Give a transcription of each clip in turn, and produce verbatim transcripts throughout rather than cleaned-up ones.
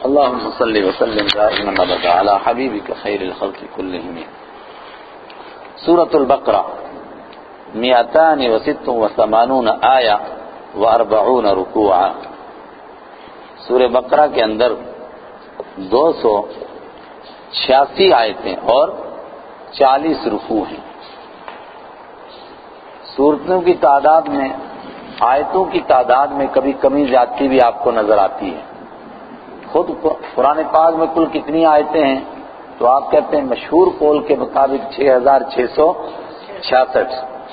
اللهم صل وسلم دائما ابدا على حبيبك خير الخلق كلهم. سورۃ البقرہ مئتان وست وثمانون آیہ واربعون رکوعا. سورہ بقرہ کے اندر دو سو چھیاسی آیتیں اور چالیس رکوع ہیں. سورتوں کی تعداد میں، آیتوں کی تعداد میں کبھی کمی زیادتی بھی آپ کو نظر آتی ہے. خود قرآن پاک میں کل کتنی آیتیں ہیں تو آپ کہتے ہیں مشہور قول کے مطابق چھ ہزار چھ سو چھیاسٹھ،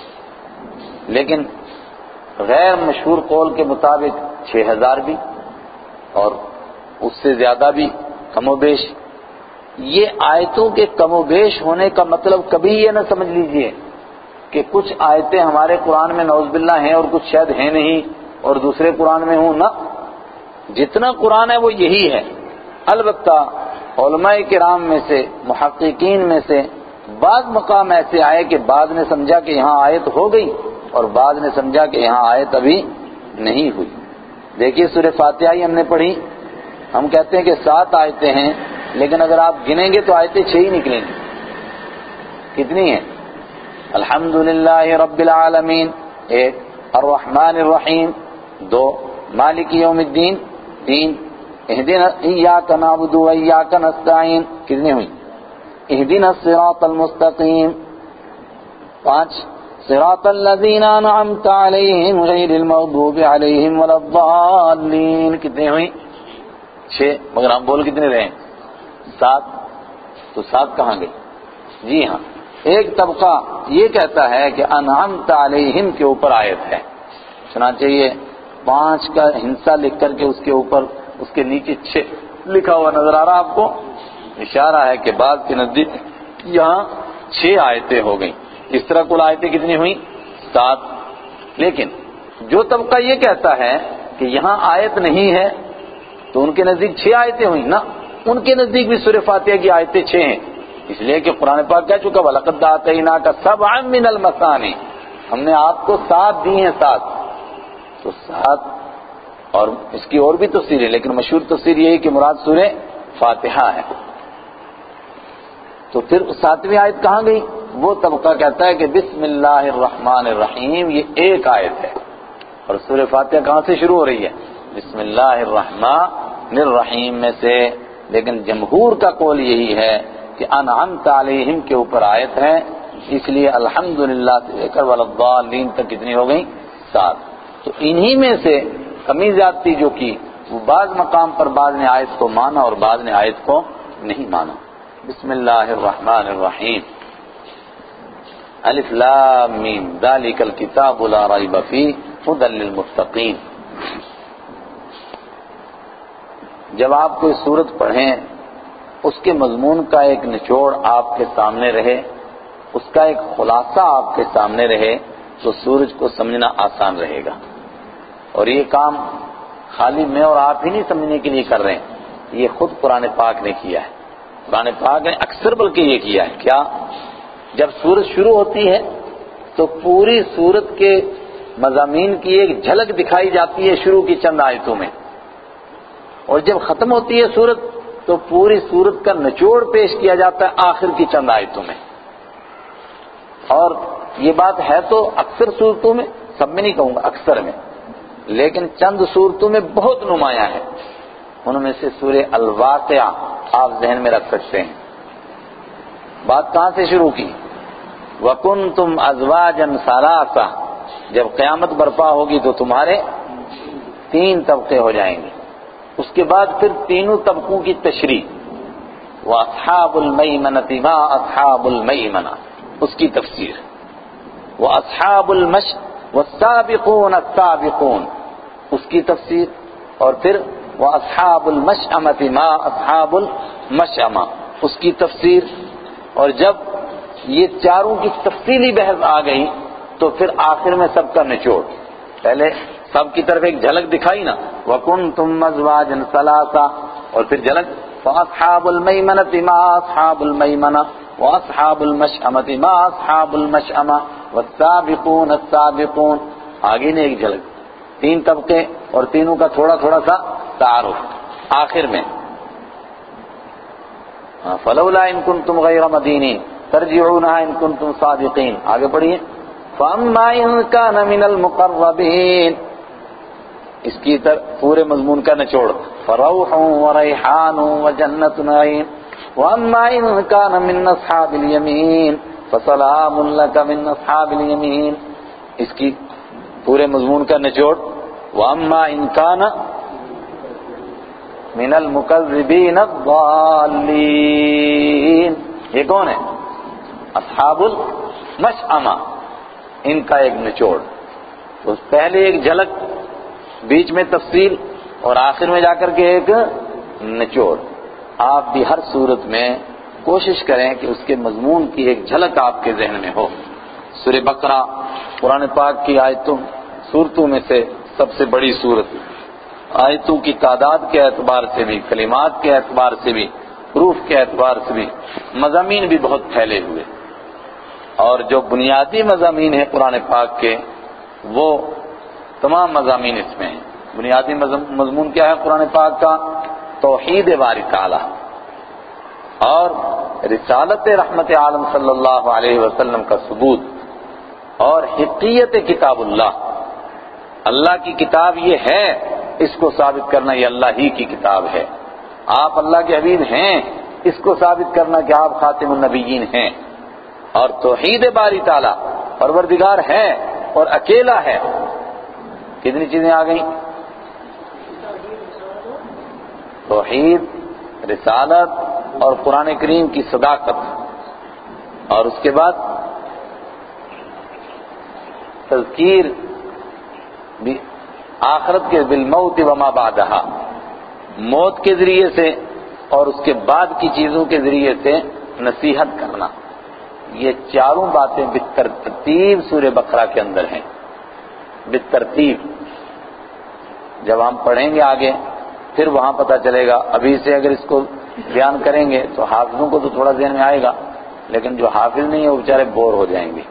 لیکن غیر مشہور قول کے مطابق چھ ہزار بھی اور اس سے زیادہ بھی کم و بیش. یہ آیتوں کے کم و بیش ہونے کا مطلب کبھی یہ نہ سمجھ لیجئے کہ کچھ آیتیں ہمارے قرآن میں نعوذ باللہ ہیں اور کچھ شاید ہیں نہیں اور دوسرے قرآن میں ہوں. نہ، جتنا قرآن ہے وہ یہی ہے. البتہ علماء کرام میں سے، محققین میں سے بعض مقام ایسے آئے کہ بعض نے سمجھا کہ یہاں آیت ہو گئی اور بعض نے سمجھا کہ یہاں آیت ابھی نہیں ہوئی. دیکھیے سورہ فاتحہ ہی ہم نے پڑھی، ہم کہتے ہیں کہ سات آیتیں ہیں، لیکن اگر آپ گنیں گے تو آیتیں چھ ہی نکلیں گی. کتنی ہیں؟ الحمدللہ رب العالمین ایک، الرحمن الرحیم دو، مالک یوم الدین تین، اہدنا ایاک نعبد و ایاک نستعین کتنی ہوئی؟ اہدنا الصراط المستقیم پانچ، صراط الذین انعمت علیہم غیر المغضوب علیہم ولا الضالین کتنی ہوئی؟ چھ. مگر ہم بول کتنے رہے ہیں؟ سات. تو سات کہاں گئی؟ جی ہاں، ایک طبقہ یہ کہتا ہے کہ انعمت علیہم کے اوپر آیت ہے، چنانچہ یہ پانچ کا ہنسا لکھ کر کے اس کے اوپر اس کے نیچے چھ لکھا ہوا نظر آ رہا آپ کو. اشارہ ہے کہ بعض کے نزدیک یہاں چھ آیتیں ہو گئیں. اس طرح کل آیتیں کتنی ہوئیں؟ سات. لیکن جو طبقہ یہ کہتا ہے کہ یہاں آیت نہیں ہے تو ان کے نزدیک چھ آیتیں ہوئیں. نہ، ان کے نزدیک بھی سورہ فاتحہ کی آیتیں چھ ہیں، اس لیے کہ قرآن پاک کہہ چکا وَلَقَدْ آتَيْنَاكَ سَبْعًا مِّنَ الْمَثَانِِ، ہم نے آپ کو سات دی ہیں. سات تو سات، اور اس کی اور بھی تفسیر ہے لیکن مشہور تفسیر یہی کہ مراد سورہ فاتحہ ہے. تو پھر ساتویں آیت کہاں گئی؟ وہ طبقہ کہتا ہے کہ بسم اللہ الرحمن الرحیم یہ ایک آیت ہے اور سورہ فاتحہ کہاں سے شروع ہو رہی ہے؟ بسم اللہ الرحمن الرحیم میں سے. لیکن جمہور کا قول یہی ہے کہ انعمت علیہم کے اوپر آیت ہے، اس لیے الحمدللہ سے لے کر والضالین تک کتنی ہو گئی؟ سات. تو انہی میں سے کمی زیادتی جو کی وہ بعض مقام پر بعض نے آیت کو مانا اور بعض نے آیت کو نہیں مانا. بسم اللہ الرحمن الرحیم الف لام میم ذالک الکتاب لا ریب فیہ ھدی للمتقین. جب آپ کوئی سورت پڑھیں اس کے مضمون کا ایک نچوڑ آپ کے سامنے رہے، اس کا ایک خلاصہ آپ کے سامنے رہے تو سورج کو سمجھنا آسان رہے گا. اور یہ کام خالی میں اور آپ ہی نہیں سمجھنے کے لیے کر رہے ہیں، یہ خود قرآن پاک نے کیا ہے. قرآن پاک نے اکثر بلکہ یہ کیا ہے. کیا؟ جب سورت شروع ہوتی ہے تو پوری سورت کے مضامین کی ایک جھلک دکھائی جاتی ہے شروع کی چند آیتوں میں، اور جب ختم ہوتی ہے سورت تو پوری سورت کا نچوڑ پیش کیا جاتا ہے آخر کی چند آیتوں میں. اور یہ بات ہے تو اکثر صورتوں میں، سب میں نہیں کہوں گا، اکثر میں، لیکن چند صورتوں میں بہت نمایاں ہے. ان میں سے سورہ الواقعہ آپ ذہن میں رکھ سکتے ہیں. بات کہاں سے شروع کی؟ وَكُنْتُمْ أَزْوَاجًا ثَلَاثَةً، جب قیامت برپا ہوگی تو تمہارے تین طبقے ہو جائیں گے. اس کے بعد پھر تینوں طبقوں کی تشریح، وَأَصْحَابُ الْمَيْمَنَةِ مَا أَصْحَابُ الْمَيْمَنَةِ اس کی تفسیر، وَأَصْحَابُ الْمَشْأَمَةِ وَالسَّابِقُونَ السَّابِقُونَ اس کی تفسیر، اور پھر وَأَصْحَابُ الْمَشْأَمَةِ مَا أَصْحَابُ الْمَشْأَمَةِ اس کی تفسیر. اور جب یہ چاروں کی تفصیلی بحث آ گئی تو پھر آخر میں سب کا نچوڑ. پہلے سب کی طرف ایک جھلک دکھائی نا، وَكُنْتُمْ أَزْوَاجًا ثَلَاثَةً، اور پھر جھلک وَأَصْحَابُ الْمَيْمَنَةِ مَا أَصْحَابُ الْمَيْمَنَةِ وَأَصْحَابُ الْمَشْأَمَةِ مَا أَصْحَابُ الْمَشْأَمَةِ وَالسَّابِقُونَ السَّابِقُونَ آگے نے ایک جھلک، تین طبقے اور تینوں کا تھوڑا تھوڑا سا تعارف. آخر میں فلولا ان کنتم غیر مدینین ترجعونها ان کنتم صادقین. آگے پڑھیے. فاما ان کان من المقربین، اس کی طرف پورے مضمون کا نچوڑ. فروح وریحان وجنت نعیم. واما ان کان من اصحاب الیمین فسلام لک من اصحاب الیمین. اس کی پورے مضمون کا نچوڑ. واما ان کان من المکذبین الضالین. یہ کون ہے؟ اصحاب المشأمہ. ان کا ایک نچوڑ. تو پہلے ایک جھلک، بیچ میں تفصیل، اور آخر میں جا کر کے ایک نچوڑ. آپ بھی ہر صورت میں کوشش کریں کہ اس کے مضمون کی ایک جھلک آپ کے ذہن میں ہو. سورہ بقرہ قرآن پاک کی آیتوں سورتوں میں سے سب سے بڑی سورت. آیتوں کی تعداد کے اعتبار سے بھی، کلمات کے اعتبار سے بھی، حروف کے اعتبار سے بھی، مضامین بھی بہت پھیلے ہوئے. اور جو بنیادی مضامین ہیں قرآن پاک کے، وہ تمام مضامین اس میں ہیں. بنیادی مضمون کیا ہے قرآن پاک کا؟ توحید باری تعالی اور رسالت رحمت عالم صلی اللہ علیہ وسلم کا ثبوت، اور حقیقت کتاب اللہ. اللہ کی کتاب یہ ہے، اس کو ثابت کرنا یہ اللہ ہی کی کتاب ہے. آپ اللہ کے حبیب ہیں، اس کو ثابت کرنا کہ آپ خاتم النبیین ہیں. اور توحید باری تعالی، پروردگار ہے اور اکیلا ہے. کتنی چیزیں آ گئیں؟ توحید، رسالت اور قرآن کریم کی صداقت. اور اس کے بعد تذکیر بھی آخرت کے بالموت وما بعدہا، موت کے ذریعے سے اور اس کے بعد کی چیزوں کے ذریعے سے نصیحت کرنا. یہ چاروں باتیں بالترتیب سورہ بقرہ کے اندر ہیں. بالترتیب. جب ہم پڑھیں گے آگے پھر وہاں پتہ چلے گا. ابھی سے اگر اس کو بیان کریں گے تو حافظوں کو تو تھوڑا ذہن میں آئے گا، لیکن جو حافظ نہیں ہے وہ بیچارے بور ہو جائیں گے.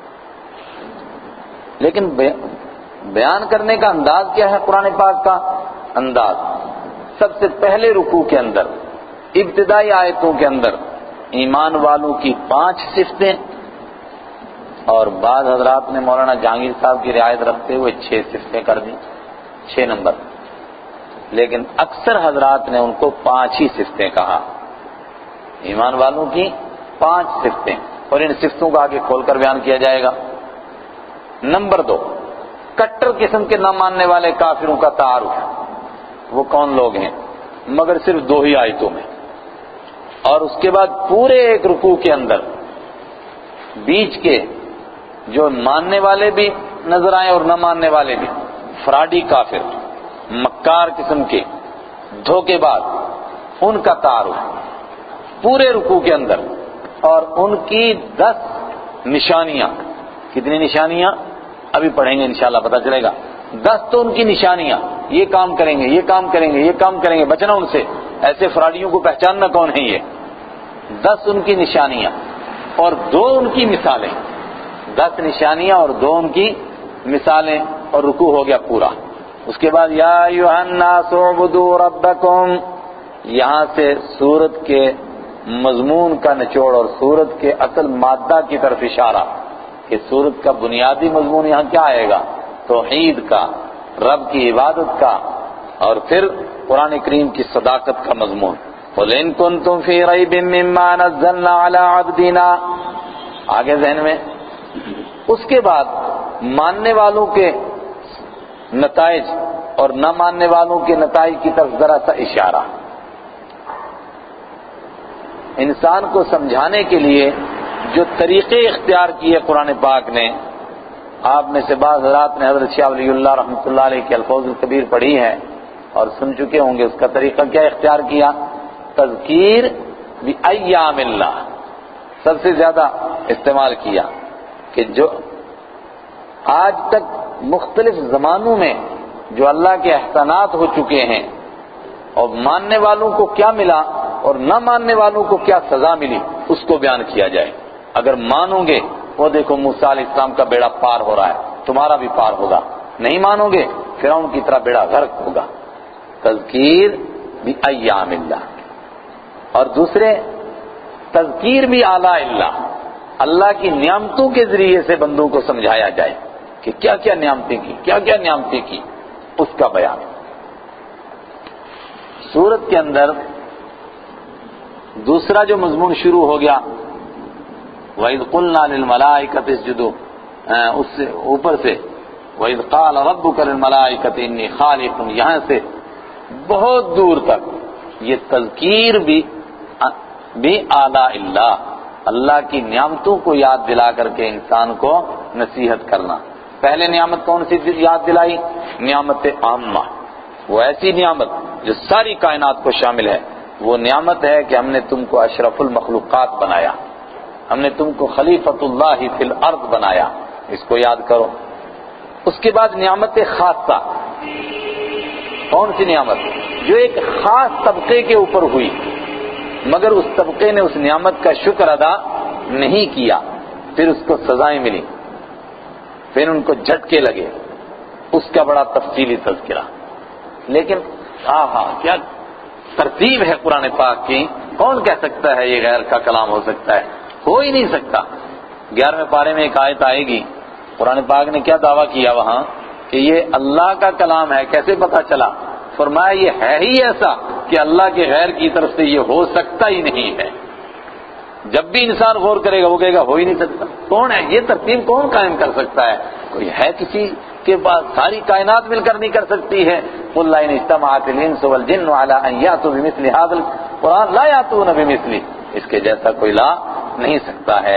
لیکن بیان کرنے کا انداز کیا ہے قرآن پاک کا؟ انداز سب سے پہلے رکوع کے اندر، ابتدائی آیتوں کے اندر ایمان والوں کی پانچ صفتیں، اور بعض حضرات نے مولانا جہانگیر صاحب کی رعایت رکھتے ہوئے چھ صفتیں کر دیں، چھ نمبر. لیکن اکثر حضرات نے ان کو پانچ ہی صفتیں کہا. ایمان والوں کی پانچ صفتیں، اور ان صفتوں کو آگے کھول کر بیان کیا جائے گا. نمبر دو، کٹر قسم کے نہ ماننے والے کافروں کا تعارف. وہ کون لوگ ہیں؟ مگر صرف دو ہی آیتوں میں. اور اس کے بعد پورے ایک رکوع کے اندر بیچ کے جو ماننے والے بھی نظر آئے اور نہ ماننے والے بھی، فراڈی کافر، مکار قسم کے، دھوکے باز، ان کا تعارف پورے رکوع کے اندر. اور ان کی دس نشانیاں. کتنی نشانیاں؟ ابھی پڑھیں گے انشاءاللہ پتہ چلے گا. دس تو ان کی نشانیاں، یہ کام کریں گے، یہ کام کریں گے، یہ کام کریں گے، بچنا ان سے. ایسے فراڈیوں کو پہچاننا کون ہے یہ. دس ان کی نشانیاں اور دو ان کی مثالیں. دس نشانیاں اور دو ان کی مثالیں، اور رکوع ہو گیا پورا. اس کے بعد یا ایھا الناس اعبدوا ربکم. یہاں سے سورت کے مضمون کا نچوڑ اور سورت کے اصل مادہ کی طرف اشارہ کہ سورت کا بنیادی مضمون یہاں کیا آئے گا؟ توحید کا، رب کی عبادت کا، اور پھر قرآن کریم کی صداقت کا مضمون. قُلْ إِن كُنتُمْ فِي رَيْبٍ مِّمَّا نَزَّلْنَا عَلَىٰ عَبْدِنَا. آگے ذہن میں. اس کے بعد ماننے والوں کے نتائج اور نہ ماننے والوں کے نتائج کی طرف ذرا سا اشارہ. انسان کو سمجھانے کے لیے جو طریقے اختیار کیے قرآن پاک نے، آپ میں سے بعض حضرات نے حضرت شاہ ولی اللہ رحمۃ اللہ علیہ کے الفوظ الکبیر پڑھی ہے اور سن چکے ہوں گے. اس کا طریقہ کیا اختیار کیا؟ تذکیر بایام اللہ سب سے زیادہ استعمال کیا، کہ جو آج تک مختلف زمانوں میں جو اللہ کے احسانات ہو چکے ہیں اور ماننے والوں کو کیا ملا اور نہ ماننے والوں کو کیا سزا ملی، اس کو بیان کیا جائے. اگر مانو گے وہ دیکھو موسیٰ علیہ السلام کا بیڑا پار ہو رہا ہے، تمہارا بھی پار ہوگا. نہیں مانو گے فرعون کی طرح بیڑا غرق ہوگا. تذکیر بایام اللہ. اور دوسرے تذکیر بھی اعلیٰ اللہ، اللہ کی نعمتوں کے ذریعے سے بندوں کو سمجھایا جائے کہ کیا کیا نعمتیں کی، کیا کیا نعمتیں کی، اس کا بیان۔ سورت کے اندر دوسرا جو مضمون شروع ہو گیا وَإِذْ قُلْنَا لِلْمَلَائِكَةِ اسْجُدُوا، اس سے اوپر سے وَإِذْ قَالَ رَبُّكَ لِلْمَلَائِكَةِ إِنِّي خَالِقٌ، یہاں سے بہت دور تک یہ تذکیر بھی بھی اعلیٰ اللہ، اللہ کی نعمتوں کو یاد دلا کر کے انسان کو نصیحت کرنا۔ پہلے نعمت کون سی یاد دلائی؟ نعمت عامہ، وہ ایسی نعمت جو ساری کائنات کو شامل ہے۔ وہ نعمت ہے کہ ہم نے تم کو اشرف المخلوقات بنایا، ہم نے تم کو خلیفۃ اللہ فی الارض بنایا، اس کو یاد کرو۔ اس کے بعد نعمت خاصہ، کون سی نعمت؟ جو ایک خاص طبقے کے اوپر ہوئی، مگر اس طبقے نے اس نعمت کا شکر ادا نہیں کیا، پھر اس کو سزائیں ملی، پھر ان کو جھٹکے لگے، اس کا بڑا تفصیلی تذکرہ۔ لیکن آہا کیا ترتیب ہے قرآن پاک کی، کون کہہ سکتا ہے یہ غیر کا کلام ہو سکتا ہے؟ ہو ہی نہیں سکتا۔ گیارہویں پارے میں ایک آیت آئے گی، قرآن پاک نے کیا دعویٰ کیا وہاں کہ یہ اللہ کا کلام ہے، کیسے پتا چلا؟ فرمایا یہ ہے ہی ایسا کہ اللہ کے غیر کی طرف سے یہ ہو سکتا ہی نہیں ہے۔ جب بھی انسان غور کرے گا وہ کہے گا ہو ہی نہیں سکتا۔ کون ہے یہ ترتیب، کون قائم کر سکتا ہے؟ کوئی ہے کسی کے پاس؟ ساری کائنات مل کر نہیں کر سکتی ہے۔ قُلْ لَئِنِ اجْتَمَعَتِ الْإِنسُ وَالْجِنُّ عَلَىٰ أَن يَأْتُوا بِمِثْلِ هَٰذَا الْقُرْآنِ لَا يَأْتُونَ بِمِثْلِهِ، اس کے جیسا کوئی لا نہیں سکتا ہے۔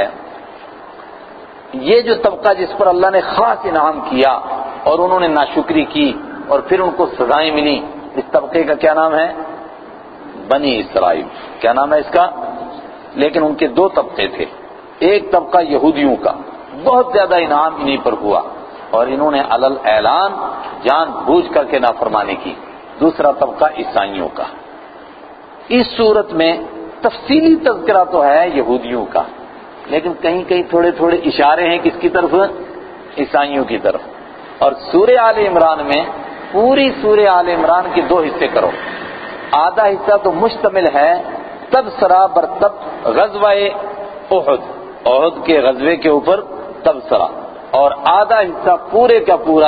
یہ جو طبقہ جس پر اللہ نے خاص انعام کیا اور انہوں نے ناشکری کی اور پھر ان کو سزائیں ملی، اس طبقے کا کیا نام ہے؟ بنی اسرائیل۔ کیا نام ہے اس کا؟ لیکن ان کے دو طبقے تھے، ایک طبقہ یہودیوں کا، بہت زیادہ انعام انہی پر ہوا اور انہوں نے علل اعلان جان بوجھ کر کے نافرمانی کی۔ دوسرا طبقہ عیسائیوں کا۔ اس صورت میں تفصیلی تذکرہ تو ہے یہودیوں کا، لیکن کہیں کہیں تھوڑے تھوڑے اشارے ہیں کس کی طرف؟ عیسائیوں کی طرف۔ اور سورہ آل عمران میں پوری سورہ آل عمران کے دو حصے کرو، آدھا حصہ تو مشتمل ہے تبصرہ بر تب غزوہ احد، احد کے غزوے کے اوپر تبصرہ، اور آدھا حصہ پورے کا پورا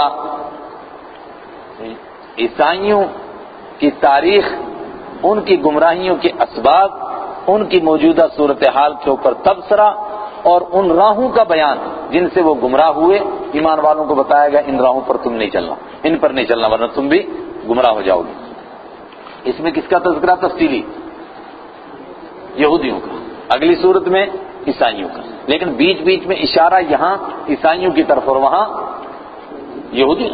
عیسائیوں کی تاریخ، ان کی گمراہیوں کے اسباب، ان کی موجودہ صورتحال کے اوپر تبصرہ، اور ان راہوں کا بیان جن سے وہ گمراہ ہوئے۔ ایمان والوں کو بتایا گیا ان راہوں پر تم نہیں چلنا، ان پر نہیں چلنا ورنہ تم بھی گمراہ ہو جاؤ گے۔ اس میں کس کا تذکرہ تفصیلی؟ یہودیوں کا، اگلی صورت میں عیسائیوں کا، لیکن بیچ بیچ میں اشارہ یہاں عیسائیوں کی طرف اور وہاں یہودی۔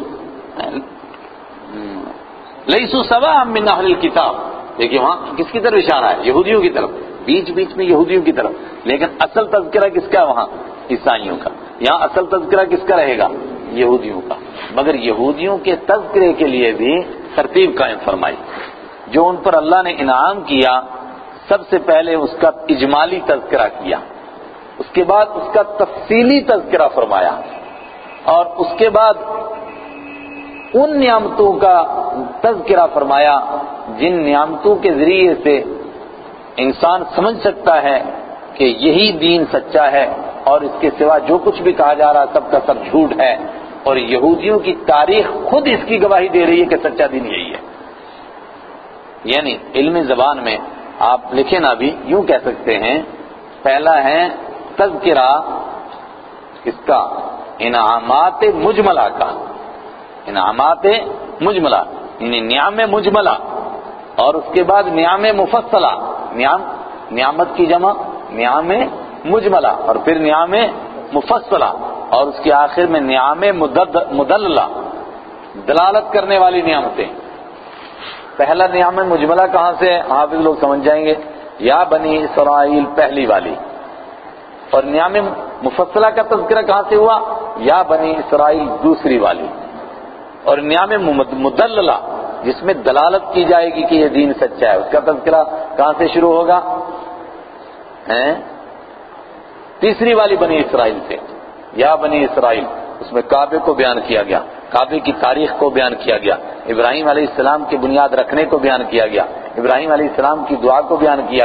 لیسوا سواء من اہل الکتاب، دیکھیے وہاں کس کی طرف اشارہ ہے؟ یہودیوں کی طرف، بیچ بیچ میں یہودیوں کی طرف، لیکن اصل تذکرہ کس کا ہے وہاں؟ عیسائیوں کا۔ یہاں اصل تذکرہ کس کا رہے گا؟ یہودیوں کا۔ مگر یہودیوں کے تذکرے کے لیے بھی ترتیب قائم فرمائی۔ جو ان پر اللہ نے انعام کیا سب سے پہلے اس کا اجمالی تذکرہ کیا، اس کے بعد اس کا تفصیلی تذکرہ فرمایا، اور اس کے بعد ان نعمتوں کا تذکرہ فرمایا جن نعمتوں کے ذریعے سے انسان سمجھ سکتا ہے کہ یہی دین سچا ہے اور اس کے سوا جو کچھ بھی کہا جا رہا سب کا سب جھوٹ ہے، اور یہودیوں کی تاریخ خود اس کی گواہی دے رہی ہے کہ سچا دین یہی ہے۔ یعنی علم زبان میں آپ لکھیں نا بھی یوں کہہ سکتے ہیں، پہلا ہے تذکرہ اس کا انعامات مجملہ کا، انعامات مجملہ یعنی نعم مجملہ، اور اس کے بعد نعم مفصلہ، نعم نعمت کی جمع نعم مجملہ، اور پھر نعم مفصلہ، اور اس کے آخر میں نعم مدللہ، دلالت کرنے والی نعمتیں۔ پہلا نعم مجملہ کہاں سے؟ حافظ لوگ سمجھ جائیں گے، یا بنی اسرائیل پہلی والی، اور نعم مفصلہ کا تذکرہ کہاں سے ہوا؟ یا بنی اسرائیل دوسری والی، اور نعم مدللہ جس میں دلالت کی جائے گی کہ یہ دین سچا ہے، اس کا تذکرہ کہاں سے شروع ہوگا؟ ہیں تیسری والی بنی اسرائیل سے، یا بنی اسرائیل، اس میں کعبے کو بیان کیا گیا، کعبے کی تاریخ کو بیان کیا گیا، ابراہیم علیہ السلام کی بنیاد رکھنے کو بیان کیا گیا، ابراہیم علیہ السلام کی دعا کو بیان کیا گیا،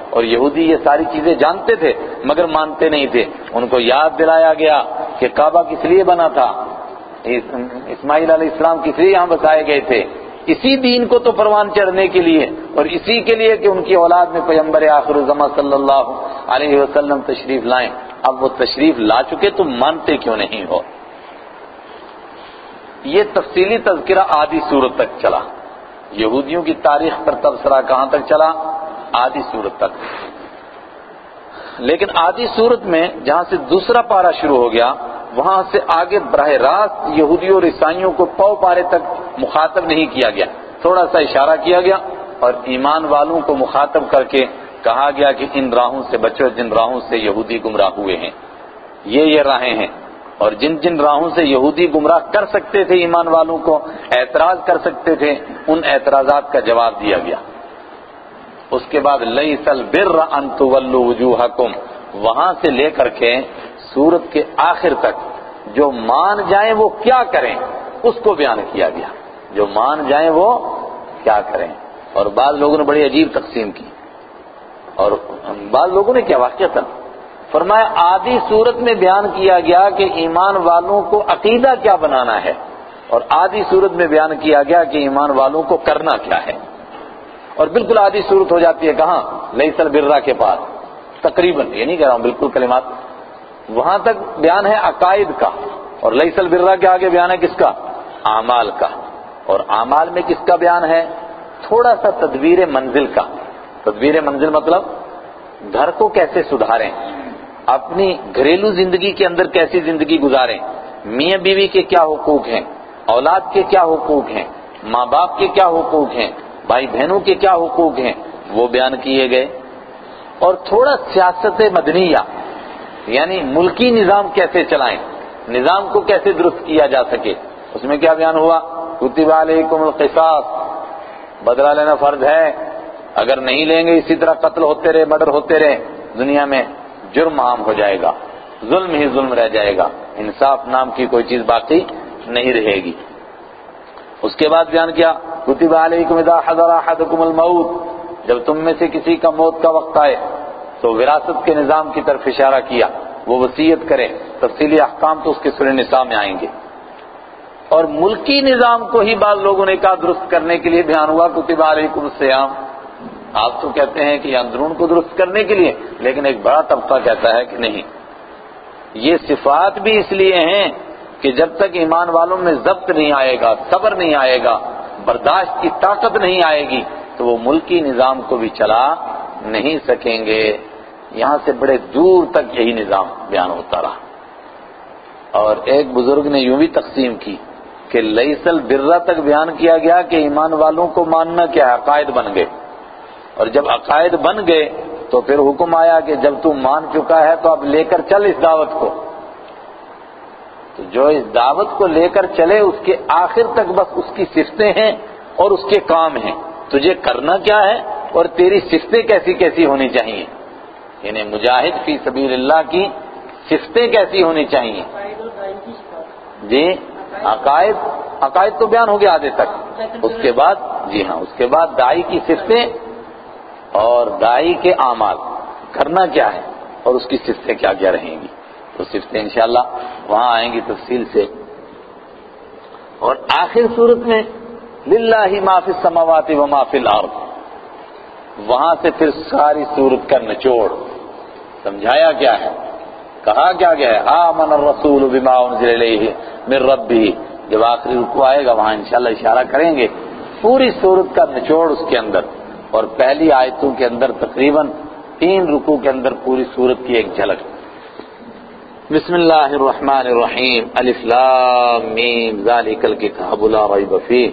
اور یہودی یہ ساری چیزیں جانتے تھے مگر مانتے نہیں تھے. ان کو یاد دلایا گیا کہ کعبہ کس لیے بنا تھا, اسماعیل علیہ السلام کس لیے یہاں بسائے گئے تھے, اسی دین کو تو پروان چڑھنے کے لیے اور اسی کے لیے کہ ان کی اولاد میں پیغمبر آخر الزماں صلی اللہ علیہ وسلم تشریف لائیں. اب وہ تشریف لا چکے تم مانتے کیوں نہیں ہو؟ یہ تفصیلی تذکرہ آدھی سورت تک چلا. یہودیوں کی تاریخ پر تبصرہ کہاں تک چلا؟ آدھی سورت تک. لیکن آدھی سورت میں جہاں سے دوسرا پارہ شروع ہو گیا وہاں سے آگے براہ راست یہودیوں اور عیسائیوں کو پاؤ پارے تک مخاطب نہیں کیا گیا, تھوڑا سا اشارہ کیا گیا اور ایمان والوں کو مخاطب کر کے کہا گیا کہ ان راہوں سے بچو جن راہوں سے یہودی گمراہ ہوئے ہیں. یہ یہ راہیں ہیں اور جن جن راہوں سے یہودی گمراہ کر سکتے تھے ایمان والوں کو, اعتراض کر سکتے تھے, ان اعتراضات کا جواب دیا گیا. اس کے بعد لیس البر ان تولوا وجوہکم, وہاں سے لے کر کے سورت کے آخر تک جو مان جائیں وہ کیا کریں اس کو بیان کیا گیا. جو مان جائیں وہ کیا کریں. اور بعض لوگوں نے بڑی عجیب تقسیم کی, اور بعض لوگوں نے کیا واقعہ تھا فرمایا آدھی صورت میں بیان کیا گیا کہ ایمان والوں کو عقیدہ کیا بنانا ہے, اور آدھی صورت میں بیان کیا گیا کہ ایمان والوں کو کرنا کیا ہے. اور بالکل آدھی صورت ہو جاتی ہے کہاں؟ لیس البر کے پاس تقریباً, یہ نہیں کہہ رہا ہوں بالکل کلمات, وہاں تک بیان ہے عقائد کا, اور لیس البر کے آگے بیان ہے کس کا؟ اعمال کا. اور اعمال میں کس کا بیان ہے؟ تھوڑا سا تدبیر منزل کا. تدبیر منزل مطلب گھر کو کیسے سدھاریں, اپنی گھریلو زندگی کے اندر کیسی زندگی گزاریں, میاں بیوی کے کیا حقوق ہیں, اولاد کے کیا حقوق ہیں, ماں باپ کے کیا حقوق ہیں, بھائی بہنوں کے کیا حقوق ہیں, وہ بیان کیے گئے. اور تھوڑا سیاست مدنیہ یعنی ملکی نظام کیسے چلائیں, نظام کو کیسے درست کیا جا سکے, اس میں کیا بیان ہوا؟ کتب علیکم القصاص, بدلہ لینا فرض ہے, اگر نہیں لیں گے اسی طرح قتل ہوتے رہے, مرڈر ہوتے رہے, دنیا میں جرم عام ہو جائے گا, ظلم ہی ظلم رہ جائے گا, انصاف نام کی کوئی چیز باقی نہیں رہے گی. اس کے بعد بیان کیا کتب علیکم اذا حضر احدکم الموت, جب تم میں سے کسی کا موت کا وقت آئے تو وراثت کے نظام کی طرف اشارہ کیا, وہ وصیت کرے. تفصیلی احکام تو اس کے سورہ نساء میں آئیں گے. اور ملکی نظام کو ہی بعض لوگوں نے کہا درست کرنے کے لیے بیان ہوا کتب علیکم الصیام. آپ تو کہتے ہیں کہ اندرون کو درست کرنے کے لیے, لیکن ایک بڑا طبقہ کہتا ہے کہ نہیں, یہ صفات بھی اس لیے ہیں کہ جب تک ایمان والوں میں ضبط نہیں آئے گا, صبر نہیں آئے گا, برداشت کی طاقت نہیں آئے گی تو وہ ملکی نظام کو بھی چلا نہیں سکیں گے. یہاں سے بڑے دور تک یہی نظام بیان ہوتا رہا. اور ایک بزرگ نے یوں بھی تقسیم کی کہ لیس البر تک بیان کیا گیا کہ ایمان والوں کو ماننا کیا ہے, عقائد بن گئے, اور جب عقائد بن گئے تو پھر حکم آیا کہ جب تو مان چکا ہے تو اب لے کر چل اس دعوت کو. تو جو اس دعوت کو لے کر چلے اس کے آخر تک بس اس کی صفتیں ہیں اور اس کے کام ہیں, تجھے کرنا کیا ہے اور تیری صفتیں کیسی کیسی ہونی چاہیے. یعنی مجاہد فی سبیل اللہ کی صفتیں کیسی ہونی چاہیے. جی عقائد, عقائد تو بیان ہو گیا آدھے تک. اس کے بعد جی ہاں اس کے بعد داعی کی صفتیں اور داعی کے اعمال, کرنا کیا ہے اور اس کی صفتیں کیا کیا رہیں گی. تو صفتیں انشاءاللہ وہاں آئیں گی تفصیل سے. اور آخر صورت میں للہ ما فی السماوات و ما فی الارض, وہاں سے پھر ساری صورت کا نچوڑ سمجھایا کیا ہے, کہا کیا گیا ہے آمن الرسول بما انزل الیہ من ربہ. جب آخری رکوع آئے گا وہاں انشاءاللہ اشارہ کریں گے پوری صورت کا نچوڑ اس کے اندر, اور پہلی آیتوں کے اندر تقریباً تین رکوع کے اندر پوری صورت کی ایک جھلک. بسم اللہ الرحمن الرحیم, الف لام میم ذالک الکتاب لا ریب فیہ.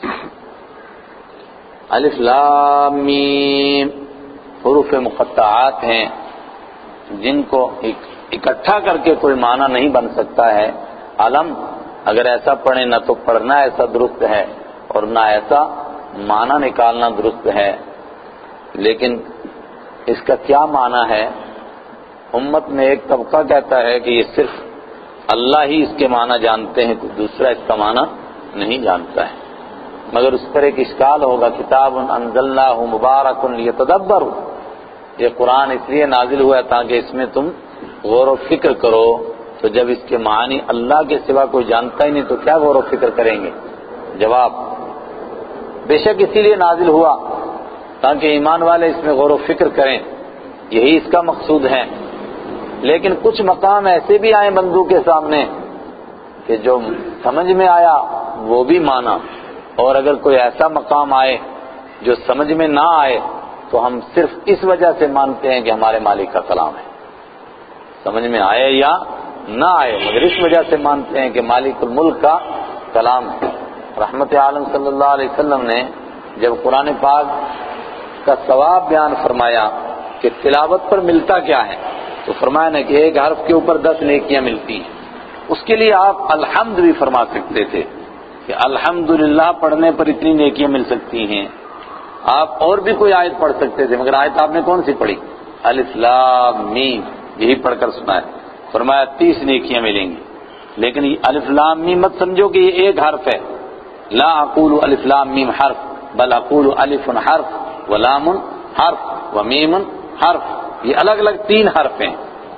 الف لام میم حروف مقطعات ہیں جن کو اکٹھا کر کے کوئی معنی نہیں بن سکتا ہے. علم اگر ایسا پڑھیں نہ تو پڑھنا ایسا درست ہے اور نہ ایسا معنی نکالنا درست ہے. لیکن اس کا کیا معنی ہے؟ امت میں ایک طبقہ کہتا ہے کہ یہ صرف اللہ ہی اس کے معنی جانتے ہیں, کوئی دوسرا اس کا معنی نہیں جانتا ہے. مگر اس پر ایک اشکال ہوگا, کتاب انزلناہ مبارک لیتدبروا, یہ قرآن اس لیے نازل ہوا تاکہ اس میں تم غور و فکر کرو. تو جب اس کے معنی اللہ کے سوا کوئی جانتا ہی نہیں تو کیا غور و فکر کریں گے؟ جواب، بے شک اسی لیے نازل ہوا تاکہ ایمان والے اس میں غور و فکر کریں، یہی اس کا مقصود ہے. لیکن کچھ مقام ایسے بھی آئے بندوں کے سامنے کہ جو سمجھ میں آیا وہ بھی مانا، اور اگر کوئی ایسا مقام آئے جو سمجھ میں نہ آئے تو ہم صرف اس وجہ سے مانتے ہیں کہ ہمارے مالک کا کلام ہے. سمجھ میں آئے یا نہ آئے مگر اس وجہ سے مانتے ہیں کہ مالک الملک کا کلام ہے. رحمت عالم صلی اللہ علیہ وسلم نے جب قرآن پاک کا ثواب بیان فرمایا کہ تلاوت پر ملتا کیا ہے تو فرمایا نا کہ ایک حرف کے اوپر دس نیکیاں ملتی ہیں. اس کے لیے آپ الحمد بھی فرما سکتے تھے کہ الحمدللہ پڑھنے پر اتنی نیکیاں مل سکتی ہیں. آپ اور بھی کوئی آیت پڑھ سکتے تھے مگر آیت آپ نے کون سی پڑھی؟ الف لام میم، یہی پڑھ کر سنایا. فرمایا تیس نیکیاں ملیں گی. لیکن یہ الف لام میم مت سمجھو کہ یہ ایک حرف ہے. لا اقول الف لام میم حرف بل اقول الف حرف ولام حرف ومیم حرف، یہ الگ الگ تین حرف ہیں.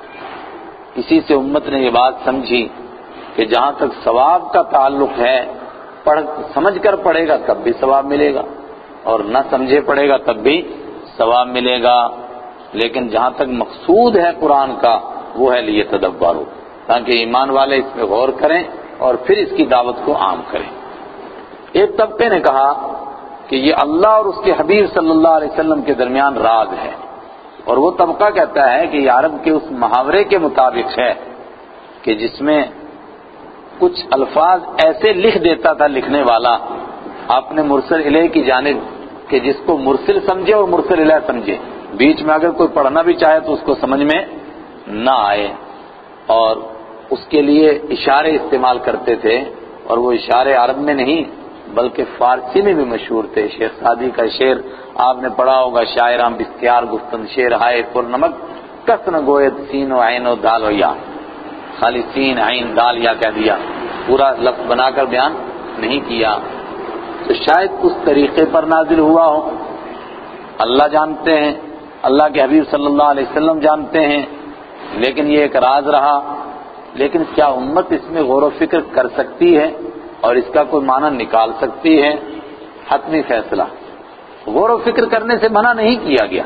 اسی سے امت نے یہ بات سمجھی کہ جہاں تک ثواب کا تعلق ہے پڑھ سمجھ کر پڑھے گا تب بھی ثواب ملے گا اور نہ سمجھے پڑھے گا تب بھی ثواب ملے گا. لیکن جہاں تک مقصود ہے قرآن کا وہ ہے لیے تدبروا، تاکہ ایمان والے اس میں غور کریں اور پھر اس کی دعوت کو عام کریں. ایک طبقے نے کہا کہ یہ اللہ اور اس کے حبیب صلی اللہ علیہ وسلم کے درمیان راز ہے، اور وہ طبقہ کہتا ہے کہ یہ عرب کے اس محاورے کے مطابق ہے کہ جس میں کچھ الفاظ ایسے لکھ دیتا تھا لکھنے والا اپنے مرسل الیہ کی جانب کہ جس کو مرسل سمجھے اور مرسل الیہ سمجھے، بیچ میں اگر کوئی پڑھنا بھی چاہے تو اس کو سمجھ میں نہ آئے، اور اس کے لیے اشارے استعمال کرتے تھے. اور وہ اشارے عرب میں نہیں بلکہ فارسی میں بھی مشہور تھے. شیخ سعدی کا شعر آپ نے پڑھا ہوگا، شاعراں بستیار گفتن شعر ہائے پر نمک کس نہ گوید سین و عین و دال و یا، خالی سین عین دال یا کہہ دیا، پورا لفظ بنا کر بیان نہیں کیا. تو شاید اس طریقے پر نازل ہوا ہو. اللہ جانتے ہیں، اللہ کے حبیب صلی اللہ علیہ وسلم جانتے ہیں، لیکن یہ ایک راز رہا. لیکن کیا امت اس میں غور و فکر کر سکتی ہے اور اس کا کوئی معنی نکال سکتی ہے؟ حتمی فیصلہ. غور و فکر کرنے سے منع نہیں کیا گیا،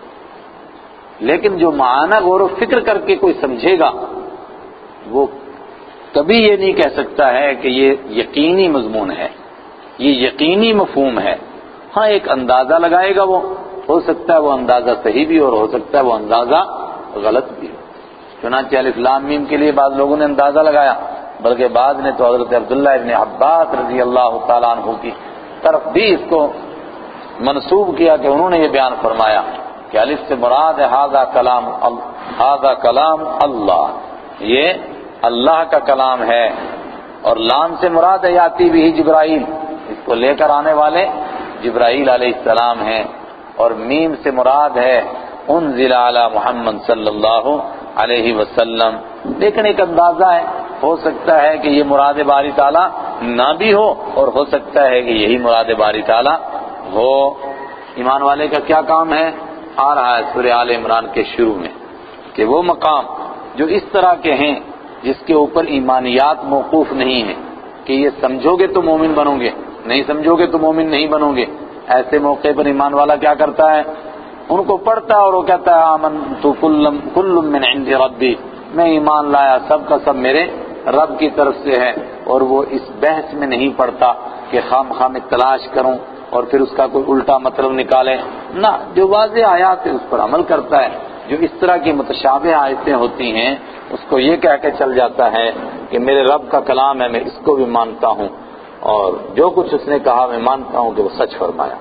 لیکن جو معنی غور و فکر کر کے کوئی سمجھے گا وہ کبھی یہ نہیں کہہ سکتا ہے کہ یہ یقینی مضمون ہے، یہ یقینی مفہوم ہے. ہاں ایک اندازہ لگائے گا، وہ ہو سکتا ہے وہ اندازہ صحیح بھی اور ہو سکتا ہے وہ اندازہ غلط بھی ہو. چنانچہ الف لام میم کے لیے بعض لوگوں نے اندازہ لگایا، بلکہ بعض نے تو حضرت عبداللہ ابن عباس رضی اللہ تعالیٰ عنہ کی طرف بھی اس کو منسوب کیا کہ انہوں نے یہ بیان فرمایا کہ الف سے مراد ہے ھذا کلام ھذا کلام اللہ، یہ اللہ کا کلام ہے، اور لام سے مراد ہے یاتی بھی جبرائیل، اس کو لے کر آنے والے جبرائیل علیہ السلام ہیں، اور میم سے مراد ہے انزل علی محمد صلی اللہ علیہ وسلم. لیکن ایک اندازہ ہے، ہو سکتا ہے کہ یہ مراد باری تعالیٰ نہ بھی ہو اور ہو سکتا ہے کہ یہی مراد باری تعالیٰ ہو. ایمان والے کا کیا کام ہے؟ آ رہا ہے سورہ آل عمران کے شروع میں کہ وہ مقام جو اس طرح کے ہیں جس کے اوپر ایمانیات موقوف نہیں ہیں کہ یہ سمجھو گے تو مومن بنو گے، نہیں سمجھو گے تو مومن نہیں بنو گے. ایسے موقع پر ایمان والا کیا کرتا ہے؟ ان کو پڑھتا ہے اور وہ کہتا ہے آمنت کل من عند ربی، میں ایمان لایا سب کا سب میرے رب کی طرف سے ہے. اور وہ اس بحث میں نہیں پڑتا کہ خام خام تلاش کروں اور پھر اس کا کوئی الٹا مطلب نکالے، نہ، جو واضح آیات ہے اس پر عمل کرتا ہے. جو اس طرح کی متشابہ آیتیں ہوتی ہیں اس کو یہ کہہ کے چل جاتا ہے کہ میرے رب کا کلام ہے، میں اس کو بھی مانتا ہوں اور جو کچھ اس نے کہا میں مانتا ہوں کہ وہ سچ فرمایا.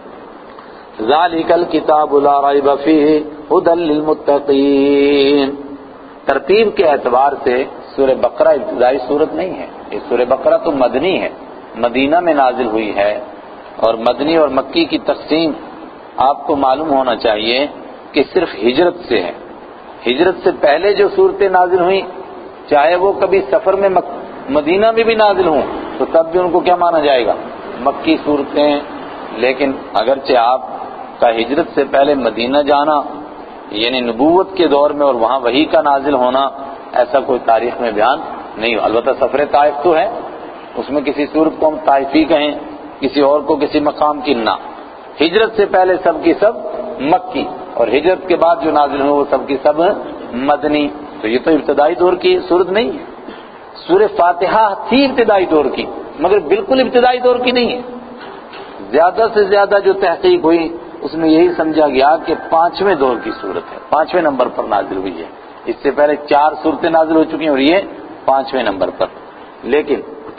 ذالک الکتاب لا ریب فیہ ھدی للمتقین. ترتیب کے اعتبار سے سورہ بقرہ ابتدائی سورت نہیں ہے، یہ سورہ بقرہ تو مدنی ہے، مدینہ میں نازل ہوئی ہے. اور مدنی اور مکی کی تقسیم آپ کو معلوم ہونا چاہیے کہ صرف ہجرت سے ہے. ہجرت سے پہلے جو صورتیں نازل ہوئیں چاہے وہ کبھی سفر میں مک... مدینہ میں بھی نازل ہوں تو تب بھی ان کو کیا مانا جائے گا؟ مکی صورتیں. لیکن اگرچہ آپ کا ہجرت سے پہلے مدینہ جانا یعنی نبوت کے دور میں اور وہاں وحی کا نازل ہونا ایسا کوئی تاریخ میں بیان نہیں ہو. البتہ سفر طائف تو ہے، اس میں کسی صورت کو ہم طائفی کہیں، کسی اور کو کسی مقام کی نہ. ہجرت سے پہلے سب کی سب مکی، اور ہجرت کے بعد جو نازل ہوئے وہ سب کی سب مدنی. تو یہ تو ابتدائی دور کی صورت نہیں ہے. سورہ فاتحہ تھی ابتدائی دور کی، مگر بالکل ابتدائی دور کی نہیں ہے. زیادہ سے زیادہ جو تحقیق ہوئی اس میں یہی سمجھا گیا کہ پانچویں دور کی صورت ہے، پانچویں نمبر پر نازل ہوئی ہے. اس سے پہلے چار صورتیں نازل ہو چکی ہیں اور یہ پانچویں نمبر پر. لیکن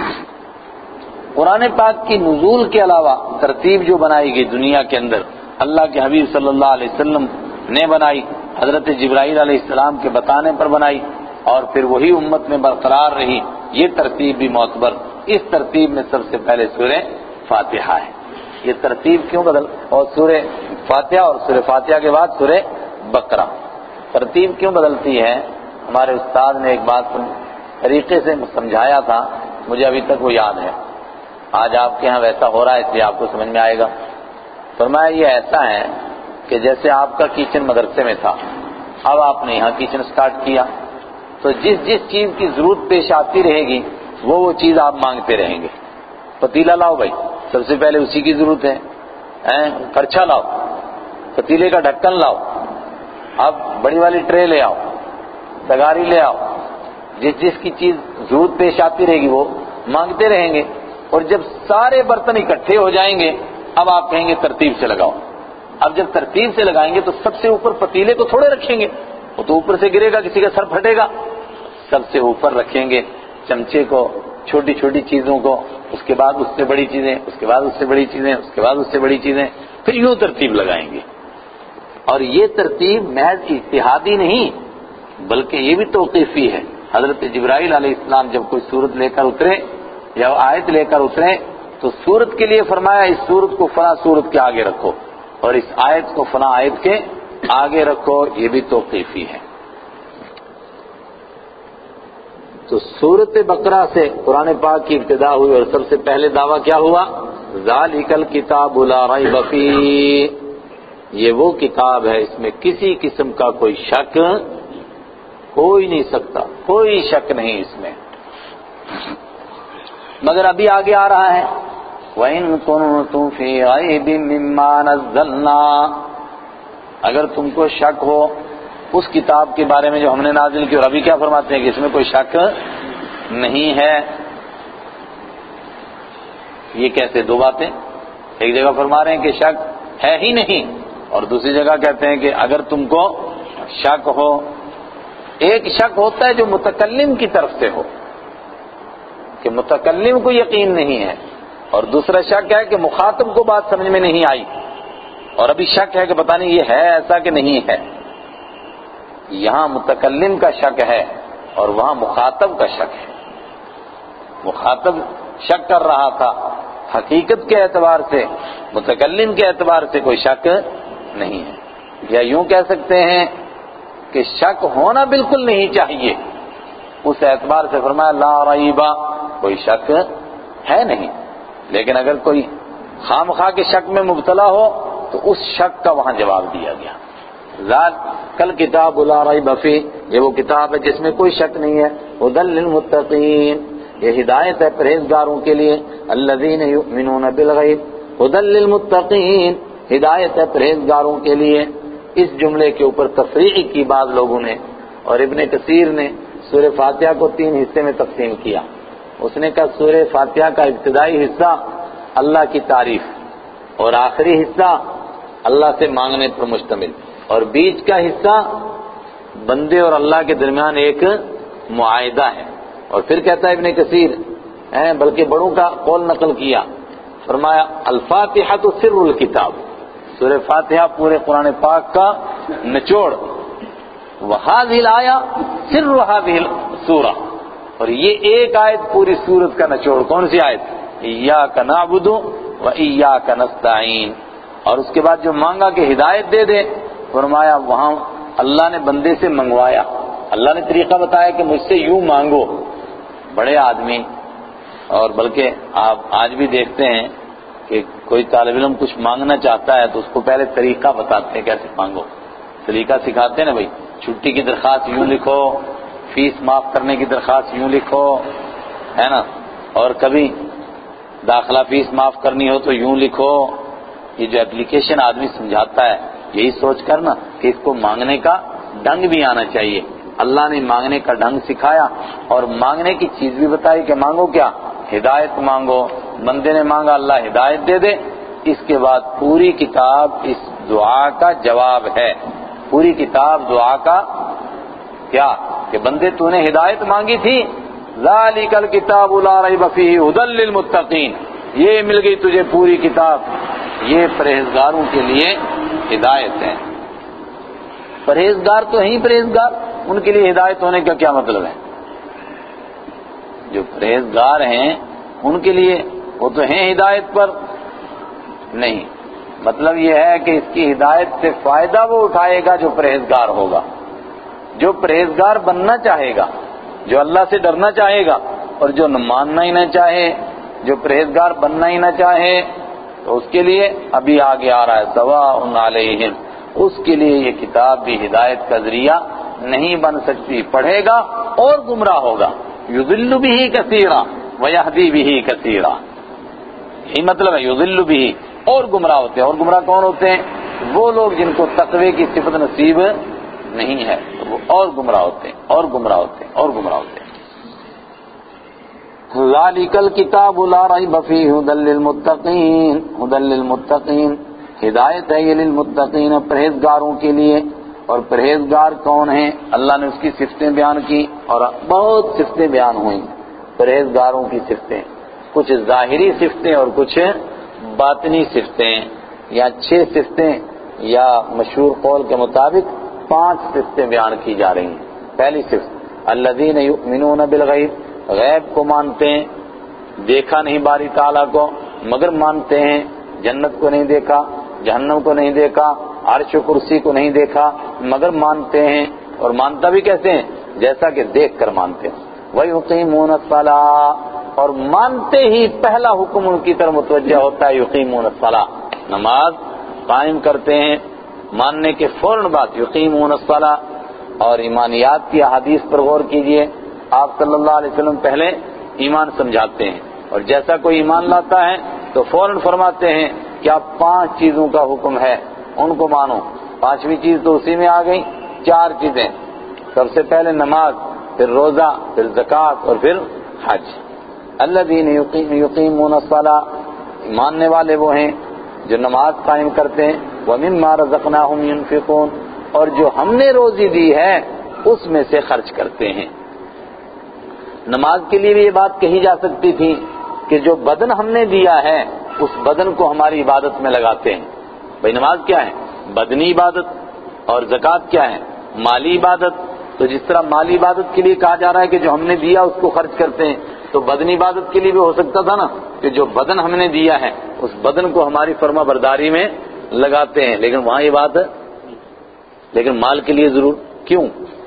قرآن پاک کی نزول کے علاوہ ترتیب جو بنائی گئی دنیا کے اندر، اللہ کے حبیب صلی اللہ علیہ وسلم نے بنائی، حضرت جبرائیل علیہ السلام کے بتانے پر بنائی، اور پھر وہی امت میں برقرار رہی، یہ ترتیب بھی معتبر. اس ترتیب میں سب سے پہلے سورہ فاتحہ ہے. یہ ترتیب کیوں بدل، اور سورہ فاتحہ اور سورہ فاتحہ کے بعد سورہ بقرہ، ترتیب کیوں بدلتی ہے؟ ہمارے استاد نے ایک بات طریقے سے سمجھایا تھا، مجھے ابھی تک وہ یاد ہے. آج آپ کے ہاں ویسا ہو رہا ہے اس لیے آپ کو سمجھ میں آئے گا. فرمایا یہ ایسا ہے کہ جیسے آپ کا کچن مدرسے میں تھا، اب آپ نے یہاں کچن سٹارٹ کیا، تو جس جس چیز کی ضرورت پیش آتی رہے گی وہ وہ چیز آپ مانگتے رہیں گے. پتیلا لاؤ بھائی، سب سے پہلے اسی کی ضرورت ہے. کرچھا لاؤ، پتیلے کا ڈھکن لاؤ، اب بڑی والی ٹرے لے آؤ، تگاری لے آؤ. جس جس کی چیز ضرورت پیش آتی رہے گی وہ مانگتے رہیں گے. اور جب سارے برتن اکٹھے ہو جائیں گے اب آپ کہیں گے ترتیب سے لگاؤ. اب جب ترتیب سے لگائیں گے تو سب سے اوپر پتیلے کو تھوڑے رکھیں گے، وہ تو اوپر سے گرے گا، کسی کا سر پھٹے گا. سب سے اوپر رکھیں گے چمچے کو، چھوٹی چھوٹی چیزوں کو، اس کے بعد اس سے بڑی چیزیں، اس کے بعد اس سے بڑی چیزیں، اس کے بعد اس سے بڑی چیزیں، پھر یوں ترتیب لگائیں گے. اور یہ ترتیب محض اجتہادی نہیں بلکہ یہ بھی توقیفی ہے. حضرت جبرائیل علیہ السلام جب کوئی سورت لے کر اترے یا آیت لے کر اترے تو سورت کے لیے فرمایا اس سورت کو فلاں سورت کے آگے رکھو اور اس آیت کو فلاں آیت کے آگے رکھو، یہ بھی توقیفی ہے. تو سورت بقرہ سے قرآن پاک کی ابتدا ہوئی اور سب سے پہلے دعویٰ کیا ہوا؟ ذالک الکتاب لا ریب فیہ، یہ وہ کتاب ہے اس میں کسی قسم کا کوئی شک ہو ہی نہیں سکتا، کوئی شک نہیں اس میں. مگر ابھی آگے آ رہا ہے وَإِن كُنتُمْ فِي رَيْبٍ مِّمَّا نَزَّلْنَا، اگر تم کو شک ہو اس کتاب کے بارے میں جو ہم نے نازل کی، اور ابھی کیا فرماتے ہیں کہ اس میں کوئی شک نہیں ہے. یہ کیسے؟ دو باتیں، ایک جگہ فرما رہے ہیں کہ شک ہے ہی نہیں، اور دوسری جگہ کہتے ہیں کہ اگر تم کو شک ہو. ایک شک ہوتا ہے جو متکلم کی طرف سے ہو کہ متکلم کو یقین نہیں ہے، اور دوسرا شک ہے کہ مخاطب کو بات سمجھ میں نہیں آئی اور ابھی شک ہے کہ پتہ نہیں یہ ہے ایسا کہ نہیں ہے. یہاں متکلم کا شک ہے اور وہاں مخاطب کا شک ہے. مخاطب شک کر رہا تھا، حقیقت کے اعتبار سے، متکلم کے اعتبار سے کوئی شک نہیں ہے. یا یوں کہہ سکتے ہیں کہ شک ہونا بالکل نہیں چاہیے، اس اعتبار سے فرمایا لا ریبہ، کوئی شک ہے نہیں. لیکن اگر کوئی خام خواہ کے شک میں مبتلا ہو تو اس شک کا وہاں جواب دیا گیا. ذات کل کتاب لا ریب فیہ، یہ وہ کتاب ہے جس میں کوئی شک نہیں ہے. ھدی للمتقین، یہ ہدایت ہے پرہیزگاروں کے لیے. الذین یؤمنون بالغیب، ھدی للمتقین، ہدایت ہے پرہیزگاروں کے لیے. اس جملے کے اوپر تفریق کی بعض لوگوں نے، اور ابن کثیر نے سورہ فاتحہ کو تین حصے میں تقسیم کیا. اس نے کہا سورہ فاتحہ کا ابتدائی حصہ اللہ کی تعریف اور آخری حصہ اللہ سے مانگنے پر مشتمل، اور بیچ کا حصہ بندے اور اللہ کے درمیان ایک معاہدہ ہے. اور پھر کہتا ہے ابن کثیر، بلکہ بڑوں کا قول نقل کیا، فرمایا الفاتحہ تو سر الکتاب، سورہ فاتحہ پورے قرآن پاک کا نچوڑ. وہذہ الآیہ سر ہذہ السورہ، اور یہ ایک آیت پوری سورت کا نچوڑ. کون سی آیت؟ ایاک نعبد و ایاک نستعین. اور اس کے بعد جو مانگا کہ ہدایت دے دے، فرمایا وہاں اللہ نے بندے سے منگوایا، اللہ نے طریقہ بتایا کہ مجھ سے یوں مانگو. بڑے آدمی، اور بلکہ آپ آج بھی دیکھتے ہیں کہ کوئی طالب علم کچھ مانگنا چاہتا ہے تو اس کو پہلے طریقہ بتاتے ہیں کیسے مانگو. طریقہ سکھاتے ہیں نا بھائی، چھٹی کی درخواست یوں لکھو، فیس معاف کرنے کی درخواست یوں لکھو، ہے نا، اور کبھی داخلہ فیس معاف کرنی ہو تو یوں لکھو. یہ جو اپلیکیشن آدمی سمجھاتا ہے یہی سوچ کر نا کہ اس کو مانگنے کا ڈھنگ بھی آنا چاہیے. اللہ نے مانگنے کا ڈھنگ سکھایا اور مانگنے کی چیز بھی بتائی کہ مانگو کیا، ہدایت مانگو. بندے نے مانگا اللہ ہدایت دے دے. اس کے بعد پوری کتاب اس دعا کا جواب ہے. پوری کتاب دعا کا کیا کہ بندے تو نے ہدایت مانگی تھی، ذالک الکتاب لا ریب فیہ ھدی للمتقین، یہ مل گئی تجھے پوری کتاب، یہ پرہیزگاروں کے لیے ہدایت ہے. پرہیزگار تو ہیں پرہیزگار، ان کے لیے ہدایت ہونے کا کیا مطلب ہے؟ جو پرہیزگار ہیں ان کے لیے وہ تو ہیں ہدایت پر نہیں. مطلب یہ ہے کہ اس کی ہدایت سے فائدہ وہ اٹھائے گا جو پرہیزگار ہوگا. جو پرہیزگار بننا چاہے گا، جو اللہ سے ڈرنا چاہے گا، اور جو ماننا ہی نہ چاہے، جو پرہیزگار بننا ہی نہ چاہے، تو اس کے لیے ابھی آگے آ رہا ہے سواء علیہم، اس کے لیے یہ کتاب بھی ہدایت کا ذریعہ نہیں بن سکتی. پڑھے گا اور گمراہ ہوگا. یضل بہ کثیرا ویہدی بہ کثیرا، یہی مطلب ہے یضل بہ، اور گمراہ ہوتے ہیں. اور گمراہ کون ہوتے ہیں؟ وہ لوگ جن کو تقوی کی صفت نصیب نہیں ہے، تو وہ اور گمراہ ہوتے ہیں اور گمراہ ہوتے ہیں اور گمراہ ہوتے ہیں. ذالک الکتاب لا ریب فیہ ھدی للمتقین، ھدی للمتقین، ہدایت ہے یہ للمتقین، پرہیزگاروں کے لیے. اور پرہیزگار کون ہیں؟ اللہ نے اس کی صفتیں بیان کی اور بہت صفتیں بیان ہوئیں پرہیزگاروں کی صفتیں، کچھ ظاہری صفتیں اور کچھ باطنی صفتیں، یا چھ صفتیں یا مشہور قول کے مطابق پانچ صفتیں بیان کی جا رہی ہیں. پہلی صفت الذین یؤمنون بالغیب، غیب کو مانتے ہیں، دیکھا نہیں باری تعالیٰ کو مگر مانتے ہیں. جنت کو نہیں دیکھا، جہنم کو نہیں دیکھا، عرش و کرسی کو نہیں دیکھا مگر مانتے ہیں. اور مانتا بھی کیسے ہیں؟ جیسا کہ دیکھ کر مانتے ہیں. وَيُقِيمُونَ الصَّلَاةَ، اور مانتے ہی پہلا حکم ان کی طرف متوجہ ہوتا ہے یقیمون الصلاۃ، نماز قائم کرتے ہیں. ماننے کے فوراً بعد یقیمون الصلاۃ. اور ایمانیات کی احادیث پر غور کیجئے، آپ صلی اللہ علیہ وسلم پہلے ایمان سمجھاتے ہیں، اور جیسا کوئی ایمان لاتا ہے تو فوراً فرماتے ہیں کہ آپ پانچ چیزوں کا حکم ہے ان کو مانو. پانچویں چیز تو اسی میں آ گئی، چار چیزیں، سب سے پہلے نماز، پھر روزہ، پھر زکوٰۃ اور پھر حج. الذین یقیمون الصلاۃ، ماننے والے وہ ہیں جو نماز قائم کرتے ہیں. ومما رزقناہم ينفقون، اور جو ہم نے روزی دی ہے اس میں سے خرچ کرتے ہیں. نماز کے لیے بھی یہ بات کہی جا سکتی تھی کہ جو بدن ہم نے دیا ہے اس بدن کو ہماری عبادت میں لگاتے ہیں. بھئی نماز کیا ہے؟ بدنی عبادت. اور زکوٰۃ کیا ہے؟ مالی عبادت. تو جس طرح مالی عبادت کے لیے کہا جا رہا ہے کہ جو ہم نے دیا اس کو خرچ کرتے ہیں، تو بدنی عبادت کے لیے بھی ہو سکتا تھا نا کہ جو بدن ہم نے دیا ہے اس بدن کو ہماری فرما برداری میں لگاتے ہیں. لیکن وہاں یہ بات ہے، لیکن مال کے لیے ضرور کیوں؟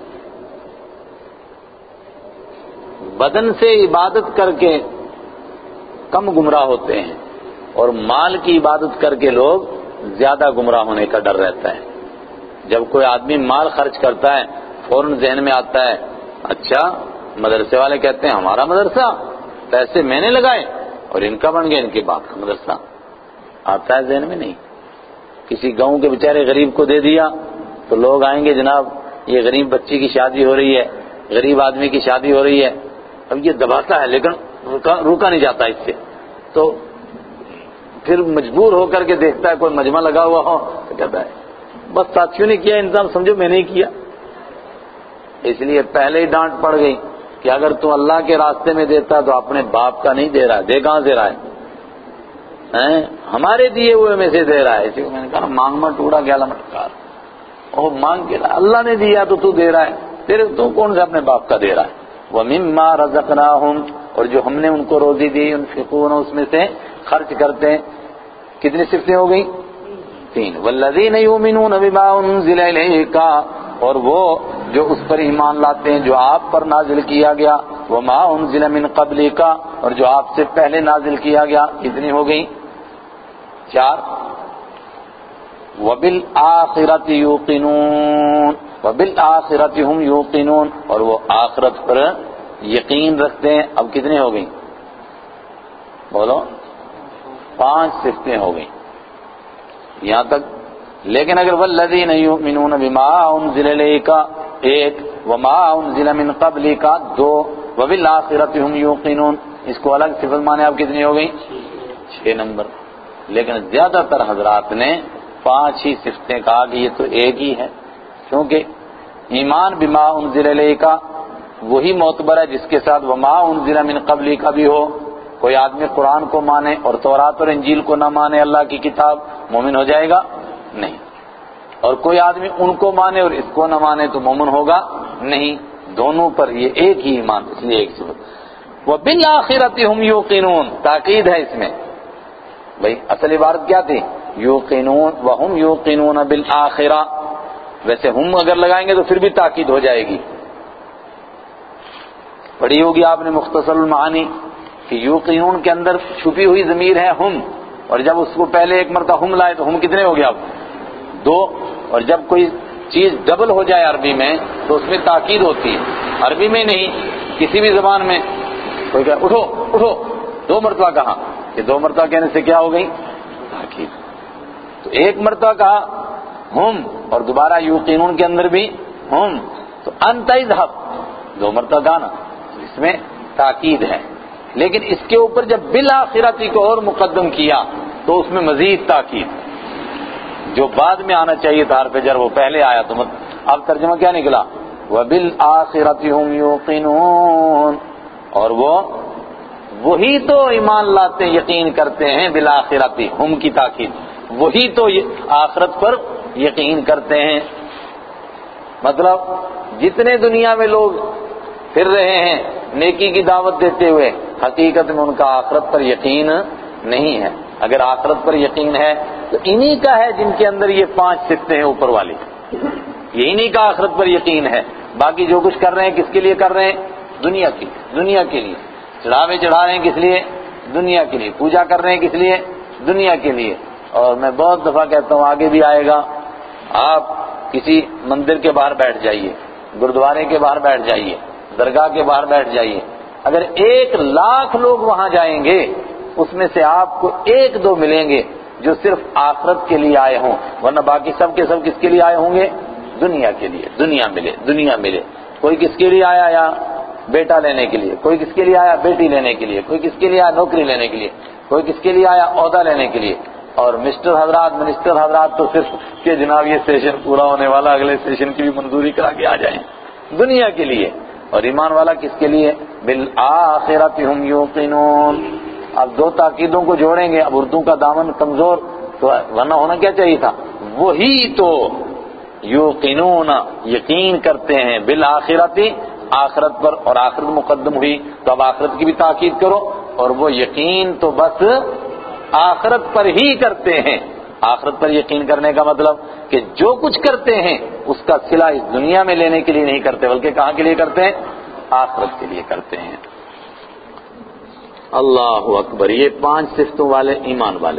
بدن سے عبادت کر کے کم گمراہ ہوتے ہیں اور مال کی عبادت کر کے لوگ زیادہ گمراہ ہونے کا ڈر رہتا ہے. جب کوئی آدمی مال خرچ کرتا ہے فوراً ذہن میں آتا ہے اچھا مدرسے والے کہتے ہیں ہمارا مدرسہ، پیسے میں نے لگائے اور ان کا بن گیا، ان کے باپ کا مدرسہ. آتا ہے ذہن میں نہیں. کسی گاؤں کے بیچارے غریب کو دے دیا تو لوگ آئیں گے جناب یہ غریب بچی کی شادی ہو رہی ہے، غریب آدمی کی شادی ہو رہی ہے. اب یہ دباتا ہے لیکن روکا نہیں جاتا اس سے، تو پھر مجبور ہو کر کے دیکھتا ہے کوئی مجمع لگا ہوا ہو تو کہتا ہے بس ساتھیوں نے کیا انتظام، سمجھو میں نے کیا. اس لیے پہلے ہی ڈانٹ پڑ گئی کہ اگر تو اللہ کے راستے میں دیتا تو اپنے باپ کا نہیں دے رہا ہے، دے کہاں سے رہا ہے؟ ہمارے دیے ہوئے میں سے دے رہا ہے. اسی کو میں نے کہا مانگ مت ٹوڑا گیا لمٹکار، اور مانگ کے اللہ نے دیا تو تو دے رہا ہے، تیرے تو کون سے اپنے باپ کا دے رہا ہے. وَمِمَّا رَزَقْنَاهُمْ، اور جو ہم نے ان کو روزی دی، ينفقون، اس میں سے خرچ کرتے ہیں. کتنی صفتیں ہو گئی؟ تین. وَالَّذِينَ يُؤْمِنُونَ بِمَا أُنزِلَ إِلَيْكَ، اور وہ جو اس پر ایمان لاتے ہیں جو آپ پر نازل کیا گیا. وَمَا أُنزِلَ مِن قَبْلِكَ، اور جو آپ سے پہلے نازل کیا گیا. کتنی ہو گئی؟ چار. وَبِالْآخِرَةِ يُوقِنُونَ وَبِالْآخِرَةِ هُمْ يُوقِنُونَ، اور وہ آخرت پر یقین رکھتے ہیں. اب کتنے ہو گئی؟ بولو. پانچ صفتیں ہو گئی یہاں تک. لیکن اگر وَالَّذِينَ يُؤْمِنُونَ بِمَا أُنزِلَ إِلَيْكَ ایک، وَمَا أُنزِلَ مِن قَبْلِكَ دو، وَبِالْآخِرَةِ هُمْ يُوقِنُونَ، اس کو الگ صفت مانے اب کتنی ہو گئی؟ چھ نمبر. لیکن زیادہ تر حضرات نے پانچ ہی صفتیں کہا کہ یہ تو ایک ہی ہے، کیونکہ ایمان بما انزل الیک وہی معتبر ہے جس کے ساتھ وما انزل من قبلی کا بھی ہو. کوئی آدمی قرآن کو مانے اور تورات اور انجیل کو نہ مانے، اللہ کی کتاب، مومن ہو جائے گا؟ نہیں. اور کوئی آدمی ان کو مانے اور اس کو نہ مانے تو مومن ہوگا نہیں. دونوں پر یہ ایک ہی ایمان، اس لیے ایک صفت. وَبِالْآخِرَةِ هُمْ يُوقِنُونَ، تاکید ہے اس میں. بھئی اصل عبارت کیا تھی؟ یوقنون وہم یوقنون بالآخرہ. ویسے ہم اگر لگائیں گے تو پھر بھی تاکید ہو جائے گی. پڑھی ہوگی آپ نے مختصر المعانی کہ یوقنون کے اندر چھپی ہوئی ضمیر ہے ہم، اور جب اس کو پہلے ایک مرتبہ ہم لائے تو ہم کتنے ہو گیا؟ اب دو. اور جب کوئی چیز ڈبل ہو جائے عربی میں تو اس میں تاکید ہوتی ہے. عربی میں نہیں، کسی بھی زبان میں. کوئی کہا اٹھو اٹھو، دو مرتبہ کہا، کہ دو مرتبہ کہنے سے کیا ہو گئی؟ تاکید. تو ایک مرتبہ کہا ہم اور دوبارہ یوقنون کے اندر بھی ہم، تو انت اذهب دو مرتبہ کہا نا، اس میں تاکید ہے. لیکن اس کے اوپر جب بالآخرتی کو اور مقدم کیا تو اس میں مزید تاکید، جو بعد میں آنا چاہیے تھا حرف جر وہ پہلے آیا. تو اب ترجمہ کیا نکلا؟ وَبِالْآخِرَةِ هُمْ يُوقِنُونَ، اور وہ وہی تو ایمان لاتے یقین کرتے ہیں. بالآخرتی ہم کی تاکید، وہی تو آخرت پر یقین کرتے ہیں. مطلب جتنے دنیا میں لوگ پھر رہے ہیں نیکی کی دعوت دیتے ہوئے، حقیقت میں ان کا آخرت پر یقین نہیں ہے. اگر آخرت پر یقین ہے تو انہی کا ہے جن کے اندر یہ پانچ صفتیں ہیں اوپر والی. یہ انہی کا آخرت پر یقین ہے. باقی جو کچھ کر رہے ہیں کس کے لیے کر رہے ہیں؟ دنیا کی دنیا کے لیے. چڑھاوے چڑھا رہے ہیں کس لیے؟ دنیا کے لیے. پوجا کر رہے ہیں کس لیے؟ دنیا کے لیے. اور میں بہت دفعہ کہتا ہوں، آگے بھی آئے گا، آپ کسی مندر کے باہر بیٹھ جائیے، گردوارے کے باہر بیٹھ جائیے، درگاہ کے باہر بیٹھ جائیے، اگر ایک لاکھ لوگ وہاں جائیں گے اس میں سے آپ کو ایک دو ملیں گے جو صرف آخرت کے لیے آئے ہوں، ورنہ باقی سب کے سب کس کے لیے آئے ہوں گے؟ دنیا کے لیے. دنیا ملے دنیا ملے. کوئی کس کے لیے آیا یا بیٹا لینے کے لیے، کوئی کس کے لیے آیا بیٹی لینے کے لیے، کوئی کس کے لیے آیا نوکری لینے کے لیے، کوئی کس کے لیے آیا عہدہ لینے کے لیے. اور مسٹر حضرات منسٹر حضرات تو صرف کہ جناب یہ سیشن پورا ہونے والا، اگلے سیشن کی بھی منظوری کرا کے آ جائیں. دنیا کے لیے. اور ایمان والا کس کے لیے؟ بالآخرۃ ہم یوقنون. اب دو تاکیدوں کو جوڑیں گے. اب اردو کا دامن کمزور، تو ورنہ ہونا کیا چاہیے تھا؟ وہی تو یوقنون یقین کرتے ہیں، بالآخرۃ آخرت پر، اور آخرت مقدم ہوئی تو اب آخرت کی بھی تاکید کرو. اور وہ یقین تو بس آخرت پر ہی کرتے ہیں. آخرت پر یقین کرنے کا مطلب کہ جو کچھ کرتے ہیں اس کا صلہ اس دنیا میں لینے کے لیے نہیں کرتے، بلکہ کہاں کے لیے کرتے ہیں؟ آخرت کے لیے کرتے ہیں. اللہ اکبر. یہ پانچ صفتوں والے ایمان والے.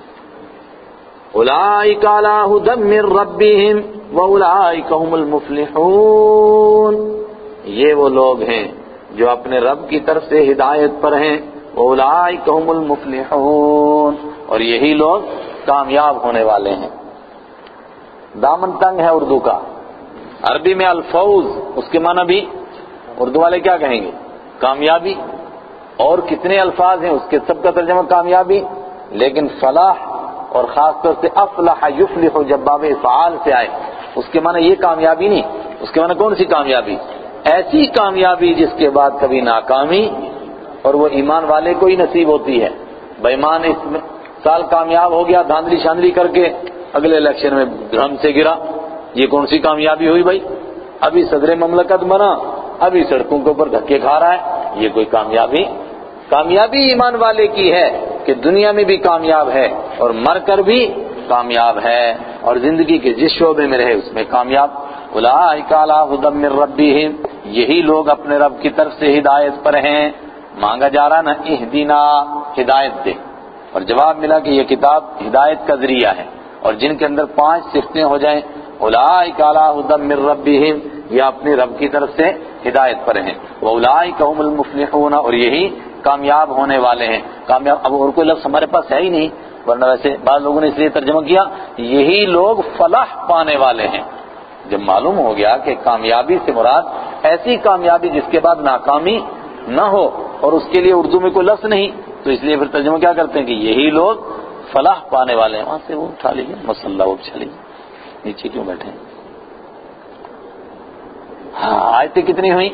اولئک علی ھدی من ربہم واولئک ھم المفلحون. یہ وہ لوگ ہیں جو اپنے رب کی طرف سے ہدایت پر ہیں. اولئک ھم المفلحون، اور یہی لوگ کامیاب ہونے والے ہیں. دامن تنگ ہے اردو کا. عربی میں الفوز، اس کے معنی بھی اردو والے کیا کہیں گے؟ کامیابی. اور کتنے الفاظ ہیں اس کے سب کا ترجمہ کامیابی. لیکن فلاح اور خاص طور سے افلح یفلح جب باب افعال سے آئے اس کے معنی یہ کامیابی نہیں. اس کے معنی کون سی کامیابی؟ ایسی کامیابی جس کے بعد کبھی ناکامی، اور وہ ایمان والے کو ہی نصیب ہوتی ہے. بے ایمان اس سال کامیاب ہو گیا دھاندلی شاندلی کر کے، اگلے الیکشن میں گرم سے گرا. یہ کون سی کامیابی ہوئی بھائی؟ ابھی صدر مملکت بنا، ابھی سڑکوں کے اوپر دھکے کھا رہا ہے. یہ کوئی کامیابی؟ کامیابی ایمان والے کی ہے کہ دنیا میں بھی کامیاب ہے اور مر کر بھی کامیاب ہے، اور زندگی کے جس شعبے میں رہے اس میں کامیاب. اولئک علی ھدی من ربہم، یہی لوگ اپنے رب کی طرف سے ہدایت پر ہیں. مانگا جا رہا نا اہدنا، ہدایت دے، اور جواب ملا کہ یہ کتاب ہدایت کا ذریعہ ہے. اور جن کے اندر پانچ صفتیں ہو جائیں اولئک علی ھدی من ربہم، یہ اپنی رب کی طرف سے ہدایت پر ہیں، واولئک ھم المفلحون، اور یہی کامیاب ہونے والے ہیں۔ کامیاب اب اور کوئی لفظ ہمارے پاس ہے ہی نہیں، ورنہ ویسے بعض لوگوں نے اس لیے ترجمہ کیا یہی لوگ فلاح پانے والے ہیں۔ جب معلوم ہو گیا کہ کامیابی سے مراد ایسی کامیابی جس کے بعد ناکامی نہ ہو، اور اس کے لیے اردو میں کوئی لفظ نہیں، تو اس لیے پھر ترجمہ کیا کرتے ہیں کہ یہی لوگ فلاح پانے والے ہیں۔ وہاں سے وہ اٹھا لیجیے مسلح وہ اٹھا لیجیے، نیچے کیوں بیٹھے ہیں؟ ہاں آیتیں کتنی ہوئی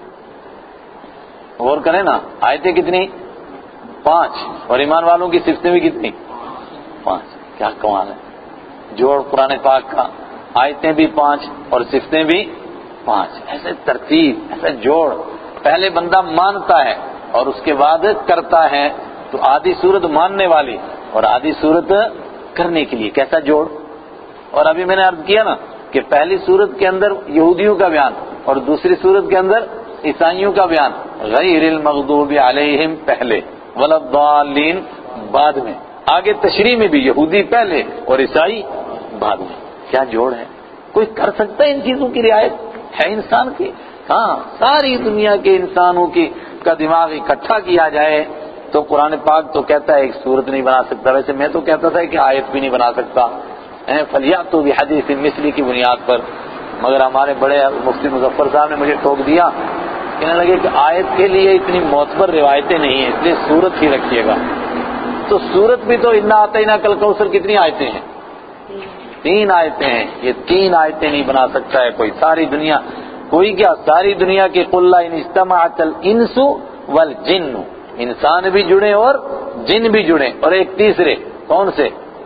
غور کریں نا، آیتیں کتنی؟ پانچ، اور ایمان والوں کی صفتیں بھی کتنی؟ پانچ۔ کیا کمال ہے، جوڑ قرآن پاک کا، آیتیں بھی پانچ اور صفتیں بھی پانچ، ایسے ترتیب، ایسے جوڑ۔ پہلے بندہ مانتا ہے اور اس کے بعد کرتا ہے، تو آدھی صورت ماننے والی اور آدھی صورت کرنے کے لیے، کیسا جوڑ۔ اور ابھی میں نے عرض کیا نا کہ پہلی صورت کے اندر یہودیوں کا بیان اور دوسری صورت کے اندر عیسائیوں کا بیان، غیر المغضوب علیہم پہلے ولا الضالین بعد میں، آگے تشریح میں بھی یہودی پہلے اور عیسائی بعد میں۔ کیا جوڑ ہے، کوئی کر سکتا ہے ان چیزوں کی رعایت؟ ہے انسان کی؟ ہاں، ساری دنیا کے انسانوں کی کا دماغ اکٹھا کیا جائے تو قرآن پاک تو کہتا ہے ایک صورت نہیں بنا سکتا، ویسے میں تو کہتا تھا کہ آیت بھی نہیں بنا سکتا، فلیاتوا بحدیث مثلی کی بنیاد پر، مگر ہمارے بڑے مفتی مظفر صاحب نے مجھے ٹوک دیا، کہنے لگے کہ آیت کے لیے اتنی معتبر روایتیں نہیں ہیں، اس لیے سورت ہی رکھیے گا۔ تو سورت بھی تو انا اعطیناک الکوثر کتنی آیتیں ہیں؟ تین آیتیں ہیں، یہ تین آیتیں نہیں بنا سکتا ہے کوئی، ساری دنیا، کوئی کیا ساری دنیا کی قل لا ان اجتمعت الانس والجن، انسان بھی جڑے اور جن بھی جڑے، اور ایک تیسرے کون سے؟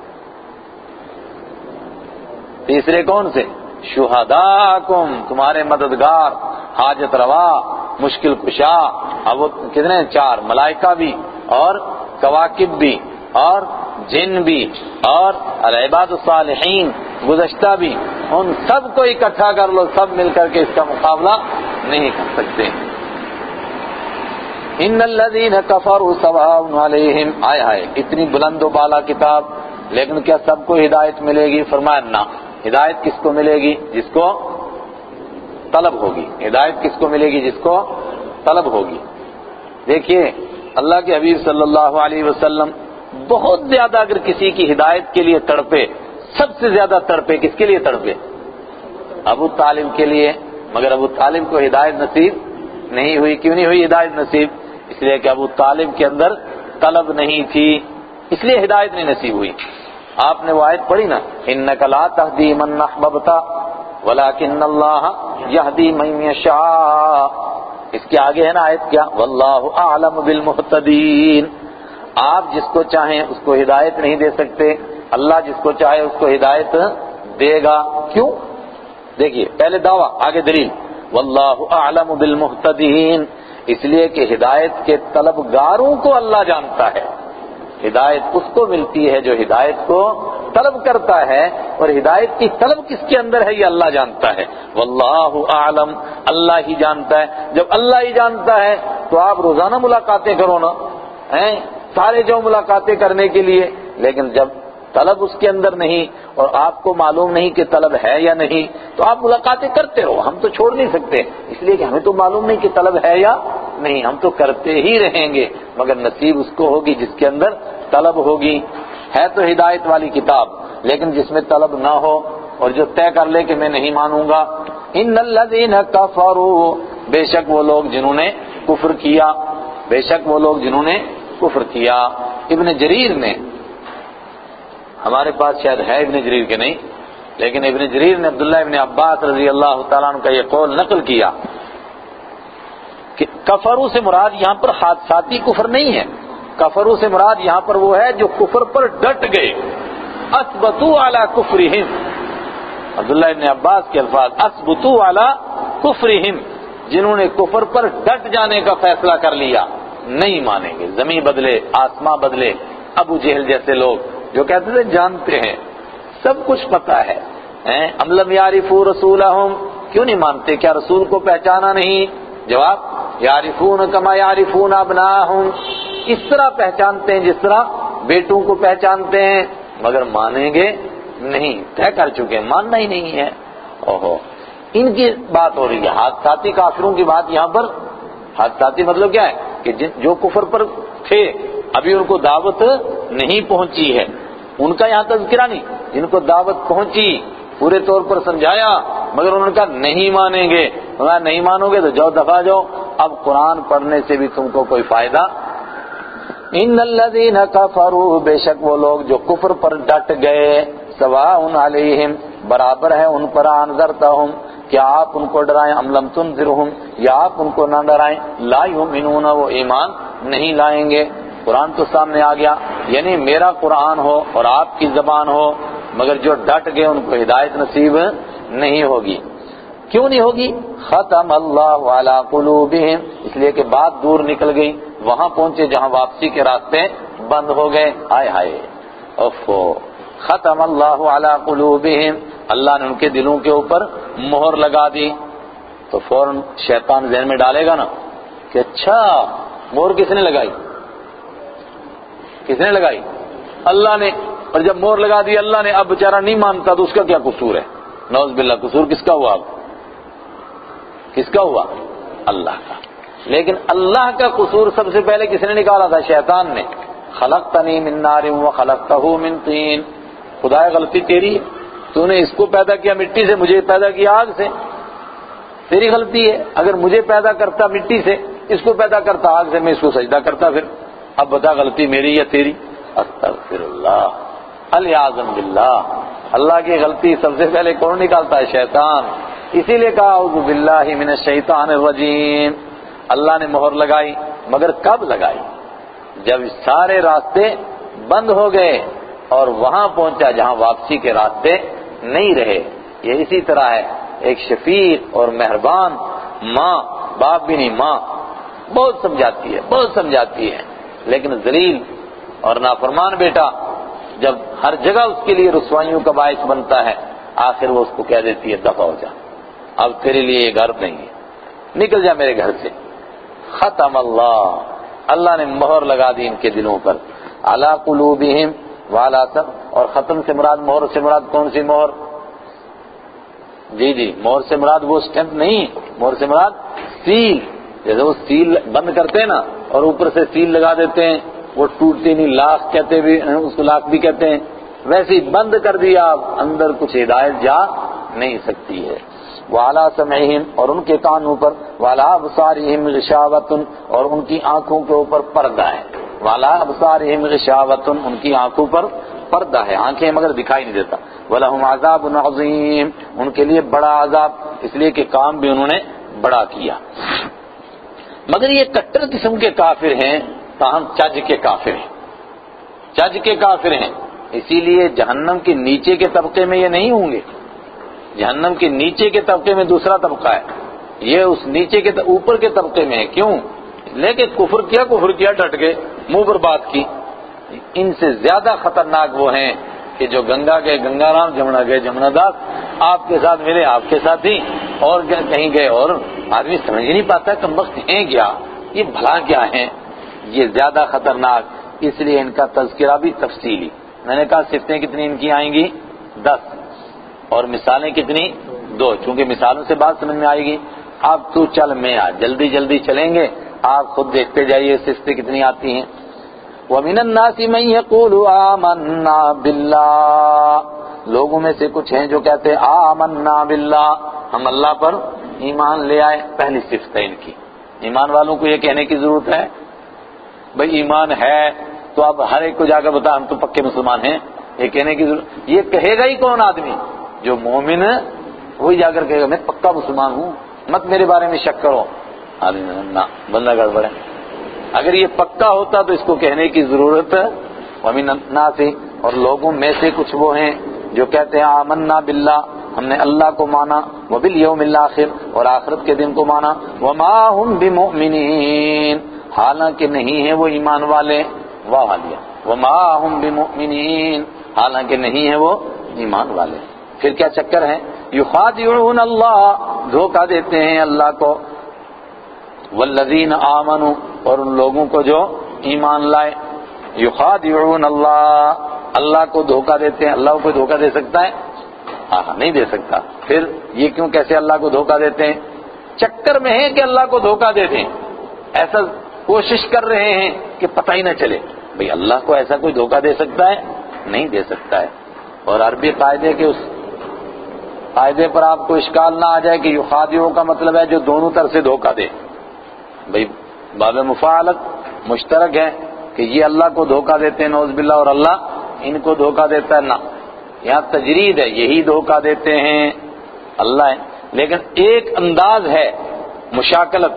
تیسرے کون سے؟ شہداءکم، تمہارے مددگار، حاجت روا، مشکل کشا۔ اب وہ کتنے ہیں؟ چار، ملائکہ بھی اور کواکب بھی اور جن بھی اور العباد الصالحین گزشتہ بھی، ان سب کو اکٹھا کر لو، سب مل کر کے اس کا مقابلہ نہیں کر سکتے۔ ان الذین کفروا سواء علیہم، آئے ہائے اتنی بلند و بالا کتاب، لیکن کیا سب کو ہدایت ملے گی؟ فرمایا نہ، ہدایت کس کو ملے گی؟ جس کو طلب ہوگی۔ ہدایت کس کو ملے گی؟ جس کو طلب ہوگی۔ دیکھیے اللہ کے حبیب صلی اللہ علیہ وسلم بہت زیادہ اگر کسی کی ہدایت کے لیے تڑپے، سب سے زیادہ تڑپے کس کے لیے تڑپے؟ ابو طالب کے لیے، مگر ابو طالب کو ہدایت نصیب نہیں ہوئی۔ کیوں نہیں ہوئی ہدایت نصیب؟ اس لیے کہ ابو طالب کے اندر طلب نہیں تھی، اس لیے ہدایت نہیں نصیب ہوئی۔ آپ نے وہ آیت پڑھی نا، انک لا تہدی من احببت ولکن اللہ یہدی من یشاء، اس کے آگے ہے نا آیت کیا؟ واللہ اعلم بالمہتدین، آپ جس کو چاہیں اس کو ہدایت نہیں دے سکتے، اللہ جس کو چاہے اس کو ہدایت دے گا۔ کیوں؟ دیکھیے پہلے دعویٰ، آگے دلیل، واللہ اعلم بالمہتدین، اس لیے کہ ہدایت کے طلبگاروں کو اللہ جانتا ہے۔ ہدایت اس کو ملتی ہے جو ہدایت کو طلب کرتا ہے، اور ہدایت کی طلب کس کے اندر ہے یہ اللہ جانتا ہے۔ واللہ اعلم، اللہ ہی جانتا ہے۔ جب اللہ ہی جانتا ہے تو آپ روزانہ ملاقاتیں کرو نا، ہیں سارے جو ملاقاتیں کرنے کے لیے، لیکن جب طلب اس کے اندر نہیں اور آپ کو معلوم نہیں کہ طلب ہے یا نہیں، تو آپ ملاقاتیں کرتے رہو، ہم تو چھوڑ نہیں سکتے، اس لیے کہ ہمیں تو معلوم نہیں کہ طلب ہے یا نہیں، ہم تو کرتے ہی رہیں گے، مگر نصیب اس کو ہوگی جس کے اندر طلب ہوگی۔ ہے تو ہدایت والی کتاب، لیکن جس میں طلب نہ ہو اور جو طے کر لے کہ میں نہیں مانوں گا۔ ان الذین کفروا، بے شک وہ لوگ جنہوں نے کفر کیا، بے شک وہ لوگ جنہوں نے کفر کیا۔ ابن جریر نے، ہمارے پاس شاید ہے ابن جریر کے نہیں، لیکن ابن جریر نے عبداللہ ابن عباس رضی اللہ تعالیٰ عنہ کا یہ قول نقل کیا کہ کفروں سے مراد یہاں پر حادثاتی کفر نہیں ہے، کفروں سے مراد یہاں پر وہ ہے جو کفر پر ڈٹ گئے، اثبتوا علی کفرہم، عبداللہ ابن عباس کے الفاظ، اثبتوا علی کفرہم، جنہوں نے کفر پر ڈٹ جانے کا فیصلہ کر لیا، نہیں مانیں گے، زمین بدلے آسماں بدلے۔ ابو جہل جیسے لوگ جو کہتے تھے جانتے ہیں، سب کچھ پتا ہے، ام لم یعرفوا رسولہم، کیوں نہیں مانتے؟ کیا رسول کو پہچانا نہیں؟ جواب، یعرفون کما یعرفون ابناءہم، اس طرح پہچانتے ہیں جس طرح بیٹوں کو پہچانتے ہیں، مگر مانیں گے نہیں، طے کر چکے، ماننا ہی نہیں ہے۔ اوہو، ان کی بات ہو رہی ہے۔ حادثاتی کافروں کی بات یہاں پر، حادثاتی مطلب کیا ہے کہ جو کفر پر تھے ابھی ان کو دعوت نہیں پہنچی ہے، ان کا یہاں تذکرہ نہیں، جن کو دعوت پہنچی پورے طور پر سمجھایا مگر انہوں نے کہا نہیں مانیں گے، انہوں نے نہیں مانو گے تو جاؤ دفع جاؤ، اب قرآن پڑھنے سے بھی تم کو کوئی فائدہ۔ ان الذین کفروا، بے شک وہ لوگ جو کفر پر ڈٹ گئے، سواء علیہم، برابر ہے ان پر، انذرتہم، کیا آپ ان کو ڈرائیں، ام لم تنذرہم، یا آپ ان کو نہ ڈرائیں، لا یؤمنون، وہ ایمان نہیں لائیں گے۔ قرآن تو سامنے آ گیا، یعنی میرا قرآن ہو اور آپ کی زبان ہو مگر جو ڈٹ گئے ان کو ہدایت نصیب نہیں ہوگی۔ کیوں نہیں ہوگی؟ ختم اللہ علی قلوبہم، اس لیے کہ بات دور نکل گئی، وہاں پہنچے جہاں واپسی کے راستے بند ہو گئے۔ ہائے ہائے، اوفو، ختم اللہ علی قلوبہم، اللہ نے ان کے دلوں کے اوپر مہر لگا دی۔ تو فوراً شیطان ذہن میں ڈالے گا نا کہ اچھا مہر کس نے لگائی؟ کس نے لگائی؟ اللہ نے۔ اور جب مہر لگا دی اللہ نے، اب بیچارہ نہیں مانتا تو اس کا کیا قصور ہے؟ نعوذ باللہ، قصور کس کا ہوا؟ اب کس کا ہوا؟ اللہ کا۔ لیکن اللہ کا قصور سب سے پہلے کس نے نکالا تھا؟ شیطان نے۔ خلقتنی من نار وخلقتہ من طین، خدایا غلطی تیری ہے، تو نے اس کو پیدا کیا مٹی سے، مجھے پیدا کیا آگ سے، تیری غلطی ہے۔ اگر مجھے پیدا کرتا مٹی سے، اس کو پیدا کرتا آگ سے، میں اس کو سجدہ کرتا، پھر اب بتا غلطی میری یا تیری؟ استغفر اللہ، الیاذ باللہ، اللہ کی غلطی سب سے پہلے کون نکالتا ہے؟ شیطان۔ اسی لیے کہا اعوذ باللہ من الشیطان الرجیم، اللہ نے مہر لگائی، مگر کب لگائی؟ جب سارے راستے بند ہو گئے اور وہاں پہنچا جہاں واپسی کے راستے نہیں رہے۔ یہ اسی طرح ہے، ایک شفیق اور مہربان ماں، باپ بھی نہیں، ماں بہت سمجھاتی ہے، بہت سمجھاتی ہے، لیکن ذلیل اور نافرمان بیٹا جب ہر جگہ اس کے لیے رسوائیوں کا باعث بنتا ہے، آخر وہ اس کو کہہ دیتی ہے دفع ہو جا، اب تیرے لیے یہ گھر نہیں ہے، نکل جا میرے گھر سے۔ ختم اللہ، اللہ نے مہر لگا دی ان کے دلوں پر، علی قلوبہم وعلی سم، اور ختم سے مراد، مہر سے مراد کون سی مہر؟ جی جی، مہر سے مراد وہ سٹیمپ نہیں، مہر سے مراد سیل، جیسے وہ سیل بند کرتے ہیں نا اور اوپر سے سیل لگا دیتے ہیں، وہ ٹوٹتی نہیں، لاکھ کہتے بھی اس کو لاکھ بھی کہتے ہیں، ویسے ہی بند کر دیا، اب اندر کچھ ہدایت جا نہیں سکتی ہے۔ وعلی سمعہم، اور ان کے کانوں پر، وعلی ابصارہم غشاوۃ، اور ان کی آنکھوں کے اوپر پردہ ہے، وعلی ابصارہم غشاوۃ، ان کی آنکھوں پر پردہ ہے، آنکھیں مگر دکھائی نہیں دیتا۔ وَلَهُمْ عَذَابٌ عَظِيمٌ، ان کے لیے بڑا عذاب، اس لیے کہ کام بھی انہوں نے بڑا کیا۔ مگر یہ کٹر قسم کے کافر ہیں، تاہم چج کے کافر ہیں، چج کے کافر ہیں، اسی لیے جہنم کے نیچے کے طبقے میں یہ نہیں ہوں گے، جہنم کے نیچے کے طبقے میں دوسرا طبقہ ہے، یہ اس نیچے کے اوپر کے طبقے میں ہے۔ کیوں؟ لے کے کفر کیا، کفر کیا، ڈٹ گئے، منہ پر بات کی۔ ان سے زیادہ خطرناک وہ ہیں کہ جو گنگا گئے گنگا رام، جمنا گئے جمنا داس، آپ کے ساتھ ملے آپ کے ساتھ ہی، اور کہیں گئے اور آدمی سمجھ ہی نہیں پاتا کمبخت ہیں کیا، یہ بھلا کیا ہیں، یہ زیادہ خطرناک۔ اس لیے ان کا تذکرہ بھی تفصیلی، میں نے کہا صفتیں کتنی ان کی آئیں گی؟ دس، اور مثالیں کتنی؟ دو، چونکہ مثالوں سے بات سمجھ میں آئے گی۔ اب تو چل میں آ، جلدی جلدی چلیں گے، آپ خود دیکھتے جائیے صفتیں کتنی آتی ہیں۔ وَمِنَ النَّاسِ مَن يَقُولُ آمَنَّا بِاللَّهِ، لوگوں میں سے کچھ ہیں جو کہتے ہیں آمنا باللہ، ہم اللہ پر ایمان لے آئے۔ پہلی صفت ہے ان کی، ایمان والوں کو یہ کہنے کی ضرورت ہے بھئی ایمان ہے تو اب ہر ایک کو جا کر بتا ہم تو پکے مسلمان ہیں، یہ کہنے کی ضرورت، یہ کہے گا ہی کون آدمی؟ جو مومن ہے وہی جا کر کہے گا میں پکا مسلمان ہوں، مت میرے بارے میں شک کرو۔ آدمی نہ، بندہ گڑبڑ ہے۔ اگر یہ پکا ہوتا تو اس کو کہنے کی ضرورت ہے۔ وَمِنَ النَّاسِ، اور لوگوں میں سے کچھ وہ ہیں جو کہتے ہیں آمنا باللہ، ہم نے اللہ کو مانا، وبالیوم الآخر، اور آخرت کے دن کو مانا، وما هم بمؤمنین، حالانکہ نہیں ہیں وہ ایمان والے۔ واہ علیہ، وما هم بمؤمنین، حالانکہ نہیں ہیں وہ ایمان والے۔ پھر کیا چکر ہے؟ یخادعون اللہ، دھوکہ دیتے ہیں اللہ کو، والذین آمنوا، اور ان لوگوں کو جو ایمان لائے، یخادعون اللہ، اللہ کو دھوکہ دیتے ہیں. اللہ کو دھوکہ دے سکتا ہے؟ ہاں نہیں دے سکتا. پھر یہ کیوں کیسے اللہ کو دھوکہ دیتے ہیں؟ چکر میں ہیں کہ اللہ کو دھوکہ دے دیں، ایسا کوشش کر رہے ہیں کہ پتہ ہی نہ چلے. بھئی اللہ کو ایسا کوئی دھوکہ دے سکتا ہے؟ نہیں دے سکتا ہے. اور عربی قاعدے کے اس قاعدے پر آپ کو اشکال نہ آ جائے کہ یخادعو کا مطلب ہے جو دونوں طرف سے دھوکہ دے. بھئی باب مفاعلت مشترک ہے کہ یہ اللہ کو دھوکہ دیتے ہیں نعوذ باللہ، اور اللہ ان کو دھوکہ دیتا ہے. نہ، یہاں تجرید ہے، یہی دھوکہ دیتے ہیں اللہ ہے. لیکن ایک انداز ہے مشاکلت،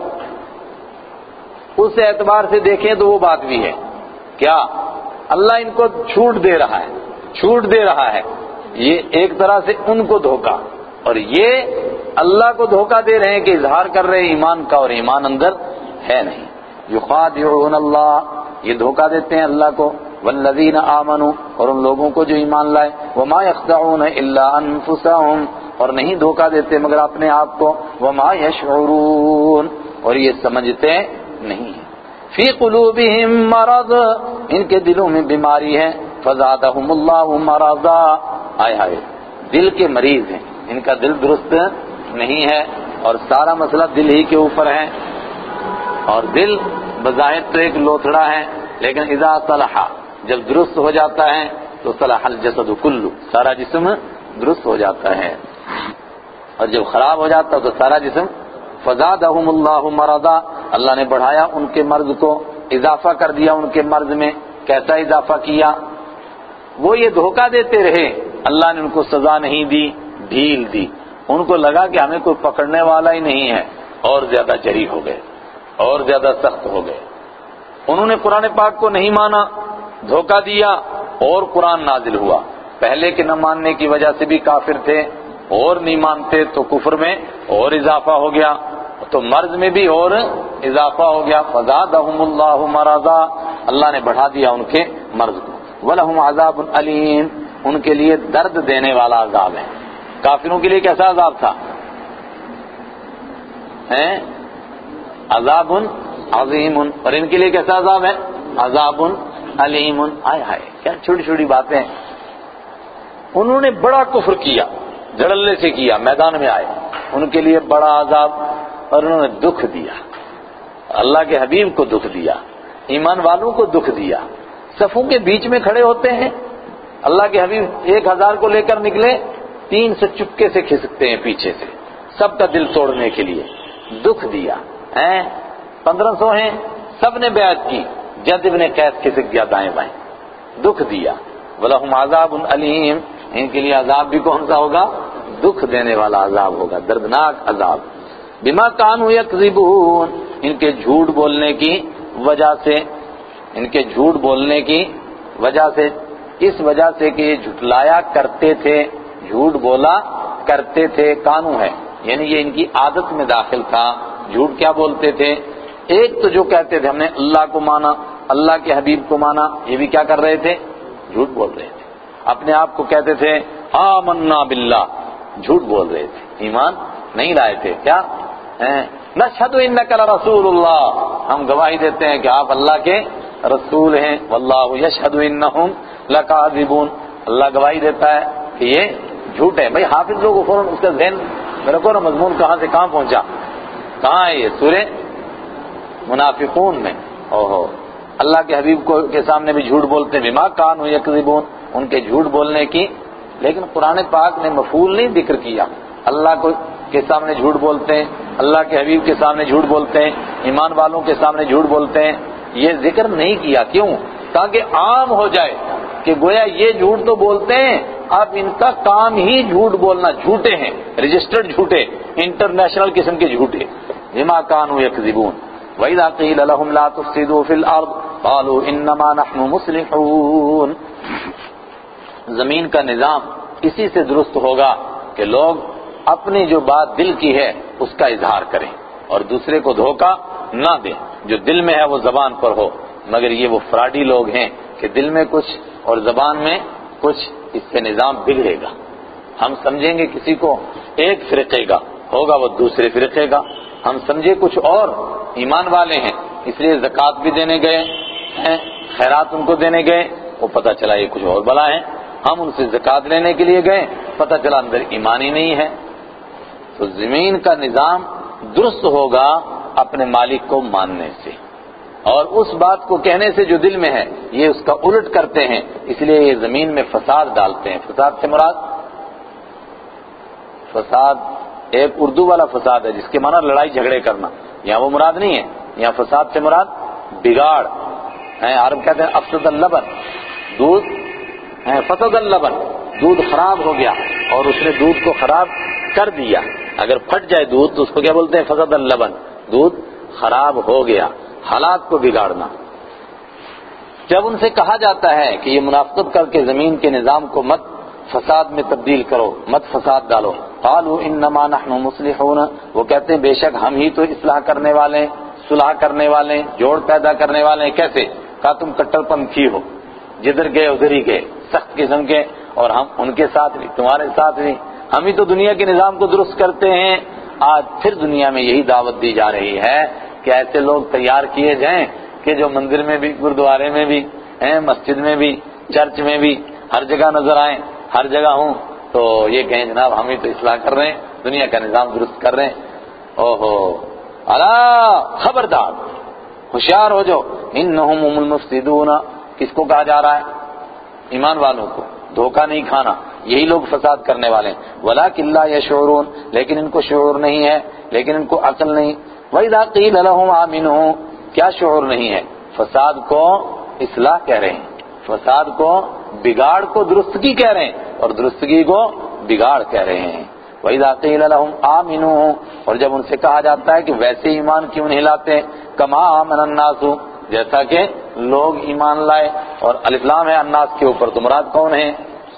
اس اعتبار سے دیکھیں تو وہ بات بھی ہے. کیا؟ اللہ ان کو چھوٹ دے رہا ہے، چھوٹ دے رہا ہے. یہ ایک طرح سے ان کو دھوکہ، اور یہ اللہ کو دھوکہ دے رہے ہیں کہ اظہار کر رہے ہیں ایمان کا، اور ایمان اندر ہے نہیں. یخادعون اللہ، یہ دھوکہ دیتے ہیں اللہ کو. والذین آمنوا، اور ان لوگوں کو جو ایمان لائے. وما یخدعون الا انفسهم، اور نہیں دھوکہ دیتے مگر اپنے آپ کو. وما یشعرون، اور یہ سمجھتے نہیں ہیں. فی قلوبہم مرض، ان کے دلوں میں بیماری ہے. فزادہم اللہ مرضا، آئے ہائے دل کے مریض ہیں، ان کا دل درست نہیں ہے، اور سارا مسئلہ دل ہی کے اوپر ہے. اور دل بظاہر تو ایک لوتھڑا ہے، لیکن اذا صلح، جب درست ہو جاتا ہے تو صلح الجسد کلہ، سارا جسم درست ہو جاتا ہے. اور جب خراب ہو جاتا ہے تو سارا جسم. فزادہم اللہ مرضا، اللہ نے بڑھایا ان کے مرض کو، اضافہ کر دیا ان کے مرض میں. کیسا اضافہ کیا؟ وہ یہ دھوکہ دیتے رہے، اللہ نے ان کو سزا نہیں دی، ڈھیل دی. ان کو لگا کہ ہمیں کوئی پکڑنے والا ہی نہیں ہے، اور زیادہ جری ہو گئے، اور زیادہ سخت ہو گئے. انہوں نے قرآن پاک کو نہیں مانا، دھوکہ دیا، اور قرآن نازل ہوا. پہلے کے نہ ماننے کی وجہ سے بھی کافر تھے، اور نہیں مانتے تو کفر میں اور اضافہ ہو گیا، تو مرض میں بھی اور اضافہ ہو گیا. فزادہم اللہ مرضا، اللہ نے بڑھا دیا ان کے مرض کو. وَلَهُمْ عَذَابٌ أَلِيمٌ، ان کے لیے درد دینے والا عذاب ہے. کافروں کے لیے کیسا عذاب تھا؟ ہیں عذاب عظیم، اور ان کے لیے کیسا عذاب ہے؟ عذاب علیم. آئے ہائے کیا چھوٹی چھوٹی باتیں. انہوں نے بڑا کفر کیا، جھڑلے سے کیا، میدان میں آئے، ان کے لیے بڑا عذاب. اور انہوں نے دکھ دیا، اللہ کے حبیب کو دکھ دیا، ایمان والوں کو دکھ دیا. صفوں کے بیچ میں کھڑے ہوتے ہیں، اللہ کے حبیب ایک ہزار کو لے کر نکلے، تین سو چپکے سے کھسکتے ہیں پیچھے سے، سب کا دل توڑنے کے لیے. دکھ دیا. ہیں پندرہ سو ہیں، سب نے بیعت کی، جد ابن قیس کھسک گیا دائیں بائیں. دکھ دیا. وَلَهُمْ عَذَابٌ أَلِيمٌ، ان کے لیے عذاب بھی کون سا ہوگا؟ دکھ دینے والا عذاب ہوگا، دردناک عذاب. بما كانوا يكذبون، ان کے جھوٹ بولنے کی وجہ سے، ان کے جھوٹ بولنے کی وجہ سے، اس وجہ سے کہ یہ جھٹلایا کرتے تھے، جھوٹ بولا کرتے تھے. کانو ہے یعنی یہ ان کی عادت میں داخل تھا. جھوٹ کیا بولتے تھے؟ ایک تو جو کہتے تھے ہم نے اللہ کو مانا، اللہ کے حبیب کو مانا، یہ بھی کیا کر رہے تھے؟ جھوٹ بول رہے تھے. اپنے آپ کو کہتے تھے آمنا باللہ، جھوٹ بول رہے تھے، ایمان نہیں لائے تھے. کیا نشہد انک لرسول اللہ، ہم گواہی دیتے ہیں کہ آپ اللہ کے رسول ہیں. واللہ یشہد انہم لکاذبون، اللہ گواہی دیتا ہے کہ یہ جھوٹ ہے. بھئی حافظ لوگوں فوراً اس کا ذہن میرے کو نا مضمون کہاں سے کہاں پہنچا، کہاں ہے یہ سورہ منافقون میں. اوہو اللہ کے حبیب کو کے سامنے بھی جھوٹ بولتے ہیں. بما کانوا یکذبون، ان کے جھوٹ بولنے کی. لیکن قرآن پاک نے مفعول نہیں ذکر کیا. اللہ کو کے سامنے جھوٹ بولتے ہیں، اللہ کے حبیب کے سامنے جھوٹ بولتے ہیں، ایمان والوں کے سامنے جھوٹ بولتے ہیں، یہ ذکر نہیں کیا. کیوں؟ تاکہ عام ہو جائے کہ گویا یہ جھوٹ تو بولتے ہیں، اب ان کا کام ہی جھوٹ بولنا، جھوٹے ہیں، رجسٹرڈ جھوٹے، انٹرنیشنل قسم کے جھوٹے. بما کانوا یکذبون. وَإِذَا قِيلَ لَهُمْ لَا تُفْسِدُوا فِي الْأَرْضِ قَالُوا إِنَّمَا نَحْنُ مُصْلِحُونَ. زمین کا نظام اسی سے درست ہوگا کہ لوگ اپنی جو بات دل کی ہے اس کا اظہار کریں اور دوسرے کو دھوکہ نہ دیں. جو دل میں ہے وہ زبان پر ہو، مگر یہ وہ فراڈی لوگ ہیں کہ دل میں کچھ اور زبان میں کچھ، اس سے نظام بگڑے گا. ہم سمجھیں گے کسی کو ایک فرقے کا، ہوگا وہ دوسرے فرقے کا. ہم سمجھے کچھ اور ایمان والے ہیں، اس لیے زکوٰۃ بھی دینے گئے ہیں، خیرات ان کو دینے گئے، وہ پتہ چلا یہ کچھ اور بلا ہے، ہم ان سے زکوٰۃ لینے کے لیے گئے، پتہ چلا اندر ایمان ہی نہیں ہے۔ تو زمین کا نظام درست ہوگا اپنے مالک کو ماننے سے، اور اس بات کو کہنے سے جو دل میں ہے یہ اس کا الٹ کرتے ہیں، اس لیے یہ زمین میں فساد ڈالتے ہیں۔ فساد سے مراد فساد ایک اردو والا فساد ہے جس کے معنی لڑائی جھگڑے کرنا، یہاں وہ مراد نہیں ہے، یہاں فساد سے مراد بگاڑ ہے۔ عرب کہتے ہیں افسد اللبن، دودھ فسد اللبن، دودھ خراب ہو گیا اور اس نے دودھ کو خراب کر دیا۔ اگر پھٹ جائے دودھ تو اس کو کیا بولتے ہیں؟ فسد اللبن، دودھ خراب ہو گیا، حالات کو بگاڑنا۔ جب ان سے کہا جاتا ہے کہ یہ منافقت کر کے زمین کے نظام کو مت فساد میں تبدیل کرو، مت فساد ڈالو، قالوا انما نحن مصلحون، وہ کہتے ہیں بے شک ہم ہی تو اصلاح کرنے والے ہیں، صلح کرنے والے ہیں، جوڑ پیدا کرنے والے ہیں۔ کیسے؟ کہا تم کٹر پنتھی ہو، جدھر گئے ادھر ہی گئے، سخت قسم کے، اور ہم ان کے ساتھ بھی، تمہارے ساتھ بھی، ہم ہی تو دنیا کے نظام کو درست کرتے ہیں۔ آج پھر دنیا میں یہی دعوت دی جا رہی ہے کہ ایسے لوگ تیار کیے جائیں کہ جو مندر میں بھی، گردوارے میں بھی ہیں، مسجد میں بھی، چرچ میں بھی، ہر جگہ نظر آئیں، ہر جگہ ہوں، تو یہ کہیں جناب ہم ہی تو اصلاح کر رہے ہیں، دنیا کا نظام درست کر رہے ہیں۔ اوہو، الا خبردار، ہوشیار ہو جو، انہم هم المفسدون، کس کو کہا جا رہا ہے؟ ایمان والوں کو، دھوکہ نہیں کھانا، یہی لوگ فساد کرنے والے ہیں۔ ولکن لا یشعرون، لیکن ان کو شعور نہیں ہے، لیکن ان کو عقل نہیں۔ وَإِذَا قِيلَ لَهُمْ آمِنُوا، کیا شعور نہیں ہے؟ فساد کو اصلاح کہہ رہے ہیں، فساد کو بگاڑ کو درستگی کہہ رہے ہیں، اور درستگی کو بگاڑ کہہ رہے ہیں۔ وَإِذَا قِيلَ لَهُمْ آمِنُوا، اور جب ان سے کہا جاتا ہے کہ ویسے ایمان کیوں نہیں لاتے، کما آمن الناس، جیسا کہ لوگ ایمان لائے، اور الف لام ہے الناس کے اوپر، تو مراد کون ہے؟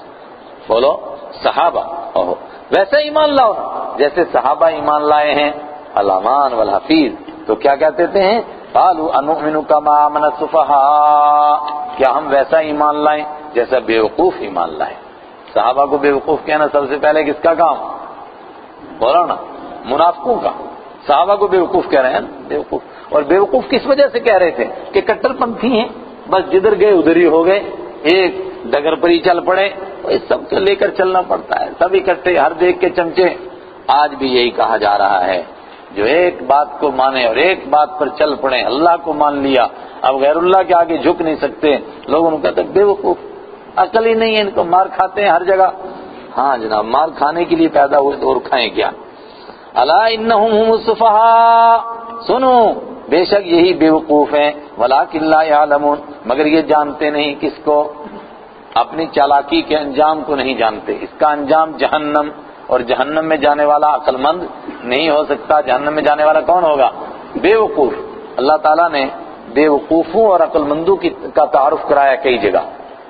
بولو، صحابہ۔ اوہ، ویسے ایمان لاؤ جیسے صحابہ ایمان لائے ہیں۔ الامان والحفیظ، تو کیا کہتے ہیں؟ قالوا انؤمن کما آمن السفہاء، کیا ہم ویسا ایمان لائیں جیسا بیوقوف ایمان لائے؟ صحابہ کو بیوقوف کہنا سب سے پہلے کس کا کام؟ بولو نا، منافقوں کا۔ صحابہ کو بیوقوف کہہ رہے ہیں نا، بیوقوف، اور بیوقوف کس وجہ سے کہہ رہے تھے؟ کہ کٹر پنتھی ہیں، بس جدھر گئے ادھر ہی ہو گئے، ایک ڈگر پر ہی چل پڑے، اس سب کو لے کر چلنا پڑتا ہے، سب اکٹھے، ہر دیکھ کے چمچے۔ آج بھی یہی کہا جا رہا ہے، جو ایک بات کو مانے اور ایک بات پر چل پڑے، اللہ کو مان لیا، اب غیر اللہ کے آگے جھک نہیں سکتے، لوگوں نے کہتے ہیں بیوقوف، عقل ہی نہیں ہے ان کو، مار کھاتے ہیں ہر جگہ۔ ہاں جناب، مار کھانے کے لیے پیدا ہوئے تو اور کھائیں کیا؟ الا انہم هم السفہاء، سنو بے شک یہی بیوقوف ہیں، ولکن لا یعلمون، مگر یہ جانتے نہیں کس کو؟ اپنی چالاکی کے انجام کو نہیں جانتے، اس کا انجام جہنم، اور جہنم میں جانے والا عقل مند نہیں ہو سکتا۔ جہنم میں جانے والا کون ہوگا؟ بیوقوف۔ اللہ تعالیٰ نے بیوقوفوں اور عقل مندوں کی کا تعارف کرایا کئی جگہ۔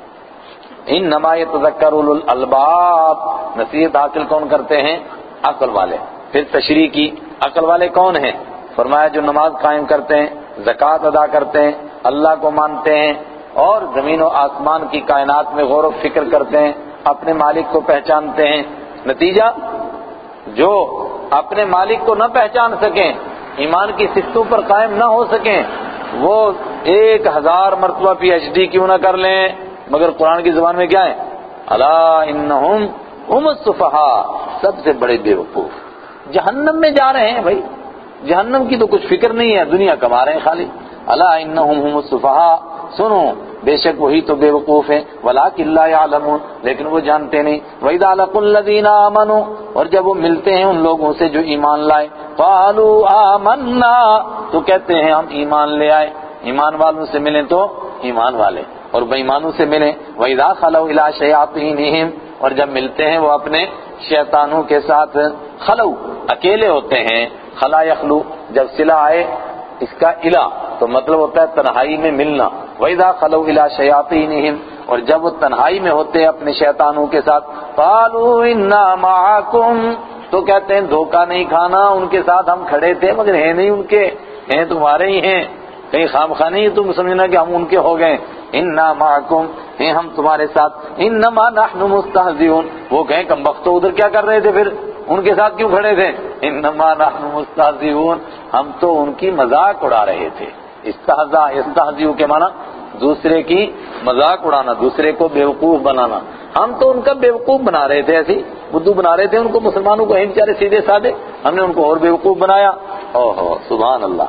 انما یتذکر اولو الالباب، نصیحت حاصل کون کرتے ہیں؟ عقل والے۔ پھر تشریح کی، عقل والے کون ہیں؟ فرمایا جو نماز قائم کرتے ہیں، زکوٰۃ ادا کرتے ہیں، اللہ کو مانتے ہیں، اور زمین و آسمان کی کائنات میں غور و فکر کرتے ہیں، اپنے مالک کو پہچانتے ہیں۔ نتیجہ، جو اپنے مالک کو نہ پہچان سکیں، ایمان کی صفتوں پر قائم نہ ہو سکیں، وہ ایک ہزار مرتبہ پی ایچ ڈی کیوں نہ کر لیں، مگر قرآن کی زبان میں کیا ہے؟ الا انہم هم السفہاء، سب سے بڑے بیوقوف، جہنم میں جا رہے ہیں بھائی، جہنم کی تو کچھ فکر نہیں ہے، دنیا کما رہے ہیں خالی۔ الا انہم هم السفہاء، سنو بے شک وہی تو بیوقوف ہیں، ولکن لا یعلمون، لیکن وہ جانتے نہیں۔ وَإِذَا لَقُوا الَّذِينَ آمَنُوا، اور جب وہ ملتے ہیں ان لوگوں سے جو ایمان لائے، قَالُوا آمَنَّا، تو کہتے ہیں ہم ایمان لے آئے۔ ایمان والوں سے ملیں تو ایمان والے، اور بے ایمانوں سے ملیں۔ وَإِذَا خَلَوْا إِلَىٰ شَيَاطِينِهِمْ، اور جب ملتے ہیں وہ اپنے شیطانوں کے ساتھ، خلو اکیلے ہوتے ہیں، خلا یخلو، جب صلہ آئے اس کا الہ تو مطلب ہوتا ہے تنہائی میں ملنا۔ وَإِذَا خَلَوْا إِلَىٰ شَيَاطِينِهِمْ، اور جب وہ تنہائی میں ہوتے ہیں اپنے شیطانوں کے ساتھ، قَالُوا إِنَّا مَعَكُمْ، تو کہتے ہیں دھوکہ نہیں کھانا، ان کے ساتھ ہم کھڑے تھے مگر ہیں نہیں ان کے، ہیں تمہارے ہی ہیں، کہیں خام خواہ نہیں تم سمجھنا کہ ہم ان کے ہو گئے۔ اِنَّا مَعَكُمْ، ہیں ہم تمہارے ساتھ، إِنَّمَا نَحْنُ مُسْتَهْزِئُونَ، وہ کہیں کم بختو ادھر کیا کر رہے تھے پھر، ان کے ساتھ کیوں کھڑے تھے؟ انما نحن مستہزئون، ہم تو ان کی مذاق اڑا رہے تھے۔ استہزاء، یستہزئ کے معنی دوسرے کی مذاق اڑانا، دوسرے کو بیوقوف بنانا. ہم تو ان کا بیوقوف بنا رہے تھے، ایسے بدھو بنا رہے تھے ان کو، مسلمانوں کو ہیں بیچارے سیدھے سادے، ہم نے ان کو اور بیوقوف بنایا. اوہو سبحان اللہ.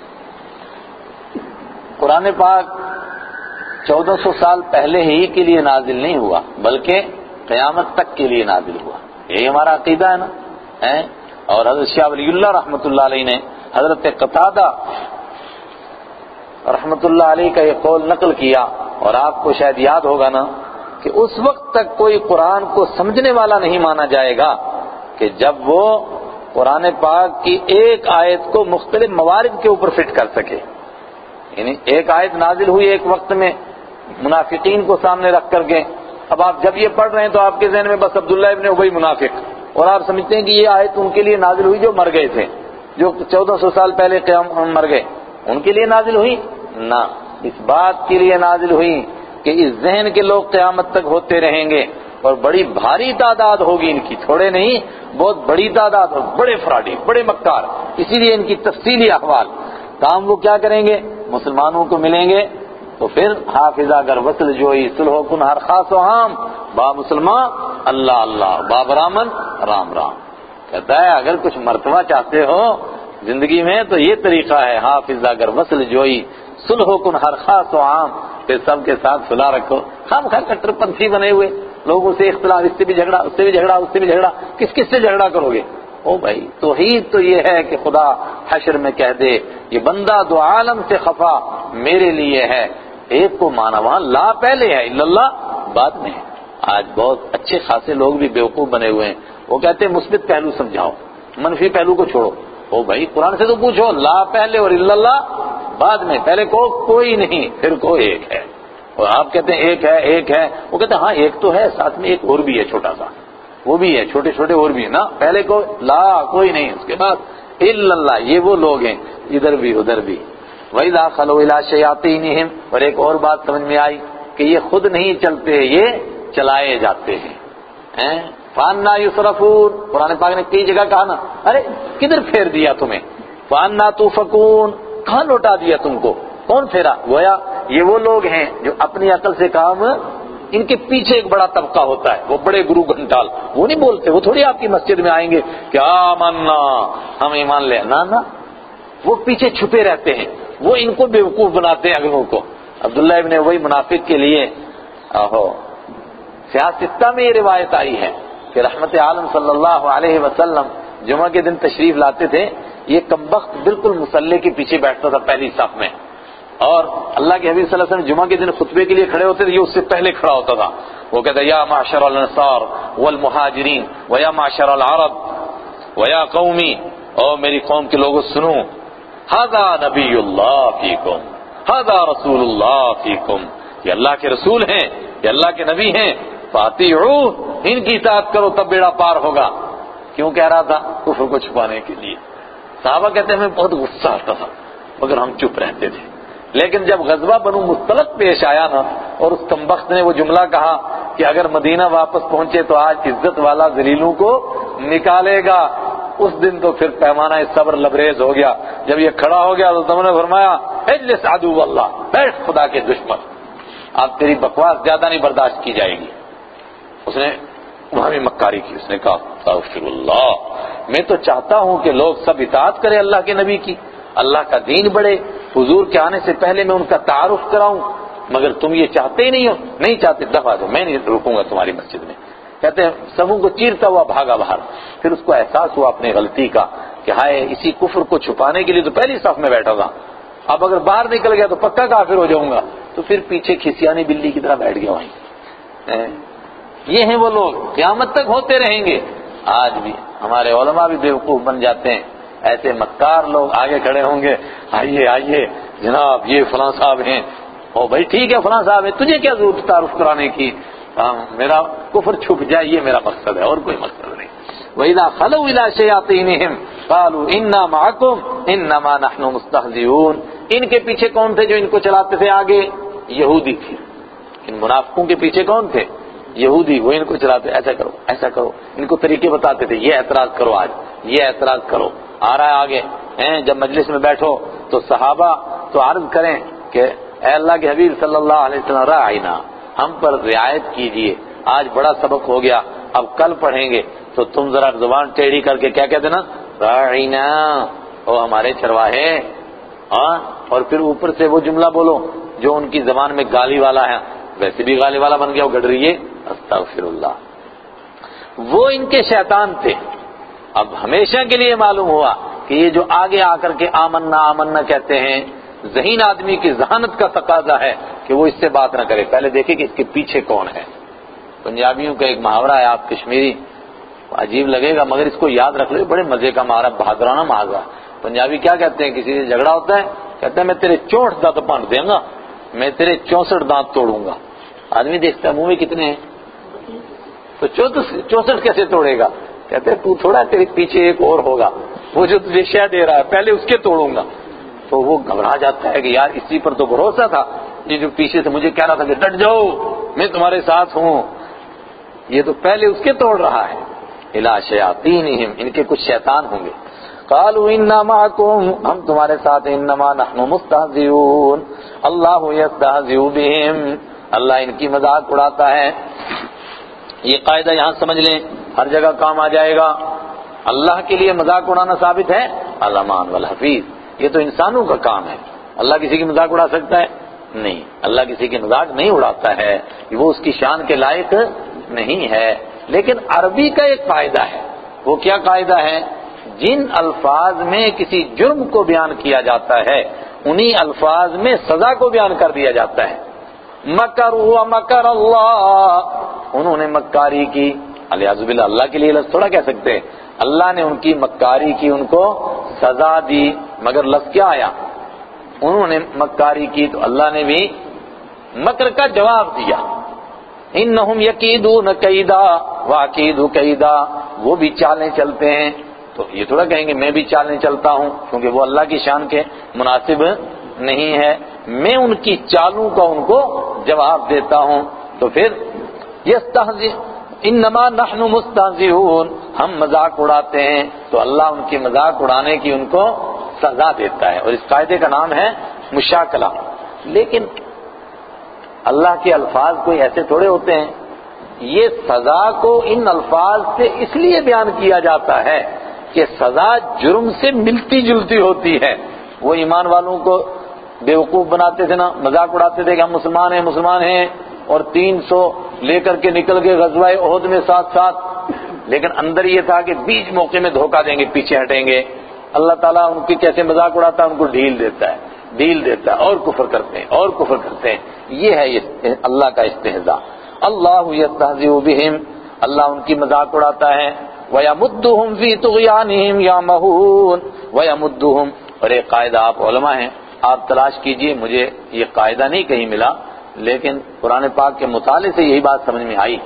قرآن پاک چودہ سو سال پہلے ہی کے لیے نازل نہیں ہوا بلکہ قیامت تک کے لیے نازل ہوا. یہی ہمارا عقیدہ ہے نا. اور حضرت شاہ ولی اللہ رحمۃ اللہ علیہ نے حضرت قتادہ رحمۃ اللہ علیہ کا یہ قول نقل کیا، اور آپ کو شاید یاد ہوگا نا کہ اس وقت تک کوئی قرآن کو سمجھنے والا نہیں مانا جائے گا کہ جب وہ قرآن پاک کی ایک آیت کو مختلف موارد کے اوپر فٹ کر سکے. یعنی ایک آیت نازل ہوئی ایک وقت میں منافقین کو سامنے رکھ کر کے، اب آپ جب یہ پڑھ رہے ہیں تو آپ کے ذہن میں بس عبداللہ ابن ابی منافق، اور آپ سمجھتے ہیں کہ یہ آیت ان کے لیے نازل ہوئی جو مر گئے تھے، جو چودہ سو سال پہلے قیام مر گئے، ان کے لیے نازل ہوئی نہ، اس بات کے لیے نازل ہوئی کہ اس ذہن کے لوگ قیامت تک ہوتے رہیں گے اور بڑی بھاری تعداد ہوگی ان کی، تھوڑے نہیں بہت بڑی تعداد، اور بڑے فراڈی، بڑے مکار. اسی لیے ان کی تفصیلی احوال کام وہ کیا کریں گے، مسلمانوں کو ملیں گے تو پھر حافظہ گر وصل جوئی صلح کن ہر خاص و عام، با مسلمان اللہ اللہ، با برامن رام رام. کہتا ہے اگر کچھ مرتبہ چاہتے ہو زندگی میں تو یہ طریقہ ہے، حافظہ گر وصل جوئی صلح کن ہر خاص و عام، پھر سب کے ساتھ صلح رکھو. خام خواہ کٹر پنتھی بنے ہوئے لوگوں سے اختلاف، اس سے بھی جھگڑا، اس سے بھی جھگڑا، اس سے بھی جھگڑا، کس کس سے جھگڑا کرو گے؟ او بھائی توحید تو یہ ہے کہ خدا حشر میں کہہ دے یہ بندہ دو عالم سے خفا میرے لیے ہے. ایک کو مانا وہاں لا پہلے ہے، الا اللہ بعد میں ہے. آج بہت اچھے خاصے لوگ بھی بیوقوف بنے ہوئے ہیں، وہ کہتے ہیں مثبت پہلو سمجھاؤ، منفی پہلو کو چھوڑو. او بھائی قرآن سے تو پوچھو، لا پہلے اور الا اللہ بعد میں، پہلے کو کوئی نہیں پھر کو ایک ہے. اور آپ کہتے ہیں ایک ہے ایک ہے، وہ کہتے ہیں ہاں ایک تو ہے، ساتھ میں ایک اور بھی ہے چھوٹا سا، وہ بھی ہے، چھوٹے چھوٹے اور بھی ہیں نا. پہلے کو لا کوئی نہیں، اس کے بعد الا اللہ. یہ وہ لوگ ہیں ادھر بھی ادھر بھی. وَإِذَا خَلَوْا إِلَىٰ شَيَاطِينِهِمْ، اور ایک اور بات سمجھ میں آئی کہ یہ خود نہیں چلتے، یہ چلائے جاتے ہیں. فَأَنَّا يُصْرَفُونَ، قرآن پاک نے کئی جگہ کہا نا، ارے کدھر پھیر دیا تمہیں، فَأَنَّا تُؤْفَكُونَ، کہاں لوٹا دیا تم کو، کون پھیرا؟ گویا یہ وہ لوگ ہیں جو اپنی عقل سے کام، ان کے پیچھے ایک بڑا طبقہ ہوتا ہے، وہ بڑے گرو گھنٹال، وہ نہیں بولتے، وہ تھوڑی آپ کی مسجد میں آئیں گے کہ آمنا ہم ایمان لے، نہ نہ، وہ پیچھے چھپے رہتے ہیں، وہ ان کو بیوقوف بناتے ہیں اگلوں کو. عبداللہ ابن ابی منافق کے لیے آہو سیاستہ میں یہ روایت آئی ہے کہ رحمت عالم صلی اللہ علیہ وسلم جمعہ کے دن تشریف لاتے تھے، یہ کمبخت بالکل مصلی کے پیچھے بیٹھتا تھا پہلی صف میں، اور اللہ کے حبیب صلی اللہ علیہ وسلم جمعہ کے دن خطبے کے لیے کھڑے ہوتے تھے، یہ اس سے پہلے کھڑا ہوتا تھا. وہ کہتا یا معشر الانصار والمہاجرین ویا معشر العرب ویا قومی، او میری قوم کے لوگوں سنو، ھذا نبی اللہ فیکم، ھذا رسول اللہ فیکم، یہ اللہ کے رسول ہیں، یہ اللہ کے نبی ہیں، فاطیعوہ، ان کی اطاعت کرو تب بیڑا پار ہوگا. کیوں کہہ رہا تھا؟ کفر کو چھپانے کے لیے. صحابہ کہتے ہیں ہمیں بہت غصہ آتا تھا مگر ہم چپ رہتے تھے. لیکن جب غزوہ بنو مصطلق پیش آیا نا اور اس کمبخت نے وہ جملہ کہا کہ اگر مدینہ واپس پہنچے تو آج عزت والا ذلیلوں کو نکالے گا، اس دن تو پھر پیمانہ صبر لبریز ہو گیا. جب یہ کھڑا ہو گیا تو تم نے فرمایا اجلس عدو اللہ، بیٹھ خدا کے دشمن، اب تیری بکواس زیادہ نہیں برداشت کی جائے گی. اس نے وہاں بھی مکاری کی، اس نے کہا استغفر اللہ، میں تو چاہتا ہوں کہ لوگ سب اطاعت کریں اللہ کے نبی کی، اللہ کا دین بڑھے، حضور کے آنے سے پہلے میں ان کا تعارف کراؤں، مگر تم یہ چاہتے ہی نہیں ہو. نہیں چاہتے دفعہ دو، میں نہیں رکوں گا تمہاری مسجد میں. کہتے ہیں سبوں کو چیرتا ہوا بھاگا باہر. پھر اس کو احساس ہوا اپنی غلطی کا کہ ہائے اسی کفر کو چھپانے کے لیے تو پہلی صف میں بیٹھا تھا، اب اگر باہر نکل گیا تو پکا کافر ہو جاؤں گا. تو پھر پیچھے کھسیانی بلی کی طرح بیٹھ گیا وہیں. یہ ہیں وہ لوگ قیامت تک ہوتے رہیں گے. آج بھی ہمارے علماء بھی بیوقوف بن جاتے ہیں، ایسے مکار لوگ آگے کھڑے ہوں گے، آئیے آئیے جناب یہ فلاں صاحب ہیں. او بھائی ٹھیک ہے فلاں صاحب ہے، تجھے کیا ضرورت تعارف کرانے کی، میرا کفر چھپ جائے یہ میرا مقصد ہے اور کوئی مقصد نہیں. وَإِذَا خَلَوْا إِلَىٰ شَيَاطِينِهِمْ قَالُوا إِنَّا مَعَكُمْ إِنَّمَا نَحْنُ مُسْتَهْزِئُونَ. ان کے پیچھے کون تھے جو ان کو چلاتے تھے آگے؟ یہودی تھے. ان منافقوں کے پیچھے کون تھے؟ یہودی. وہ ان کو چلاتے ایسا کرو ایسا کرو، ان کو طریقے بتاتے تھے، یہ اعتراض کرو آج، یہ اعتراض کرو. آ رہا ہے آگے ہیں جب مجلس میں بیٹھو تو صحابہ تو عرض کریں کہ اے اللہ کے حبیب صلی اللہ علیہ وسلم راعینا، ہم پر رعایت کیجئے، آج بڑا سبق ہو گیا، اب کل پڑھیں گے تو تم ذرا زبان ٹیڑھی کر کے کیا کہتے نا، راعینا، او ہمارے چرواہے، ہاں، اور پھر اوپر سے وہ جملہ بولو جو ان کی زبان میں گالی والا ہے، ویسے بھی گالی والا بن گیا وہ گڈریے، استغفر اللہ۔ وہ ان کے شیطان تھے۔ اب ہمیشہ کے لیے معلوم ہوا کہ یہ جو آگے آ کر کے آمنا آمنا کہتے ہیں، ذہین آدمی کی ذہانت کا تقاضا ہے کہ وہ اس سے بات نہ کرے، پہلے دیکھے کہ اس کے پیچھے کون ہے۔ پنجابیوں کا ایک محاورہ ہے، آپ کشمیری عجیب لگے گا مگر اس کو یاد رکھ لو، بڑے مزے کا محاورہ، بہادرانہ محاورہ۔ پنجابی کیا کہتے ہیں، کسی سے جھگڑا ہوتا ہے، کہتے ہیں میں تیرے چونٹ دانت پانٹ دیں گا، میں تیرے چونسٹھ دانت توڑوں گا۔ آدمی دیکھتا ہے منہ میں کتنے ہیں تو چونسٹھ کیسے توڑے گا، کہتے ہیں تو تھوڑا، تیرے پیچھے ایک اور ہوگا، وہ جو تجھے شے دے رہا ہے پہلے اس کے توڑوں گا۔ تو وہ گھبرا جاتا ہے کہ یار اسی پر تو بھروسہ تھا، یہ جو پیچھے سے مجھے کہہ رہا تھا کہ ڈٹ جاؤ میں تمہارے ساتھ ہوں، یہ تو پہلے اس کے توڑ رہا ہے۔ الا شیاطینہم، ان کے کچھ شیطان ہوں گے۔ قالوا انا معکم، ہم تمہارے ساتھ ہیں، انما نحن مستہزئون، اللہ یستہزئ بہم، اللہ ان کی مذاق اڑاتا ہے۔ یہ قاعدہ یہاں سمجھ لیں، ہر جگہ کام آ جائے گا۔ اللہ کے لیے مذاق اڑانا ثابت ہے، الامان والحفیظ، یہ تو انسانوں کا کام ہے۔ اللہ کسی کی مذاق اڑا سکتا ہے؟ نہیں، اللہ کسی کی مذاق نہیں اڑاتا ہے، وہ اس کی شان کے لائق نہیں ہے۔ لیکن عربی کا ایک قاعدہ ہے، وہ کیا قاعدہ ہے؟ جن الفاظ میں کسی جرم کو بیان کیا جاتا ہے انہی الفاظ میں سزا کو بیان کر دیا جاتا ہے۔ مکر ہوا مکر اللہ، انہوں نے مکاری کی، الیاذ باللہ، اللہ کے لیے لفظ تھوڑا کہہ سکتے ہیں، اللہ نے ان کی مکاری کی، ان کو سزا دی، مگر لفظ کیا آیا؟ انہوں نے مکاری کی، تو اللہ نے بھی مکر کا جواب دیا۔ انہم یکیدون کیدا واکید کیدا، وہ بھی چالیں چلتے ہیں، تو یہ تھوڑا کہیں گے میں بھی چالیں چلتا ہوں، کیونکہ وہ اللہ کی شان کے مناسب نہیں ہے، میں ان کی چالوں کا ان کو جواب دیتا ہوں۔ تو پھر یستہزئ، انما نحن مستہزئون، ہم مذاق اڑاتے ہیں، تو اللہ ان کی مذاق اڑانے کی ان کو سزا دیتا ہے، اور اس قاعدے کا نام ہے مشاکلہ۔ لیکن اللہ کے الفاظ کوئی ایسے تھوڑے ہوتے ہیں، یہ سزا کو ان الفاظ سے اس لیے بیان کیا جاتا ہے کہ سزا جرم سے ملتی جلتی ہوتی ہے۔ وہ ایمان والوں کو بیوقوف بناتے تھے نا، مذاق اڑاتے تھے کہ ہم مسلمان ہیں مسلمان ہیں، اور تین سو لے کر کے نکل گئے غزوہ احد میں ساتھ ساتھ، لیکن اندر یہ تھا کہ بیچ موقع میں دھوکہ دیں گے، پیچھے ہٹیں گے۔ اللہ تعالیٰ ان کی کیسے مذاق اڑاتا ہے، ان کو ڈھیل دیتا ہے، ڈھیل دیتا ہے، اور کفر کرتے ہیں اور کفر کرتے ہیں۔ یہ ہے یہ اللہ کا استہزاء۔ اللہ یستہزئ بہم، اللہ ان کی مذاق اڑاتا ہے۔ وَيَمُدُّهُمْ فِي طُغْيَانِهِمْ يَعْمَهُونَ وَيَمُدُّهُمْ، اور ایک قاعدہ آپ علماء ہیں، آپ تلاش کیجئے، مجھے یہ قاعدہ نہیں کہیں ملا، لیکن قرآن پاک کے مطالعے سے یہی بات سمجھ میں آئی۔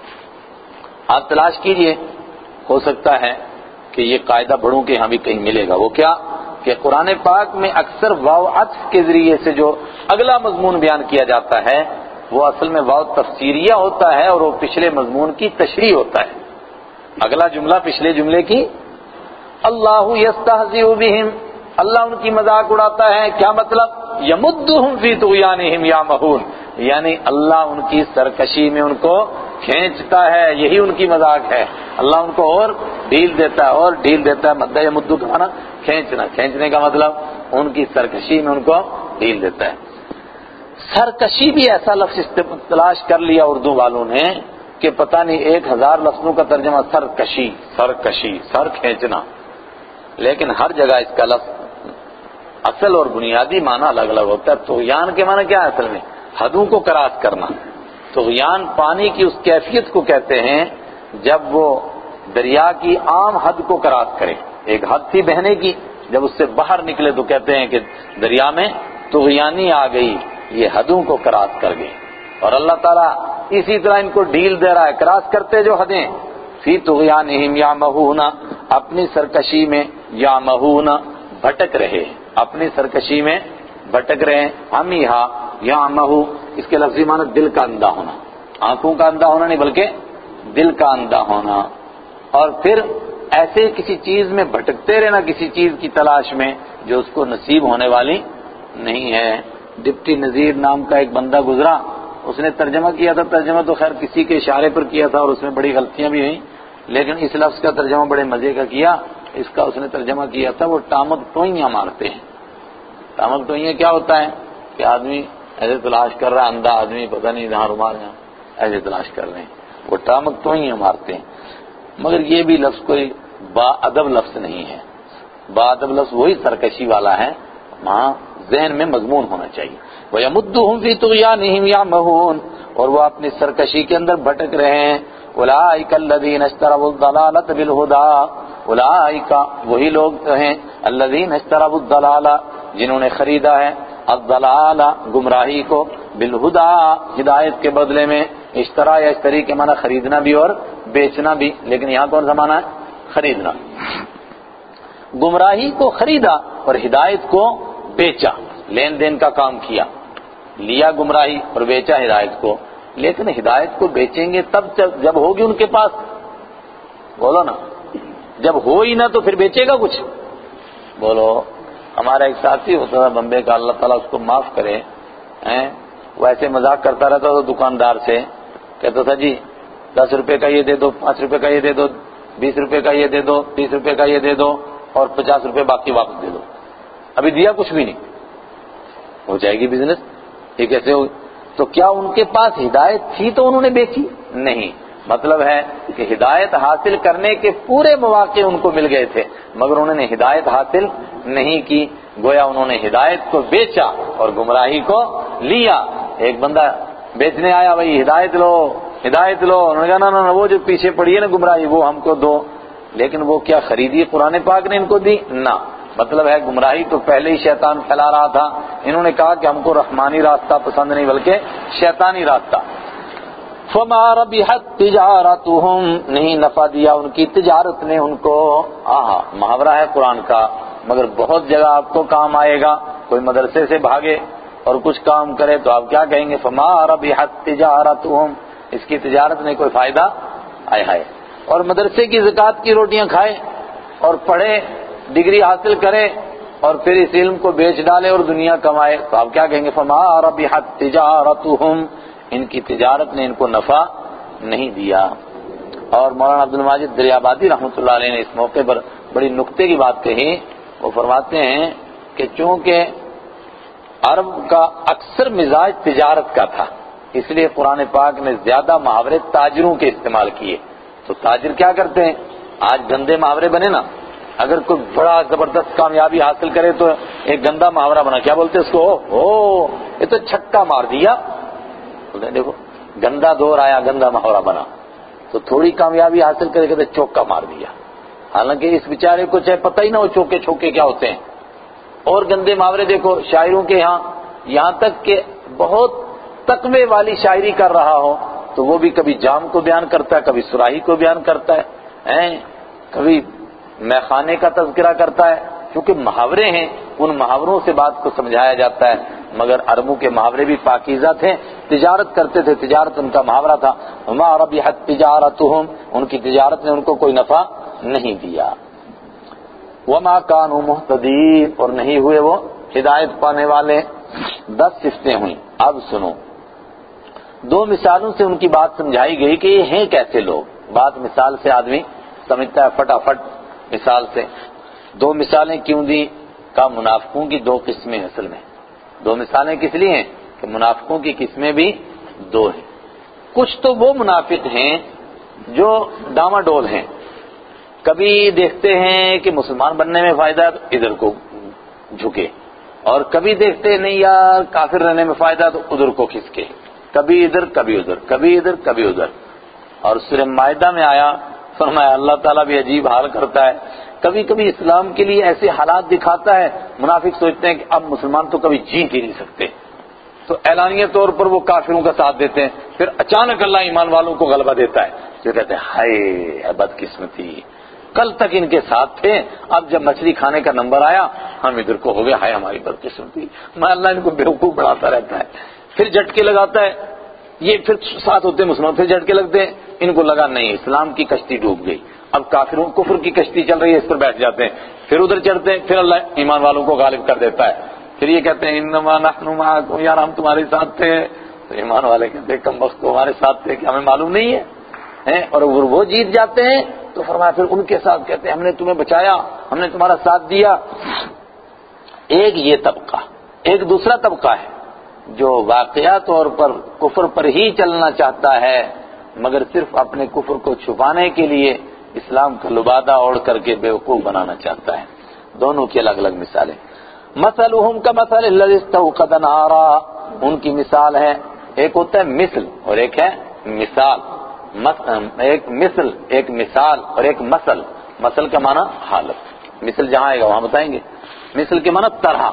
آپ تلاش کیجئے، ہو سکتا ہے کہ یہ قاعدہ بڑوں کے یہاں بھی کہیں ملے گا۔ وہ کیا کہ قرآن پاک میں اکثر واو عطف کے ذریعے سے جو اگلا مضمون بیان کیا جاتا ہے وہ اصل میں واو تفسیریہ ہوتا ہے، اور وہ پچھلے مضمون کی تشریح ہوتا ہے۔ اگلا جملہ پچھلے جملے کی، اللہ یستہزئ بہم، اللہ ان کی مذاق اڑاتا ہے، کیا مطلب؟ یمدہم فی طغیانہم یعمہون، یعنی اللہ ان کی سرکشی میں ان کو کھینچتا ہے، یہی ان کی مذاق ہے۔ اللہ ان کو اور ڈھیل دیتا ہے اور ڈھیل دیتا ہے، مدہ یمدو کا معنی کھینچنا، کھینچنے کا مطلب ان کی سرکشی میں ان کو ڈھیل دیتا ہے۔ سرکشی بھی ایسا لفظ تلاش کر لیا اردو والوں نے کہ پتہ نہیں ایک ہزار لفظوں کا ترجمہ سرکشی، سرکشی، سر کھینچنا، لیکن ہر جگہ اس کا لفظ اصل اور بنیادی معنی الگ الگ ہوتا ہے۔ طغیان کے معنی کیا ہے اصل میں؟ حدوں کو کراس کرنا۔ طغیان پانی کی اس کیفیت کو کہتے ہیں جب وہ دریا کی عام حد کو کراس کرے۔ ایک حد تھی بہنے کی، جب اس سے باہر نکلے تو کہتے ہیں کہ دریا میں طغیانی آ گئی، یہ حدوں کو کراس کر گئے۔ اور اللہ تعالیٰ اسی طرح ان کو ڈھیل دے رہا ہے، کراس کرتے جو حدیں، فی طغیانہم یعمہون، اپنی سرکشی میں، یعمہون، بھٹک رہے، اپنی سرکشی میں بھٹک رہے ہیں۔ ہم یہاں یعمہو، اس کے لفظی معنی دل کا اندھا ہونا، آنکھوں کا اندھا ہونا نہیں بلکہ دل کا اندھا ہونا۔ اور پھر ایسے کسی چیز میں بھٹکتے رہنا، کسی چیز کی تلاش میں جو اس کو نصیب ہونے والی نہیں ہے۔ ڈپٹی نذیر نام کا ایک بندہ گزرا، اس نے ترجمہ کیا تھا، ترجمہ تو خیر کسی کے اشارے پر کیا تھا اور اس میں بڑی غلطیاں بھی ہوئیں، لیکن اس لفظ کا ترجمہ بڑے مزے کا کیا۔ اس کا اس نے ترجمہ کیا تھا وہ ٹامک ٹوئیاں مارتے ہیں۔ ٹامک ٹوئیاں کیا ہوتا ہے کہ آدمی ایسے تلاش کر رہا ہے، اندھا آدمی پتہ نہیں جہاں رومال جہاں ایسے تلاش کر رہے ہیں، وہ ٹامک ٹوئیاں مارتے ہیں۔ مگر یہ بھی لفظ کوئی با ادب لفظ نہیں ہے، با ادب لفظ وہی سرکشی والا ہے، وہاں ذہن میں مضمون ہونا چاہیے۔ وَيَمُدُّهُمْ فِي طُغْيَانِهِمْ يَعْمَهُونَ، اور وہ اپنی سرکشی کے اندر بھٹک رہے ہیں۔ أُولَٰئِكَ الَّذِينَ اشْتَرَوُا الضَّلَالَةَ بِالْهُدَىٰ، أُولَٰئِكَ وہی لوگ ہیں الَّذِينَ اشْتَرَوُا الضَّلَالَةَ جنہوں نے خریدا ہے الضلالہ گمراہی کو، بالہدیٰ ہدایت کے بدلے میں۔ اشترا یا اشتری کے معنی خریدنا بھی اور بیچنا بھی، لیکن یہاں کون سا معنی ہے؟ خریدنا۔ گمراہی کو خریدا اور ہدایت کو بیچا، لین دین کا کام کیا، لیا گمراہی اور بیچا ہدایت کو۔ لیکن ہدایت کو بیچیں گے تب جب ہوگی ان کے پاس، بولو نا، جب ہو ہی نہ تو پھر بیچے گا کچھ؟ بولو۔ ہمارا ایک ساتھی ہوتا تھا بمبے کا، اللہ تعالیٰ اس کو معاف کرے، وہ ایسے مذاق کرتا رہتا تھا دکاندار سے، کہتا تھا جی دس روپے کا یہ دے دو، پانچ روپے کا یہ دے دو، بیس روپے کا یہ دے دو، تیس روپے کا یہ دے دو اور پچاس روپے باقی واپس دے دو۔ ابھی دیا کچھ بھی نہیں، ہو جائے گی بزنس، یہ کیسے ہو؟ تو کیا ان کے پاس ہدایت تھی تو انہوں نے بیچی؟ نہیں، مطلب ہے کہ ہدایت حاصل کرنے کے پورے مواقع ان کو مل گئے تھے، مگر انہوں نے ہدایت حاصل نہیں کی، گویا انہوں نے ہدایت کو بیچا اور گمراہی کو لیا۔ ایک بندہ بیچنے آیا، بھائی ہدایت لو ہدایت لو، انہوں نے کہا نا نا وہ جو پیچھے پڑی ہے نا گمراہی وہ ہم کو دو، لیکن وہ کیا خریدی قرآن پاک نے ان کو دی؟ نہ، مطلب ہے گمراہی تو پہلے ہی شیطان پھیلا رہا تھا، انہوں نے کہا کہ ہم کو رحمانی راستہ پسند نہیں بلکہ شیطانی راستہ۔ فما ربحت تجارتهم، نہیں نفع دیا ان کی تجارت نے ان کو۔ آہا، محاورہ ہے قرآن کا، مگر بہت جگہ آپ کو کام آئے گا۔ کوئی مدرسے سے بھاگے اور کچھ کام کرے تو آپ کیا کہیں گے؟ فما ربحت تجارتهم، اس کی تجارت نے کوئی فائدہ آئے ہائے۔ اور مدرسے کی زکوٰۃ کی روٹیاں کھائے اور پڑھے، ڈگری حاصل کرے اور پھر اس علم کو بیچ ڈالے اور دنیا کمائے تو آپ کیا کہیں گے؟ فما ربحت تجارتهم، ان کی تجارت نے ان کو نفع نہیں دیا۔ اور مولانا عبد الماجد دریابادی رحمۃ اللہ علیہ نے اس موقع پر بڑی نکتے کی بات کہی، وہ فرماتے ہیں کہ چونکہ عرب کا اکثر مزاج تجارت کا تھا، اس لیے قرآن پاک نے زیادہ محاورے تاجروں کے استعمال کیے۔ تو تاجر کیا کرتے ہیں؟ آج گندے محاورے بنے نا، اگر کوئی بڑا زبردست کامیابی حاصل کرے تو ایک گندا محاورہ بنا، کیا بولتے اس کو؟ او یہ تو چھکا مار دیا، دیکھو گندا دور آیا، گندا محاورہ بنا۔ تو تھوڑی کامیابی حاصل کرے کہتے چوکا مار دیا، حالانکہ اس بیچارے کو چاہے پتہ ہی نہ ہو چوکے چھوکے کیا ہوتے ہیں۔ اور گندے محاورے دیکھو شاعروں کے یہاں، یہاں تک کہ بہت تقوی والی شاعری کر رہا ہو تو وہ بھی کبھی جام کو بیان کرتا ہے، کبھی سراہی کو بیان کرتا ہے، ہیں کبھی میخانے کا تذکرہ کرتا ہے، کیونکہ محاورے ہیں، ان محاوروں سے بات کو سمجھایا جاتا ہے۔ مگر عربوں کے محاورے بھی پاکیزہ تھے، تجارت کرتے تھے، تجارت ان کا محاورہ تھا۔ وما ربحت تجارتهم، ان کی تجارت نے ان کو کوئی نفع نہیں دیا۔ وما كانوا مهتدين، اور نہیں ہوئے وہ ہدایت پانے والے۔ دس صفتیں ہوئیں۔ اب سنو، دو مثالوں سے ان کی بات سمجھائی گئی کہ یہ ہیں کیسے لوگ۔ بات مثال سے آدمی سمجھتا ہے فٹافٹ، مثال سے۔ دو مثالیں کیوں دی؟ کا منافقوں کی دو قسمیں اصل میں۔ دو مثالیں کس لیے ہیں؟ کہ منافقوں کی قسمیں بھی دو ہیں۔ کچھ تو وہ منافق ہیں جو ڈاما ڈول ہیں، کبھی دیکھتے ہیں کہ مسلمان بننے میں فائدہ ہے تو ادھر کو جھکے، اور کبھی دیکھتے ہیں نہیں یار کافر رہنے میں فائدہ تو ادھر کو کھسکے، کبھی ادھر کبھی ادھر، کبھی ادھر کبھی ادھر۔ اور سورہ مائدہ میں آیا، فرمایا اللہ تعالیٰ بھی عجیب حال کرتا ہے، کبھی کبھی اسلام کے لیے ایسے حالات دکھاتا ہے، منافق سوچتے ہیں کہ اب مسلمان تو کبھی جیت ہی نہیں سکتے، تو اعلانیہ طور پر وہ کافروں کا ساتھ دیتے ہیں، پھر اچانک اللہ ایمان والوں کو غلبہ دیتا ہے، پھر کہتے ہیں ہائے بدقسمتی، کل تک ان کے ساتھ تھے، اب جب مچھلی کھانے کا نمبر آیا ہم ادھر کو ہو گئے، ہائے ہماری بدقسمتی۔ میں اللہ ان کو بیوقوف بناتا رہتا ہے، پھر جھٹکے لگاتا ہے، یہ پھر ساتھ ہوتے ہیں مسلمان، پھر جھٹکے لگتے ہیں، ان کو لگا نہیں اسلام کی کشتی ڈوب گئی، اب کافروں کفر کی کشتی چل رہی ہے، اس پر بیٹھ جاتے ہیں، پھر ادھر چڑھتے ہیں، پھر اللہ ایمان والوں کو غالب کر دیتا ہے، پھر یہ کہتے ہیں انما نحن معکم، یار ہم تمہارے ساتھ تھے. تو ایمان والے کہتے ہیں کم وقت ہمارے ساتھ تھے کہ ہمیں معلوم نہیں ہے. اور وہ جیت جاتے ہیں تو فرمایا پھر ان کے ساتھ کہتے ہیں ہم نے تمہیں بچایا، ہم نے تمہارا ساتھ دیا. ایک یہ طبقہ. ایک دوسرا طبقہ ہے جو واقعہ طور پر کفر پر ہی چلنا چاہتا ہے مگر صرف اپنے کفر کو چھپانے کے لیے اسلام کا لبادہ اوڑھ کر کے بیوقوف بنانا چاہتا ہے. دونوں کی الگ الگ مثالیں. مثلهم كمثل الذي استوقد نارا، ان کی مثال ہے، ایک ہوتا ہے مثل اور ایک ہے مثال. ایک مثل ایک مثال اور ایک مثل. مثل کا معنی حالت، مثل جہاں آئے گا وہاں بتائیں گے. مثل کے معنی طرح.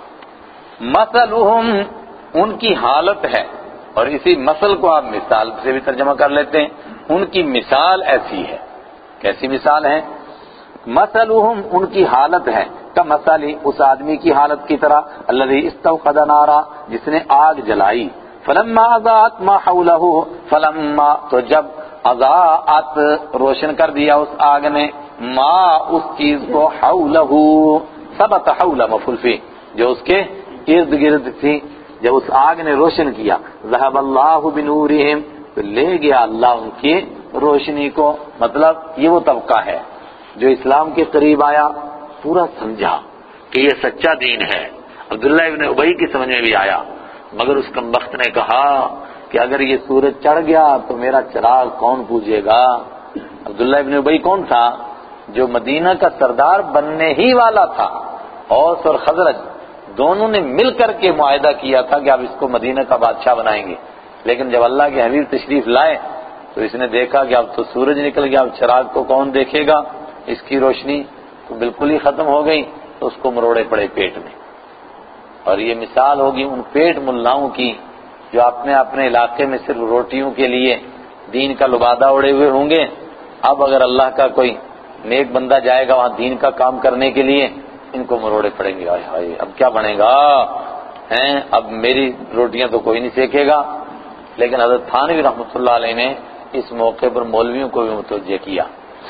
مثلهم ان کی حالت ہے، اور اسی مثل کو آپ مثال سے بھی ترجمہ کر لیتے ہیں. ان کی مثال ایسی ہے. کیسی مثال ہے؟ مثلهم ان کی حالت ہے کمثل اس آدمی کی حالت کی طرح الذي استوقد نارا جس نے آگ جلائی. فلما اضاءت ما حوله، فلما تو جب اضاءت روشن کر دیا اس آگ نے، ما اس چیز کو حوله ثبت حول مفعول فی جو اس کے ارد گرد تھی، جب اس آگ نے روشن کیا. ذهب الله بنورهم تو لے گیا اللہ ان کی روشنی کو. مطلب یہ وہ طبقہ ہے جو اسلام کے قریب آیا، پورا سمجھا کہ یہ سچا دین ہے. عبداللہ ابن ابی کی سمجھ میں بھی آیا، مگر اس کمبخت نے کہا کہ اگر یہ سورج چڑھ گیا تو میرا چراغ کون پوجے گا. عبداللہ ابن ابی کون تھا؟ جو مدینہ کا سردار بننے ہی والا تھا. اوس اور خزرج دونوں نے مل کر کے معاہدہ کیا تھا کہ اب اس کو مدینہ کا بادشاہ بنائیں گے. لیکن جب اللہ کے حبیب تشریف لائے تو اس نے دیکھا کہ اب تو سورج نکل گیا، اب چراغ کو کون دیکھے گا، اس کی روشنی تو بالکل ہی ختم ہو گئی. تو اس کو مروڑے پڑے پیٹ میں. اور یہ مثال ہوگی ان پیٹ ملاؤں کی جو اپنے اپنے علاقے میں صرف روٹیوں کے لیے دین کا لبادہ اڑے ہوئے ہوں گے. اب اگر اللہ کا کوئی نیک بندہ جائے گا وہاں دین کا کام کرنے کے لیے، ان کو مروڑے پڑیں گے. ہائے ہائے اب کیا بنے گا ہیں، اب میری روٹیاں تو کوئی نہیں سیکھے گا. لیکن حضرت تھانوی رحمۃ اللہ علیہ نے اس موقع پر مولویوں کو بھی متوجہ کیا.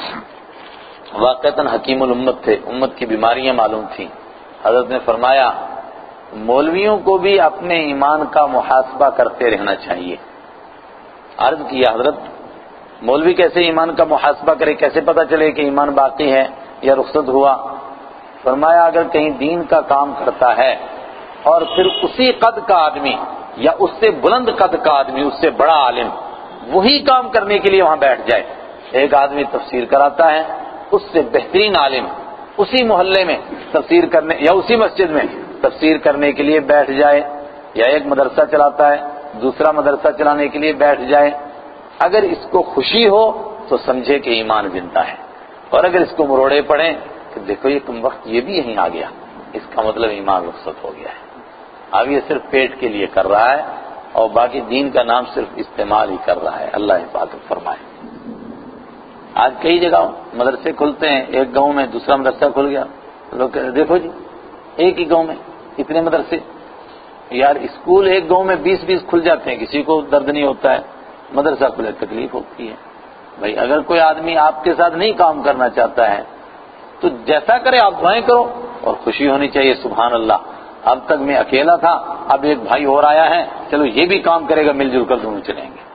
واقعتاً حکیم الامت تھے، امت کی بیماریاں معلوم تھیں. حضرت نے فرمایا مولویوں کو بھی اپنے ایمان کا محاسبہ کرتے رہنا چاہیے. عرض کیا حضرت مولوی کیسے ایمان کا محاسبہ کرے، کیسے پتہ چلے کہ ایمان باقی ہے یا رخصت ہوا؟ فرمایا اگر کہیں دین کا کام کرتا ہے اور پھر اسی قد کا آدمی یا اس سے بلند قد کا آدمی، اس سے بڑا عالم وہی کام کرنے کے لیے وہاں بیٹھ جائے. ایک آدمی تفسیر کراتا ہے، اس سے بہترین عالم اسی محلے میں تفسیر کرنے یا اسی مسجد میں تفسیر کرنے کے لیے بیٹھ جائے، یا ایک مدرسہ چلاتا ہے دوسرا مدرسہ چلانے کے لیے بیٹھ جائے، اگر اس کو خوشی ہو تو سمجھے کہ ایمان زندہ ہے. اور اگر اس کو مروڑے پڑیں کہ دیکھو یہ کم وقت یہ بھی یہیں آ گیا، اس کا مطلب ایمان رخصت ہو گیا ہے. اب یہ صرف پیٹ کے لیے کر رہا ہے اور باقی دین کا نام صرف استعمال ہی کر رہا ہے. اللہ حفاظت فرمائے. آج کئی جگہ مدرسے کھلتے ہیں، ایک گاؤں میں دوسرا مدرسہ کھل گیا، لوگ کہتے ہیں دیکھو جی ایک ہی گاؤں میں اتنے مدرسے. یار اسکول ایک گاؤں میں بیس بیس کھل جاتے ہیں، کسی کو درد نہیں ہوتا ہے، مدرسہ کھلے تکلیف ہوتی ہے. بھائی اگر کوئی آدمی آپ کے ساتھ نہیں کام کرنا چاہتا ہے تو جیسا کرے آپ دعائیں کرو اور خوشی ہونی چاہیے. سبحان اللہ اب تک میں اکیلا تھا، اب ایک بھائی اور آیا ہے، چلو یہ بھی کام کرے گا، مل جل کر دونوں چلیں گے.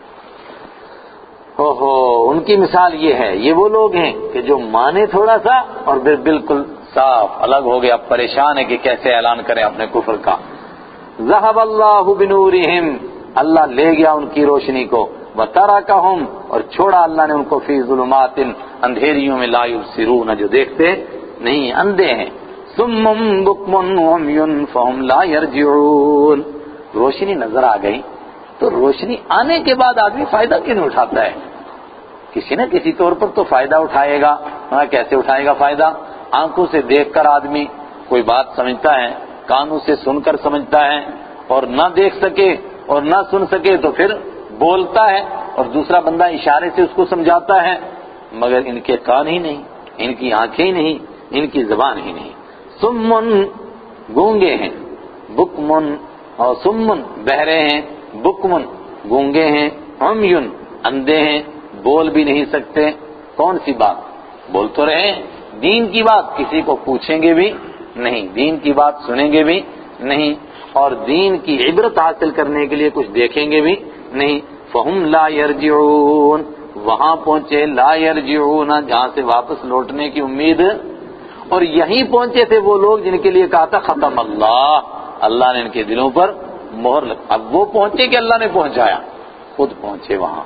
اوہو ان کی مثال یہ ہے. یہ وہ لوگ ہیں کہ جو مانے تھوڑا سا اور پھر بالکل صاف الگ ہو گیا، پریشان ہے کہ کیسے اعلان کریں اپنے کفر کا. ذهب اللہ بنورہم اللہ لے گیا ان کی روشنی کو، وترکہم اور چھوڑا اللہ نے ان کو فی ظلمات اندھیریوں میں لا یبصرون جو دیکھتے نہیں، اندھے ہیں. صم بکم عمی فہم لا یرجعون. روشنی نظر آ گئی تو روشنی آنے کے بعد آدمی فائدہ کیوں نہیں اٹھاتا ہے؟ کسی نہ کسی طور پر تو فائدہ اٹھائے گا. ہاں کیسے اٹھائے گا فائدہ؟ آنکھوں سے دیکھ کر آدمی کوئی بات سمجھتا ہے، کانوں سے سن کر سمجھتا ہے، اور نہ دیکھ سکے اور نہ سن سکے تو پھر بولتا ہے اور دوسرا بندہ اشارے سے اس کو سمجھاتا ہے. مگر ان کے کان ہی نہیں، ان کی آنکھیں ہی نہیں، ان کی زبان ہی نہیں. سمن گونگے ہیں، بکمن اور سمن بہرے ہیں، بکمن گونگے ہیں، عمیون اندھے ہیں، بول بھی نہیں سکتے. کون سی بات بول تو رہے ہیں، دین کی بات کسی کو پوچھیں گے بھی نہیں، دین کی بات سنیں گے بھی نہیں، اور دین کی عبرت حاصل کرنے کے لیے کچھ دیکھیں گے بھی نہیں. فہم لا یرجعون، وہاں پہنچے لا یرجعون جہاں سے واپس لوٹنے کی امید، اور یہیں پہنچے تھے وہ لوگ جن کے لیے کہا تھا ختم اللہ، اللہ نے ان کے دلوں پر مہر لگ. اب وہ پہنچے کہ اللہ نے پہنچایا؟ خود پہنچے وہاں.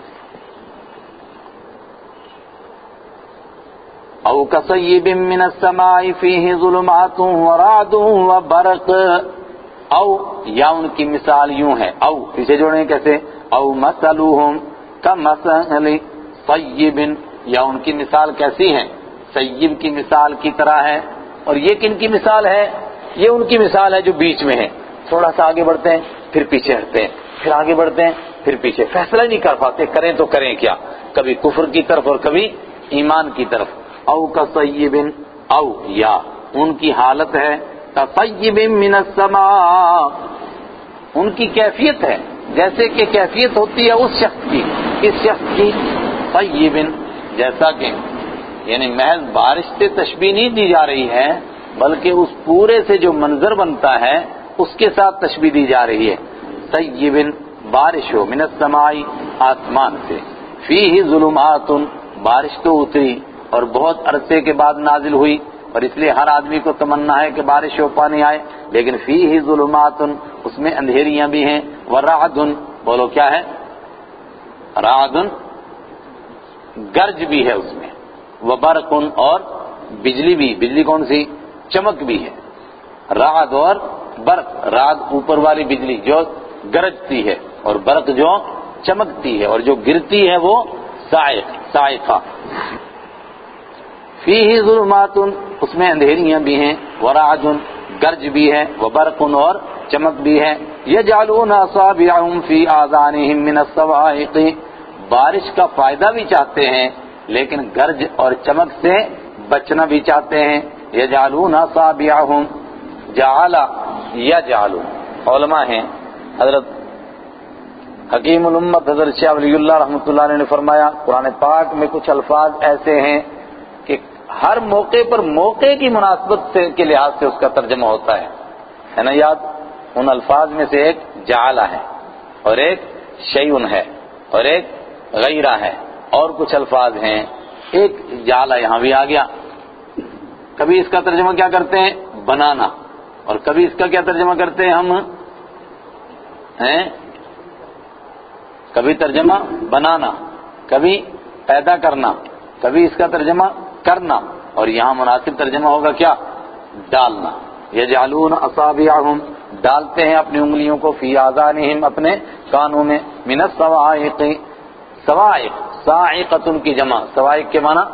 او کصیب من السماء فیہ ظلمات ورعد وبرق، او یا ان کی مثال یوں ہے، او پیچھے جوڑیں کیسے، او مثلہم کمثل صیب، یا ان کی مثال کیسی ہے، صیب کی مثال کی طرح ہے. اور یہ کن کی مثال ہے؟ یہ ان کی مثال ہے جو بیچ میں ہے، تھوڑا سا آگے بڑھتے ہیں پھر پیچھے ہٹتے ہیں، پھر آگے بڑھتے ہیں پھر پیچھے، فیصلہ نہیں کر پاتے، کریں تو کریں کیا، کبھی کفر کی طرف اور کبھی ایمان کی طرف. او کصیب، او یا ان کی حالت ہے کصیب من السماء، ان کی کیفیت ہے جیسے کہ کیفیت ہوتی ہے اس شخص کی، اس شخص کی صیب، جیسا کہ یعنی محض بارش سے تشبیہ نہیں دی جا رہی ہے بلکہ اس پورے سے جو منظر بنتا ہے اس کے ساتھ تشبیہ دی جا رہی ہے. صیب بارش ہو، من السماء آسمان سے، فیہ ظلمات بارش تو اتری اور بہت عرصے کے بعد نازل ہوئی، اور اس لیے ہر آدمی کو تمنا ہے کہ بارش ہو، پانی آئے، لیکن فیہ ظلمات اس میں اندھیریاں بھی ہیں، ورعد بولو کیا ہے، رعد گرج بھی ہے اس میں، وبرق اور بجلی بھی، بجلی کون سی، چمک بھی ہے. رعد اور برق، رعد اوپر والی بجلی جو گرجتی ہے اور برق جو چمکتی ہے اور جو گرتی ہے وہ صاعق صاعقہ. فیہ ظلمات اس میں اندھیریاں بھی ہیں، ورعد گرج بھی ہے، وبرق اور چمک بھی ہے. یجعلون اصابعهم فی آذانهم من الصواعق، بارش کا فائدہ بھی چاہتے ہیں لیکن گرج اور چمک سے بچنا بھی چاہتے ہیں. یجعلون اصابعهم، جعل یجعل، علماء ہیں حضرت حکیم الامت حضرت شاہ ولی اللہ رحمۃ اللہ علیہ نے فرمایا قرآن پاک میں کچھ الفاظ ایسے ہیں کہ ہر موقع پر موقع کی مناسبت سے کے لحاظ سے اس کا ترجمہ ہوتا ہے ہے نا یاد. ان الفاظ میں سے ایک جعلہ ہے اور ایک شیئن ہے اور ایک غیرہ ہے، اور کچھ الفاظ ہیں. ایک جعلہ یہاں بھی آ گیا، کبھی اس کا ترجمہ کیا کرتے ہیں، بنانا، اور کبھی اس کا کیا ترجمہ کرتے ہیں ہم ہیں، کبھی ترجمہ بنانا، کبھی پیدا کرنا، کبھی اس کا ترجمہ کرنا، اور یہاں مناسب ترجمہ ہوگا کیا، ڈالنا. یجعلون اصابعهم، ڈالتے ہیں اپنی انگلیوں کو، فی آذانہم اپنے کانوں میں، من الصواعق، صواعق صاعقۃ کی جمع، صواعق کے معنی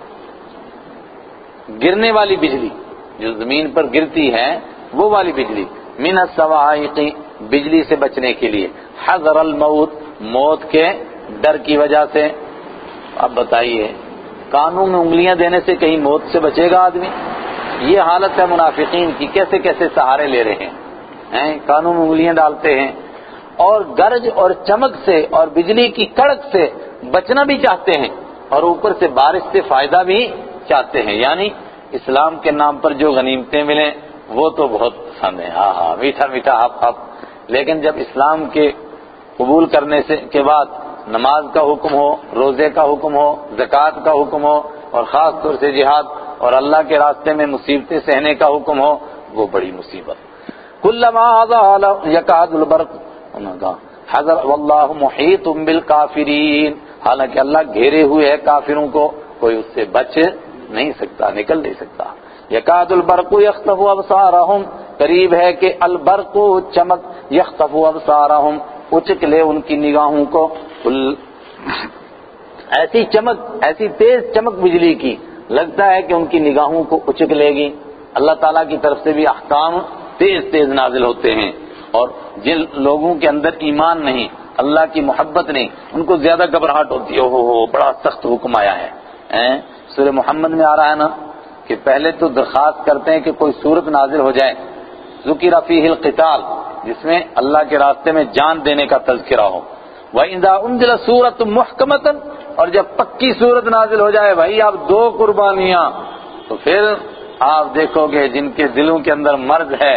گرنے والی بجلی، جو زمین پر گرتی ہے وہ والی بجلی. من الصواعق بجلی سے بچنے کے لیے، حذر الموت موت کے ڈر کی وجہ سے. اب بتائیے کانوں میں انگلیاں دینے سے کہیں موت سے بچے گا آدمی؟ یہ حالت ہے منافقین کی، کیسے کیسے سہارے لے رہے ہیں، کانوں میں انگلیاں ڈالتے ہیں، اور گرج اور چمک سے اور بجلی کی کڑک سے بچنا بھی چاہتے ہیں، اور اوپر سے بارش سے فائدہ بھی چاہتے ہیں. یعنی اسلام کے نام پر جو غنیمتیں ملیں وہ تو بہت پسند ہیں، ہاں ہاں میٹھا میٹھا ہپ ہپ، لیکن جب اسلام کے قبول کرنے سے کے بعد نماز کا حکم ہو، روزے کا حکم ہو، زکوٰۃ کا حکم ہو، اور خاص طور سے جہاد اور اللہ کے راستے میں مصیبتیں سہنے کا حکم ہو، وہ بڑی مصیبت. کلما اضاء یکاد البرق، حذر واللہ محیط بالکافرین، حالانکہ اللہ گھیرے ہوئے ہے کافروں کو، کوئی اس سے بچ نہیں سکتا، نکل نہیں سکتا. یکاد البرق یخطف ابصارہم، قریب ہے کہ البرق چمک، یخطف ابصارہم اچک لے ان کی نگاہوں کو. ایسی چمک، ایسی تیز چمک بجلی کی لگتا ہے کہ ان کی نگاہوں کو اچک لے گی. اللہ تعالیٰ کی طرف سے بھی احکام تیز تیز نازل ہوتے ہیں، اور جن لوگوں کے اندر ایمان نہیں، اللہ کی محبت نہیں، ان کو زیادہ گھبراہٹ ہوتی ہے، ہو ہو بڑا سخت حکم آیا ہے. سورہ محمد میں آ رہا ہے نا کہ پہلے تو درخواست کرتے ہیں کہ کوئی صورت نازل ہو جائے، ذکر فیہ القتال، جس میں اللہ کے راستے میں جان دینے کا تذکرہ ہو. وَإِذَا أُنزِلَتْ سُورَةٌ مُحْكَمَةٌ، اور جب پکی صورت نازل ہو جائے بھائی اب دو قربانیاں، تو پھر آپ دیکھو گے جن کے دلوں کے اندر مرض ہے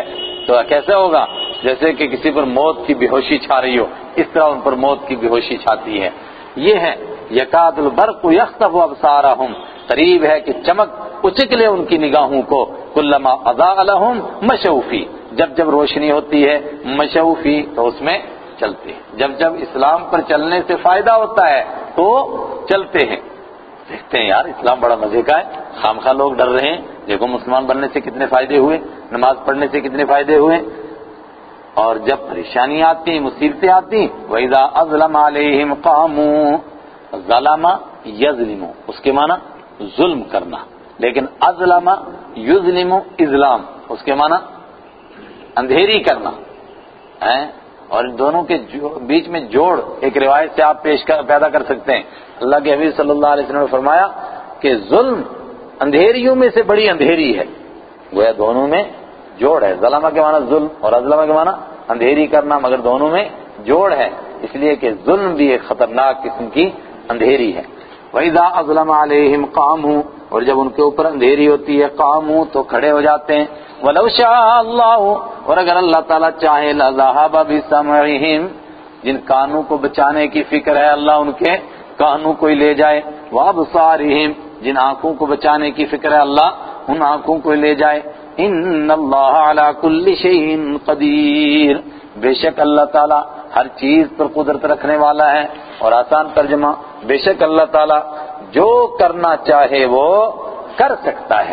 تو کیسے ہوگا؟ جیسے کہ کسی پر موت کی بے ہوشی چھا رہی ہو، اس طرح ان پر موت کی بے ہوشی چھاتی ہے۔ یہ ہے یکاد البرق یخطف ابصارہم، قریب ہے کہ چمک اچک لے ان کی نگاہوں کو، کلما اضاء لہم مشوا فیہ، جب جب روشنی ہوتی ہے مشوا فیہ تو اس میں چلتے ہیں، جب جب اسلام پر چلنے سے فائدہ ہوتا ہے تو چلتے ہیں۔ دیکھتے ہیں یار اسلام بڑا مزے کا ہے، خامخواہ لوگ ڈر رہے ہیں، دیکھو مسلمان بننے سے کتنے فائدے ہوئے، نماز پڑھنے سے کتنے فائدے ہوئے، اور جب پریشانی آتی مصیبتیں آتی وَإِذَا أَظْلَمَ عَلَيْهِمْ قَامُوا، ظلم یظلم اس کے معنی ظلم کرنا، لیکن اظلم یظلم اظلام اس کے معنی اندھیری کرنا ہے، اور ان دونوں کے بیچ میں جوڑ ایک روایت سے آپ پیش کر پیدا کر سکتے ہیں۔ اللہ کے حبیب صلی اللہ علیہ وسلم نے فرمایا کہ ظلم اندھیریوں میں سے بڑی اندھیری ہے، گویا دونوں میں جوڑ ہے، ظلمہ کے معنی ظلم اور اظلمہ کے معنی اندھیری کرنا، مگر دونوں میں جوڑ ہے، اس لیے کہ ظلم بھی ایک خطرناک قسم کی اندھیری ہے۔ وَإِذَا أَظْلَمَ عَلَيْهِمْ قَامُوا، اور جب ان کے اوپر اندھیری ہوتی ہے قاموا تو کھڑے ہو جاتے ہیں۔ وَلَوْ شَاءَ اللَّهُ، اور اگر اللہ تعالیٰ چاہے لَذَهَبَ بِسَمْعِهِمْ، جن کانوں کو بچانے کی فکر ہے اللہ ان کے کانوں کو ہی لے جائے، وَأَبْصَارِهِمْ، جن آنکھوں کو بچانے کی فکر ہے اللہ ان آنکھوں کو ہی لے جائے۔ إِنَّ اللَّهَ عَلَى كُلِّ شَيْءٍ قَدِيرٌ، بے شک اللہ تعالیٰ ہر چیز پر قدرت رکھنے والا ہے، اور آسان ترجمہ بے شک اللہ تعالیٰ جو کرنا چاہے وہ کر سکتا ہے،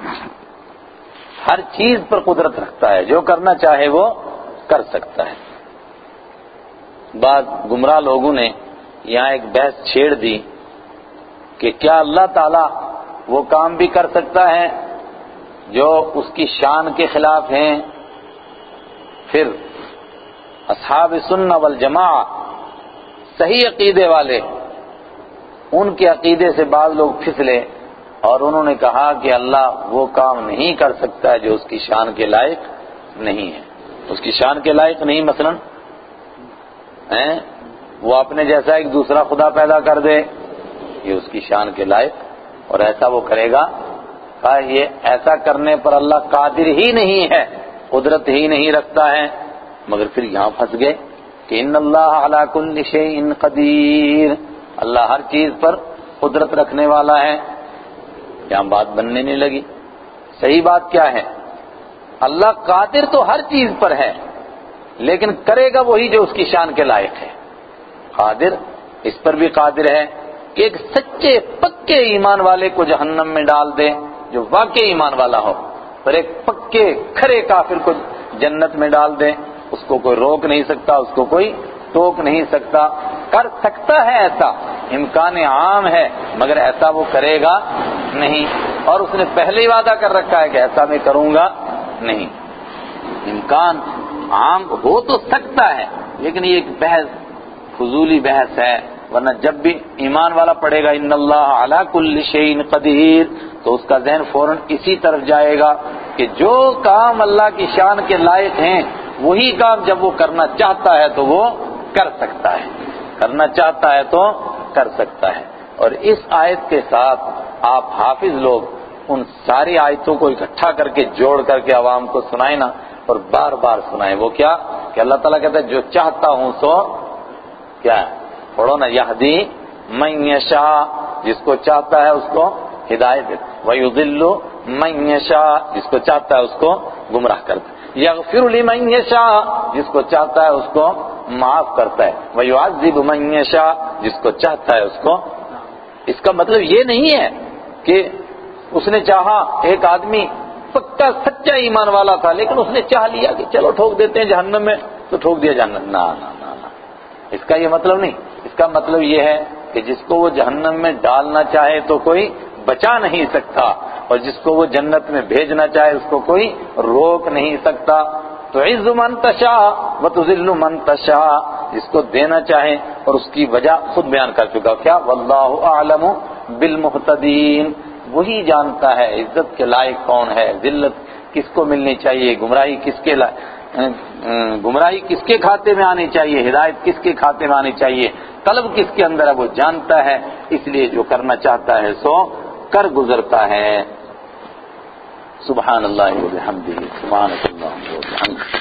ہر چیز پر قدرت رکھتا ہے، جو کرنا چاہے وہ کر سکتا ہے۔ بعض گمراہ لوگوں نے یہاں ایک بحث چھیڑ دی کہ کیا اللہ تعالیٰ وہ کام بھی کر سکتا ہے جو اس کی شان کے خلاف ہیں؟ پھر اصحاب سنہ والجماعہ صحیح عقیدے والے، ان کے عقیدے سے بعض لوگ پھسلے اور انہوں نے کہا کہ اللہ وہ کام نہیں کر سکتا ہے جو اس کی شان کے لائق نہیں ہے، اس کی شان کے لائق نہیں، مثلا ہیں وہ اپنے جیسا ایک دوسرا خدا پیدا کر دے، یہ اس کی شان کے لائق، اور ایسا وہ کرے گا، کہا یہ ایسا کرنے پر اللہ قادر ہی نہیں ہے، قدرت ہی نہیں رکھتا ہے، مگر پھر یہاں پھنس گئے کہ ان اللہ علی کل شیء قدیر، اللہ ہر چیز پر قدرت رکھنے والا ہے، یہاں بات بننے نہیں لگی۔ صحیح بات کیا ہے؟ اللہ قادر تو ہر چیز پر ہے، لیکن کرے گا وہی جو اس کی شان کے لائق ہے۔ قادر اس پر بھی قادر ہے کہ ایک سچے پکے ایمان والے کو جہنم میں ڈال دے جو واقعی ایمان والا ہو، اور ایک پکے کھرے کافر کو جنت میں ڈال دے، اس کو کوئی روک نہیں سکتا، اس کو کوئی ٹوک نہیں سکتا، کر سکتا ہے ایسا، امکان عام ہے، مگر ایسا وہ کرے گا نہیں، اور اس نے پہلے ہی وعدہ کر رکھا ہے کہ ایسا میں کروں گا نہیں۔ امکان عام ہو تو سکتا ہے، لیکن یہ ایک بحث فضولی بحث ہے، ورنہ جب بھی ایمان والا پڑھے گا ان اللہ علی کل شیء قدیر تو اس کا ذہن فوراً اسی طرف جائے گا کہ جو کام اللہ کی شان کے لائق ہیں وہی کام جب وہ کرنا چاہتا ہے تو وہ کر سکتا ہے، کرنا چاہتا ہے تو کر سکتا ہے۔ اور اس آیت کے ساتھ آپ حافظ لوگ ان ساری آیتوں کو اکٹھا کر کے جوڑ کر کے عوام کو سنائیں نا، اور بار بار سنائیں۔ وہ کیا کہ اللہ تعالیٰ کہتا ہے جو چاہتا ہوں سو کیا ہے، پڑھو نا، یہدی من یشاء، جس کو چاہتا ہے اس کو ہدایت دیتا، ویضل من یشاء، جس کو چاہتا ہے اس کو گمراہ کرتا ہے، یغفر لمن یشاء، جس کو چاہتا ہے اس کو معاف کرتا ہے، ویعذب من یشاء، جس کو چاہتا ہے اس کو۔ اس کا مطلب یہ نہیں ہے کہ اس نے چاہا، ایک آدمی پکا سچا ایمان والا تھا لیکن اس نے چاہ لیا کہ چلو ٹھوک دیتے ہیں جہنم میں، تو ٹھوک دیا جہنم، نہ نہ نہ نہ، اس کا یہ مطلب نہیں۔ اس کا مطلب یہ ہے کہ جس کو وہ جہنم میں ڈالنا چاہے تو کوئی بچا نہیں سکتا، اور جس کو وہ جنت میں بھیجنا چاہے اس کو کوئی روک نہیں سکتا۔ تو عز من تشاء وتذل من تشاء، جس کو دینا چاہے، اور اس کی وجہ خود بیان کر چکا، کیا واللہ اعلم بالمہتدین، وہی جانتا ہے عزت کے لائق کون ہے، ذلت کس کو ملنی چاہیے، گمراہی کس کے لائق، گمراہی کس کے کھاتے میں آنی چاہیے، ہدایت کس کے کھاتے میں آنی چاہیے، قلب کس کے اندر ہے وہ جانتا ہے، اس لیے جو کرنا چاہتا ہے سو کر گزرتا ہے۔ سبحان اللہ و بحمدہ، سبحانک اللہم و بحمدک۔ وبحمدک.